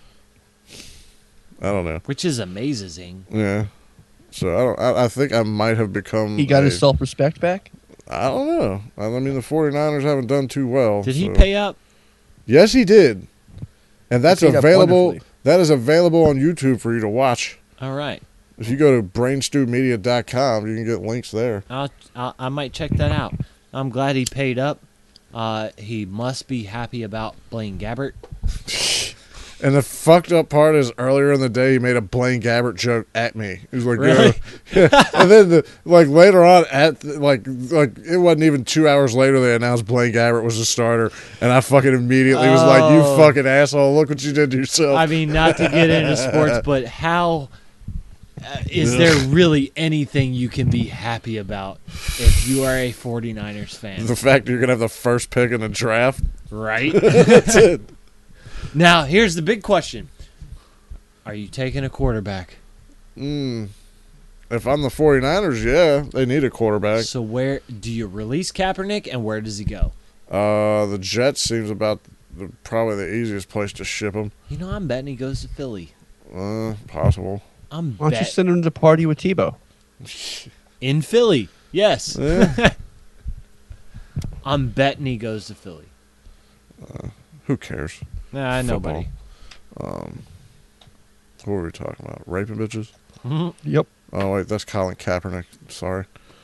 I don't know. Which is amazing. Yeah. So I don't. I, I think I might have become. He got a- his self-respect back? I don't know. I mean, the 49ers haven't done too well. Did he so- pay up? Yes, he did. And that's paid up available. wonderfully. That is available on YouTube for you to watch. All right. If you go to brain stew media dot com, you can get links there. I'll, I'll. I might check that out. I'm glad he paid up. Uh, he must be happy about Blaine Gabbert. And the fucked up part is earlier in the day he made a Blaine Gabbert joke at me. He was like, Really? yeah. Yeah. And then the, like later on at the, like like it wasn't even two hours later they announced Blaine Gabbert was a starter, and I fucking immediately was like, you Oh. fucking asshole! Look what you did to yourself. I mean, not to get into sports, but how uh, is there really anything you can be happy about if you are a 49ers fan? The fact that you're going to have the first pick in the draft. Right? That's it. Now, here's the big question. Are you taking a quarterback? Mm. If I'm the 49ers, yeah, they need a quarterback. So where do you release Kaepernick, and where does he go? Uh, the Jets seems about the, probably the easiest place to ship him. You know, I'm betting he goes to Philly. Uh, possible. I'm Why don't you bet- send him to party with Tebow? in Philly. Yes. Yeah. I'm betting he goes to Philly. Uh, who cares? Nah, Football. nobody. Um, what were we talking about? Raping bitches? Yep. Oh, wait, that's Colin Kaepernick. Sorry.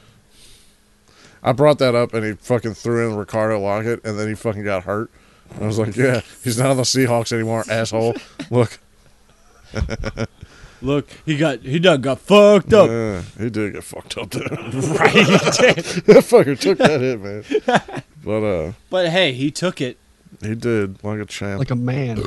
I brought that up, and he fucking threw in Ricardo Lockett, and then he fucking got hurt. I was like, yeah, he's not on the Seahawks anymore, asshole. Look. Look, he got he done got fucked up. Yeah, he did get fucked up, though. Right, he did. That fucker took that hit, man. But, uh... But, hey, he took it. He did, like a champ. Like a man.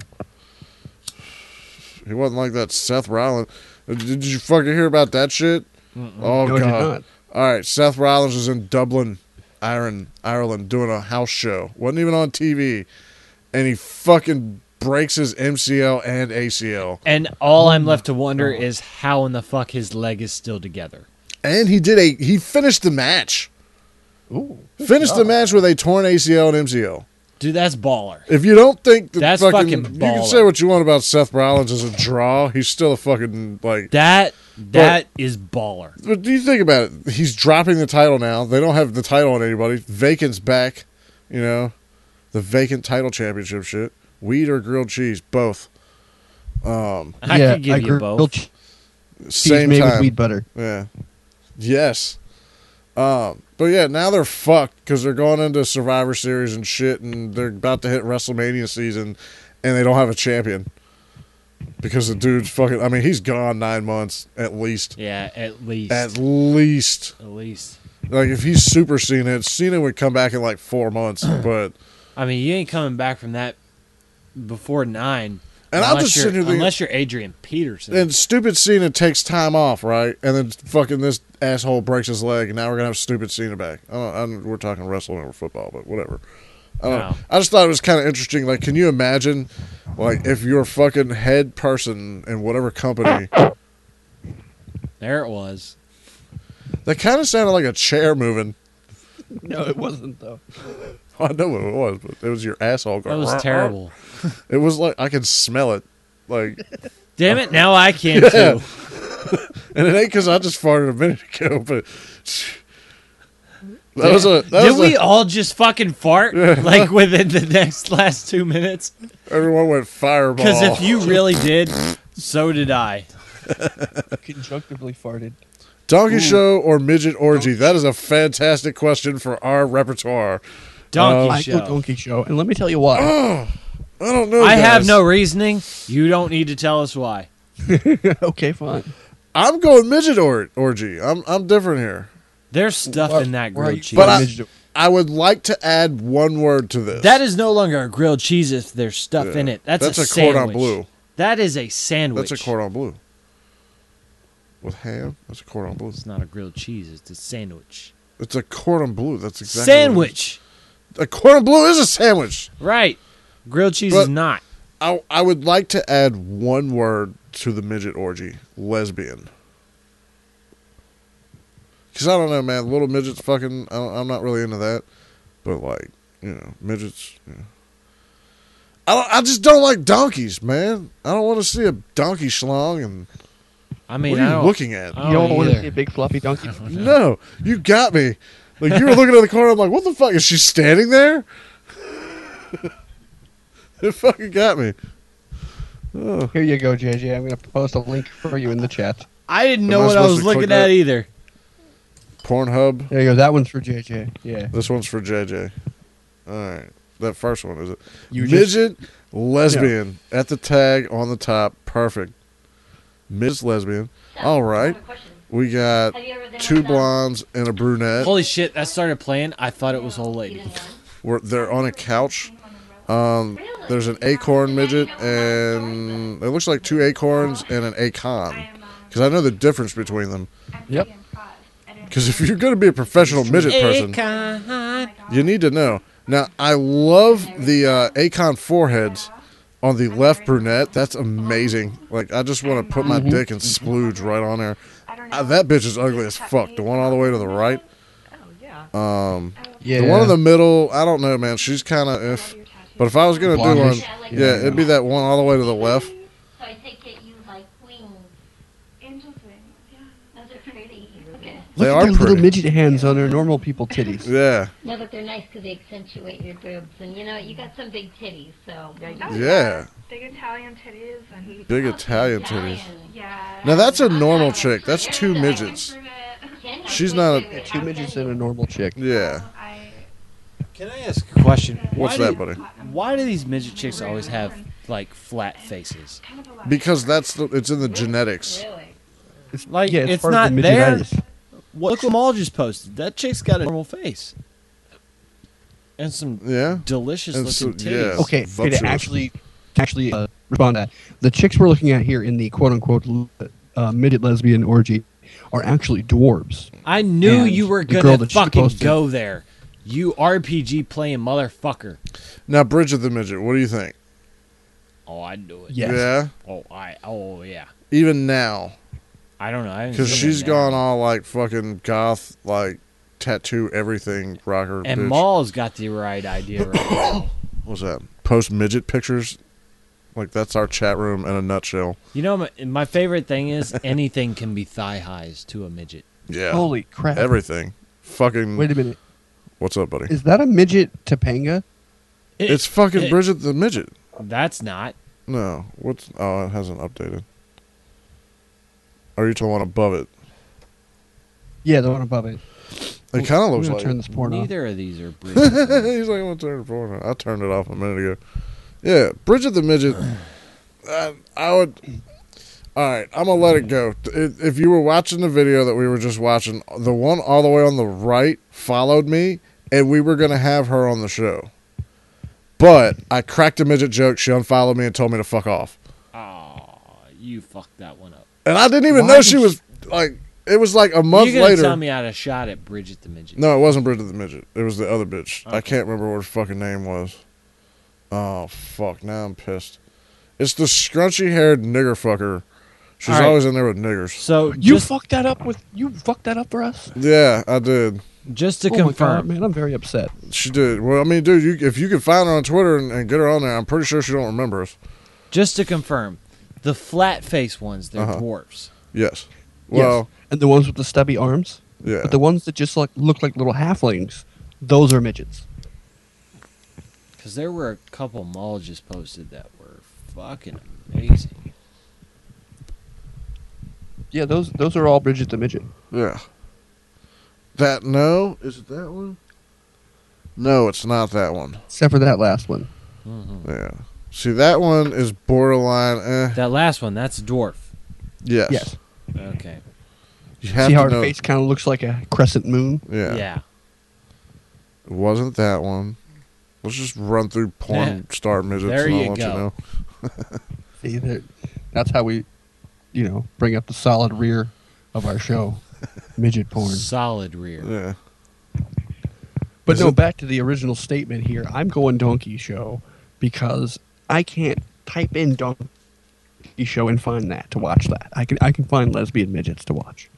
He wasn't like that Seth Rollins. Did you fucking hear about that shit? Mm-mm. Oh, No, I did God. not. All right, Seth Rollins was in Dublin, Ireland, Ireland, doing a house show. Wasn't even on T V. And he fucking breaks his M C L and A C L. And all I'm left to wonder is how in the fuck his leg is still together. And he did a he finished the match. Ooh. Finished the match with a torn A C L and M C L. Dude, that's baller. If you don't think that That's fucking, fucking you can baller. say what you want about Seth Rollins as a draw, he's still a fucking like That that is baller. But do you think about it? He's dropping the title now. They don't have the title on anybody. Vacant's back, you know, the vacant title championship shit. Weed or grilled cheese, both. Um, I yeah, could give I you grilled both. cheese same made time. with weed butter. Yeah. Yes. Um, but yeah, now they're fucked because they're going into Survivor Series and shit, and they're about to hit WrestleMania season, and they don't have a champion because the dude's fucking. I mean, he's gone nine months at least. Yeah, at least. At least. At least. Like if he's Super Cena, Cena would come back in like four months, but I mean, you ain't coming back from that before nine. And I'm unless just you're- sitting here thinking- unless you're Adrian Peterson. and stupid Cena takes time off, right? And then fucking this asshole breaks his leg, and now we're gonna have stupid Cena back. I don't, I don't, we're talking wrestling over football, but whatever. I don't know. No. I just thought it was kind of interesting. Like, can you imagine, like, if your fucking head person in whatever company, There it was. that kind of sounded like a chair moving. No, it wasn't though. I know what it was, but it was your asshole going. That was "Rah, rah." terrible. It was like I could smell it. Like, Damn it! Now I can Yeah. too. and it ain't because I just farted a minute ago, but that was a. That Did was we a, all just fucking fart like within the next last two minutes? everyone went fireball. Because if you really did, so did I. Conjunctively farted. Donkey Ooh. show or midget orgy? That is a fantastic question for our repertoire. Donkey Um, I go donkey show, and let me tell you why. Oh, I don't know. I have guys. no reasoning. You don't need to tell us why. Okay, fine. I'm going midget or- orgy. I'm I'm different here. There's stuff Why- in that why are grilled you cheese. But I, midget- I would like to add one word to this. That is no longer a grilled cheese if there's stuff Yeah. in it. That's, That's a, a cordon sandwich. bleu. That is a sandwich. That's a cordon bleu with ham. That's a cordon bleu. It's not a grilled cheese. It's a sandwich. It's a cordon bleu. That's exactly Sandwich. What it is. A cordon bleu is a sandwich. Right. Grilled cheese But- is not. I I would like to add one word to the midget orgy: lesbian. Because I don't know, man. Little midgets, fucking. I don't, I'm not really into that. But like, you know, midgets. You know. I don't, I just don't like donkeys, man. I don't want to see a donkey schlong. And I mean, what are I you don't- looking at? I You don't don't want to either. see a big floppy donkey? No, you got me. Like you were looking at the corner. I'm like, what the fuck? Is she standing there? It fucking got me. Oh. Here you go, J J. I'm going to post a link for you in the chat. I didn't Am know I what I supposed was to click looking that? at either. Pornhub. There you go. That one's for J J. Yeah. This one's for J J. All right. That first one, is it? You just- Midget, lesbian, at the tag on the top. Perfect. Miss Lesbian. All right. We got two blondes and a brunette. Holy shit, that started playing. I thought it was old lady. We're, they're on a couch. Um, there's an acorn midget, and it looks like two acorns and an acon. because I know the difference between them. Yep. Because if you're going to be a professional midget person, you need to know. Now, I love the uh, Akon foreheads on the left brunette. That's amazing. Like, I just want to put my Mhm. dick and splooge right on there. Uh, that bitch is ugly as fuck. The one all the way to the right. Um, Yeah. The one in the middle, I don't know, man. She's kind of if. But if I was going to do one, Blondish. yeah, Yeah. it'd be that one all the way to the left. So I take it you like wings. Interesting. Yeah. Those are pretty. Okay. They Look at are their little pretty. midget hands on their normal people titties. Yeah. No, but they're nice because they accentuate your boobs. And you know, you got some big titties, so. Yeah. Big Italian titties and Big Italian titties. yeah. Now that's a normal chick. That's two midgets. She's not a. Two midgets and a normal chick. Yeah. Can I ask a question? What's Why that, do- buddy? Why do these midget chicks always have like flat faces? Because that's the, it's in the genetics. It's, Like yeah, it's, it's part not of the there. midgetitis. What, look what Maul just posted. That chick's got a normal face. And some Yeah. delicious And looking so- titties. yeah. Okay, okay, Voluptuous. to actually, to actually uh, respond to that, the chicks we're looking at here in the quote unquote uh, midget lesbian orgy are actually dwarves. I knew And you were the girl gonna that she fucking posted- go there. You R P G playing motherfucker. Now, Bridget the midget. What do you think? Oh, I'd do it. Yes. Yeah. Oh, I. Oh, yeah. Even now, I don't know. I haven't because seen it she's now. gone all like fucking goth, like tattoo everything rocker. And bitch. Maul's got the right idea right now. What's that? Post midget pictures. Like that's our chat room in a nutshell. You know, my, my favorite thing is anything can be thigh highs to a midget. Yeah. Holy crap! Everything. Fucking. Wait a minute. What's up, buddy? Is that a midget Topanga? It- It's fucking it- Bridget the midget. That's not. No. What's? Oh, it hasn't updated. Are you talking one above it? Yeah, the one above it. It kind of I'm looks gonna like. turn this porn off. Neither of these are Bridget. He's like, I'm gonna turn the porn on. I turned it off a minute ago. Yeah, Bridget the midget. uh, I would. All right, I'm gonna let it go. If if you were watching the video that we were just watching, the one all the way on the right followed me, and we were gonna have her on the show. But I cracked a midget joke. She unfollowed me and told me to fuck off. Oh, you fucked that one up. And I didn't even Why know she did was like. It was like a month You're gonna later. tell me I had a shot at Bridget the midget. No, it wasn't Bridget the midget. It was the other bitch. I Okay. can't remember what her fucking name was. Oh fuck! Now I'm pissed. It's the scrunchy haired nigger fucker. She's All right. always in there with niggers. So You just, fucked that up with you fucked that up for us. Yeah, I did. just to Oh my God, confirm, man, I'm very upset. She did. Well, I mean, dude, you, if you could find her on Twitter and, and get her on there, I'm pretty sure she don't remember us. just to confirm, the flat face ones, they're Uh-huh. dwarfs. Yes. Well, Yes. And the ones with the stubby arms, yeah. but the ones that just like look like little halflings, those are midgets. Because there were a couple Maul just posted that were fucking amazing. Yeah, those those are all Bridget the midget. Yeah. That no, is it that one? No, it's not that one. Except for that last one. Mm-hmm. Yeah. See, that one is borderline. Eh. That last one, that's dwarf. Yes. Yes. Okay. You have See how to her know. face kind of looks like a crescent moon? Yeah. Yeah. It wasn't that one. Let's just run through porn star midgets There and I'll you let go. you know. See, there- that's how we, you know, bring up the solid rear of our show, midget porn. Solid rear. Yeah. But Is no, it- back to the original statement here. I'm going Donkey Show because I can't type in Donkey Show and find that to watch that. I can I can find lesbian midgets to watch.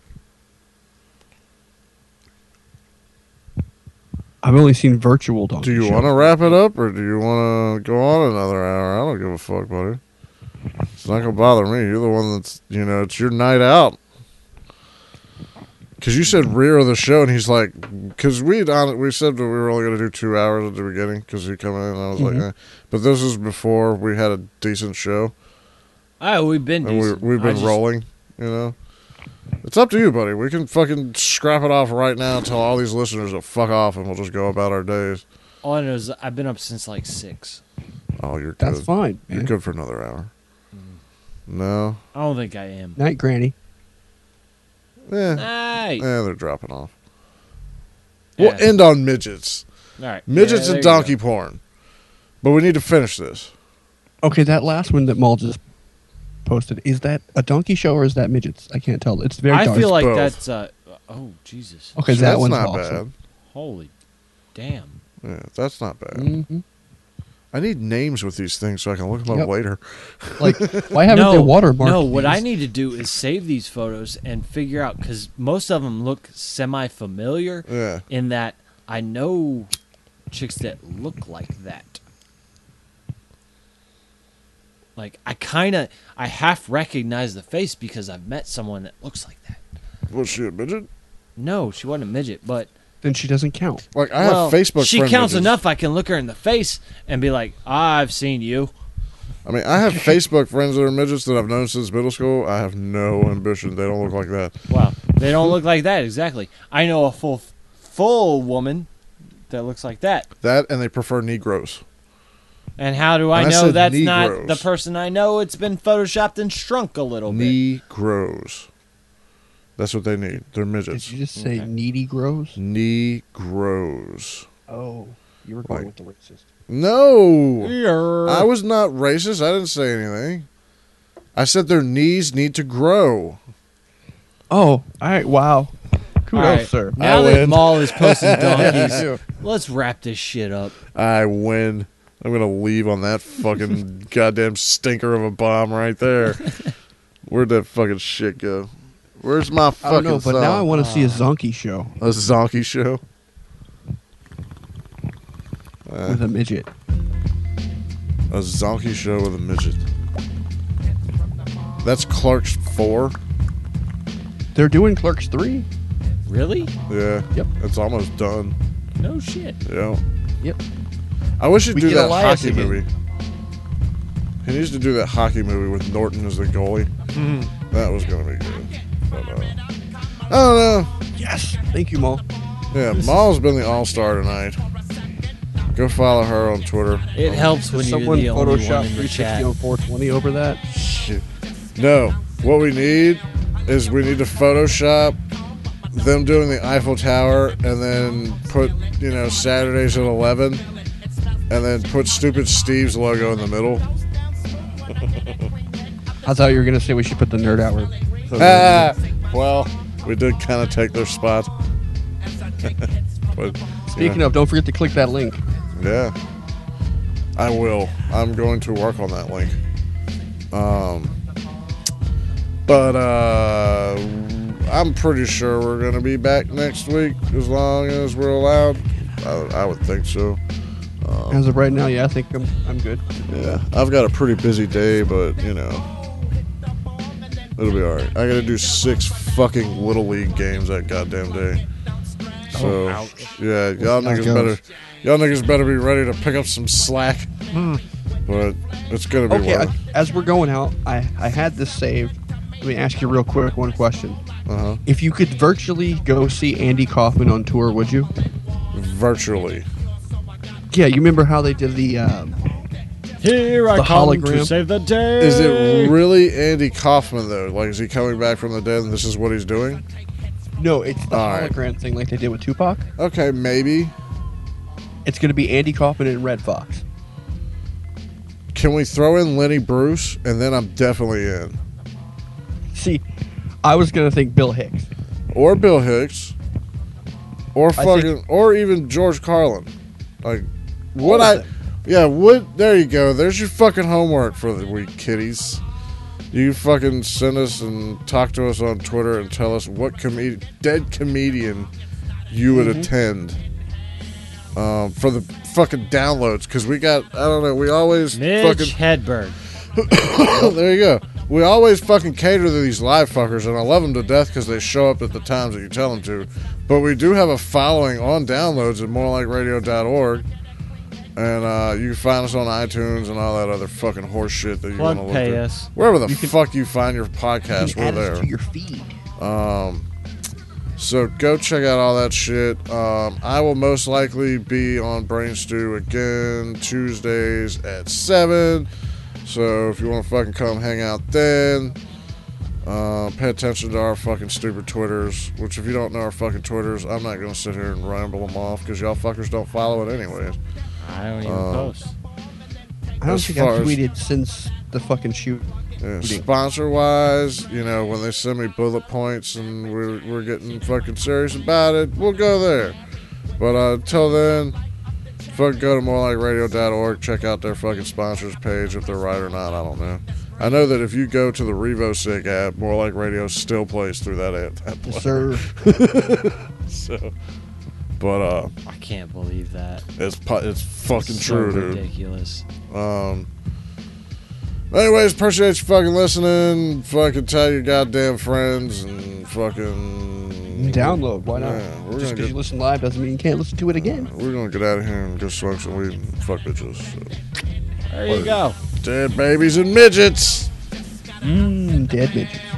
I've only seen virtual Donkey Do you Show. want to wrap it up or do you want to go on another hour? I don't give a fuck, buddy. It's not going to bother me. You're the one that's, you know, it's your night out. Because you said rear of the show, and he's like, because we we said that we were only going to do two hours at the beginning because he come in, and I was Mhm. like, eh. But this is before we had a decent show. Oh, we've been And we, decent. we've I been just- rolling, you know. It's up to you, buddy. We can fucking scrap it off right now and tell all these listeners to fuck off, and we'll just go about our days. All I know is I've been up since like six. Oh, you're good. That's fine, You're man. good for another hour. No. I don't think I am. Night, Granny. Yeah. Night. Yeah, they're dropping off. Yeah. We'll end on midgets. All right. Midgets Yeah, and there you donkey porn. But we need to finish this. Okay, that last one that Maul just posted. Is that a donkey show or is that midgets? I can't tell. It's very I dark. feel like both. that's. Uh, oh Jesus. Okay, So that that's one's not awesome. bad. Holy, damn. Yeah, that's not bad. Mm-hmm. I need names with these things so I can look them Yep. up later. Like, why haven't no, they watermarked No, what these? I need to do is save these photos and figure out because most of them look semi-familiar. Yeah. In that I know chicks that look like that. Like I kind of, I half recognize the face because I've met someone that looks like that. Was she a midget? No, she wasn't a midget, but Then she doesn't count. Like I well, have Facebook. She friend counts midgets. enough. I can look her in the face and be like, "I've seen you." I mean, I have Facebook friends that are midgets that I've known since middle school. I have no ambition. They don't look like that. Wow, they don't look like that exactly. I know a full, full woman that looks like that. That and they prefer Negroes. And how do I And I know said that's not Negroes. the person I know? It's been photoshopped and shrunk a little bit. Negroes. That's what they need. They're midgets. Did you just say Okay. needy grows? Negroes. Oh, you were going Like- with the racist. No. Yer. I was not racist. I didn't say anything. I said their knees need to grow. Oh, all right. Wow. Kudos, All right. sir. Now I that win. Maul is posting donkeys, Yeah. let's wrap this shit up. I win. I'm going to leave on that fucking goddamn stinker of a bomb right there. Where'd that fucking shit go? Where's my I fucking don't know, but now I song? want to see a zonkey show A zonkey show? Uh, with a midget. a zonkey show with a midget. That's Clerks four? They're doing Clerks three. Really? Yeah. Yep. It's almost done. No shit. Yeah. Yep. I wish he'd We do get that Elias hockey again. movie. He needs to do that hockey movie with Norton as the goalie. That was going to be good. But, uh, I don't know. Yes. Thank you, Mo. Yeah, Maul's been the all-star tonight. Go follow her on Twitter. It helps when you're Someone the only one Photoshop in the three chat. sixty on four twenty over that. Shit. No, what we need is we need to Photoshop them doing the Eiffel Tower and then put, you know, Saturdays at eleven and then put stupid Steve's logo in the middle. I thought you were gonna say we should put the nerd hour. Ah, well, we did kind of take their spot. But Speaking yeah. of, don't forget to click that link. Yeah, I will. I'm going to work on that link. Um, but uh, I'm pretty sure we're going to be back next week as long as we're allowed. I, I would think so. Um, As of right now, yeah, I think I'm I'm good. yeah, I've got a pretty busy day, but you know, it'll be all right. I got to do six fucking Little League games that goddamn day. So Oh, yeah, y'all How it niggas goes. better, y'all niggas better be ready to pick up some slack. But it's gonna be Okay, worth. I, as we're going out, I I had this saved. Let me ask you real quick one question. Uh-huh. If you could virtually go see Andy Kaufman on tour, would you? Virtually. Yeah, you remember how they did the um, Here I the come hologram? to save the day. Is it really Andy Kaufman though? Like, is he coming back from the dead and this is what he's doing? No, it's the All right. hologram thing like they did with Tupac. Okay, maybe. It's going to be Andy Kaufman and Red Fox. Can we throw in Lenny Bruce and then I'm definitely in. See, I was going to think Bill Hicks. Or Bill Hicks. Or think- fucking, or even George Carlin. Like, what All I, of them. yeah, what, there you go. There's your fucking homework for the week, kiddies. You fucking send us and talk to us on Twitter and tell us what com- dead comedian you would Mhm. attend um, for the fucking downloads. Because we got, I don't know, we always Mitch fucking, Hedberg. there you go. We always fucking cater to these live fuckers, and I love them to death because they show up at the times that you tell them to. But we do have a following on downloads at more like radio dot org. And uh, you can find us on iTunes and all that other fucking horse shit that you Plug want to look pay at. us. Wherever the You can- fuck you find your podcast, You can we're add there. us to your feed. Um, so go check out all that shit. Um, I will most likely be on Brain Stew again Tuesdays at seven. So if you want to fucking come hang out then, uh, pay attention to our fucking stupid Twitters. Which if you don't know our fucking Twitters, I'm not going to sit here and ramble them off because y'all fuckers don't follow it anyways. I don't even Um, post. I don't As think far I've as- tweeted since the fucking shoot. Yeah, sponsor wise, you know, when they send me bullet points and we're we're getting fucking serious about it, we'll go there. But uh, until then, fucking go to more like radio dot org, check out their fucking sponsors page if they're right or not. I don't know. I know that if you go to the RevoSig app, More Like Radio still plays through that app. That Yes, sir. So, but uh, I can't believe that. It's pu- it's fucking So true, dude. ridiculous. Um. Anyways, appreciate you fucking listening. Fucking tell your goddamn friends and fucking Download. Why not? Yeah, we're Just gonna because get, you listen live doesn't mean you can't listen to it again. we're gonna get out of here and go smoke some weed and fuck bitches. So. There you go. Dead babies and midgets. Mmm, dead midgets.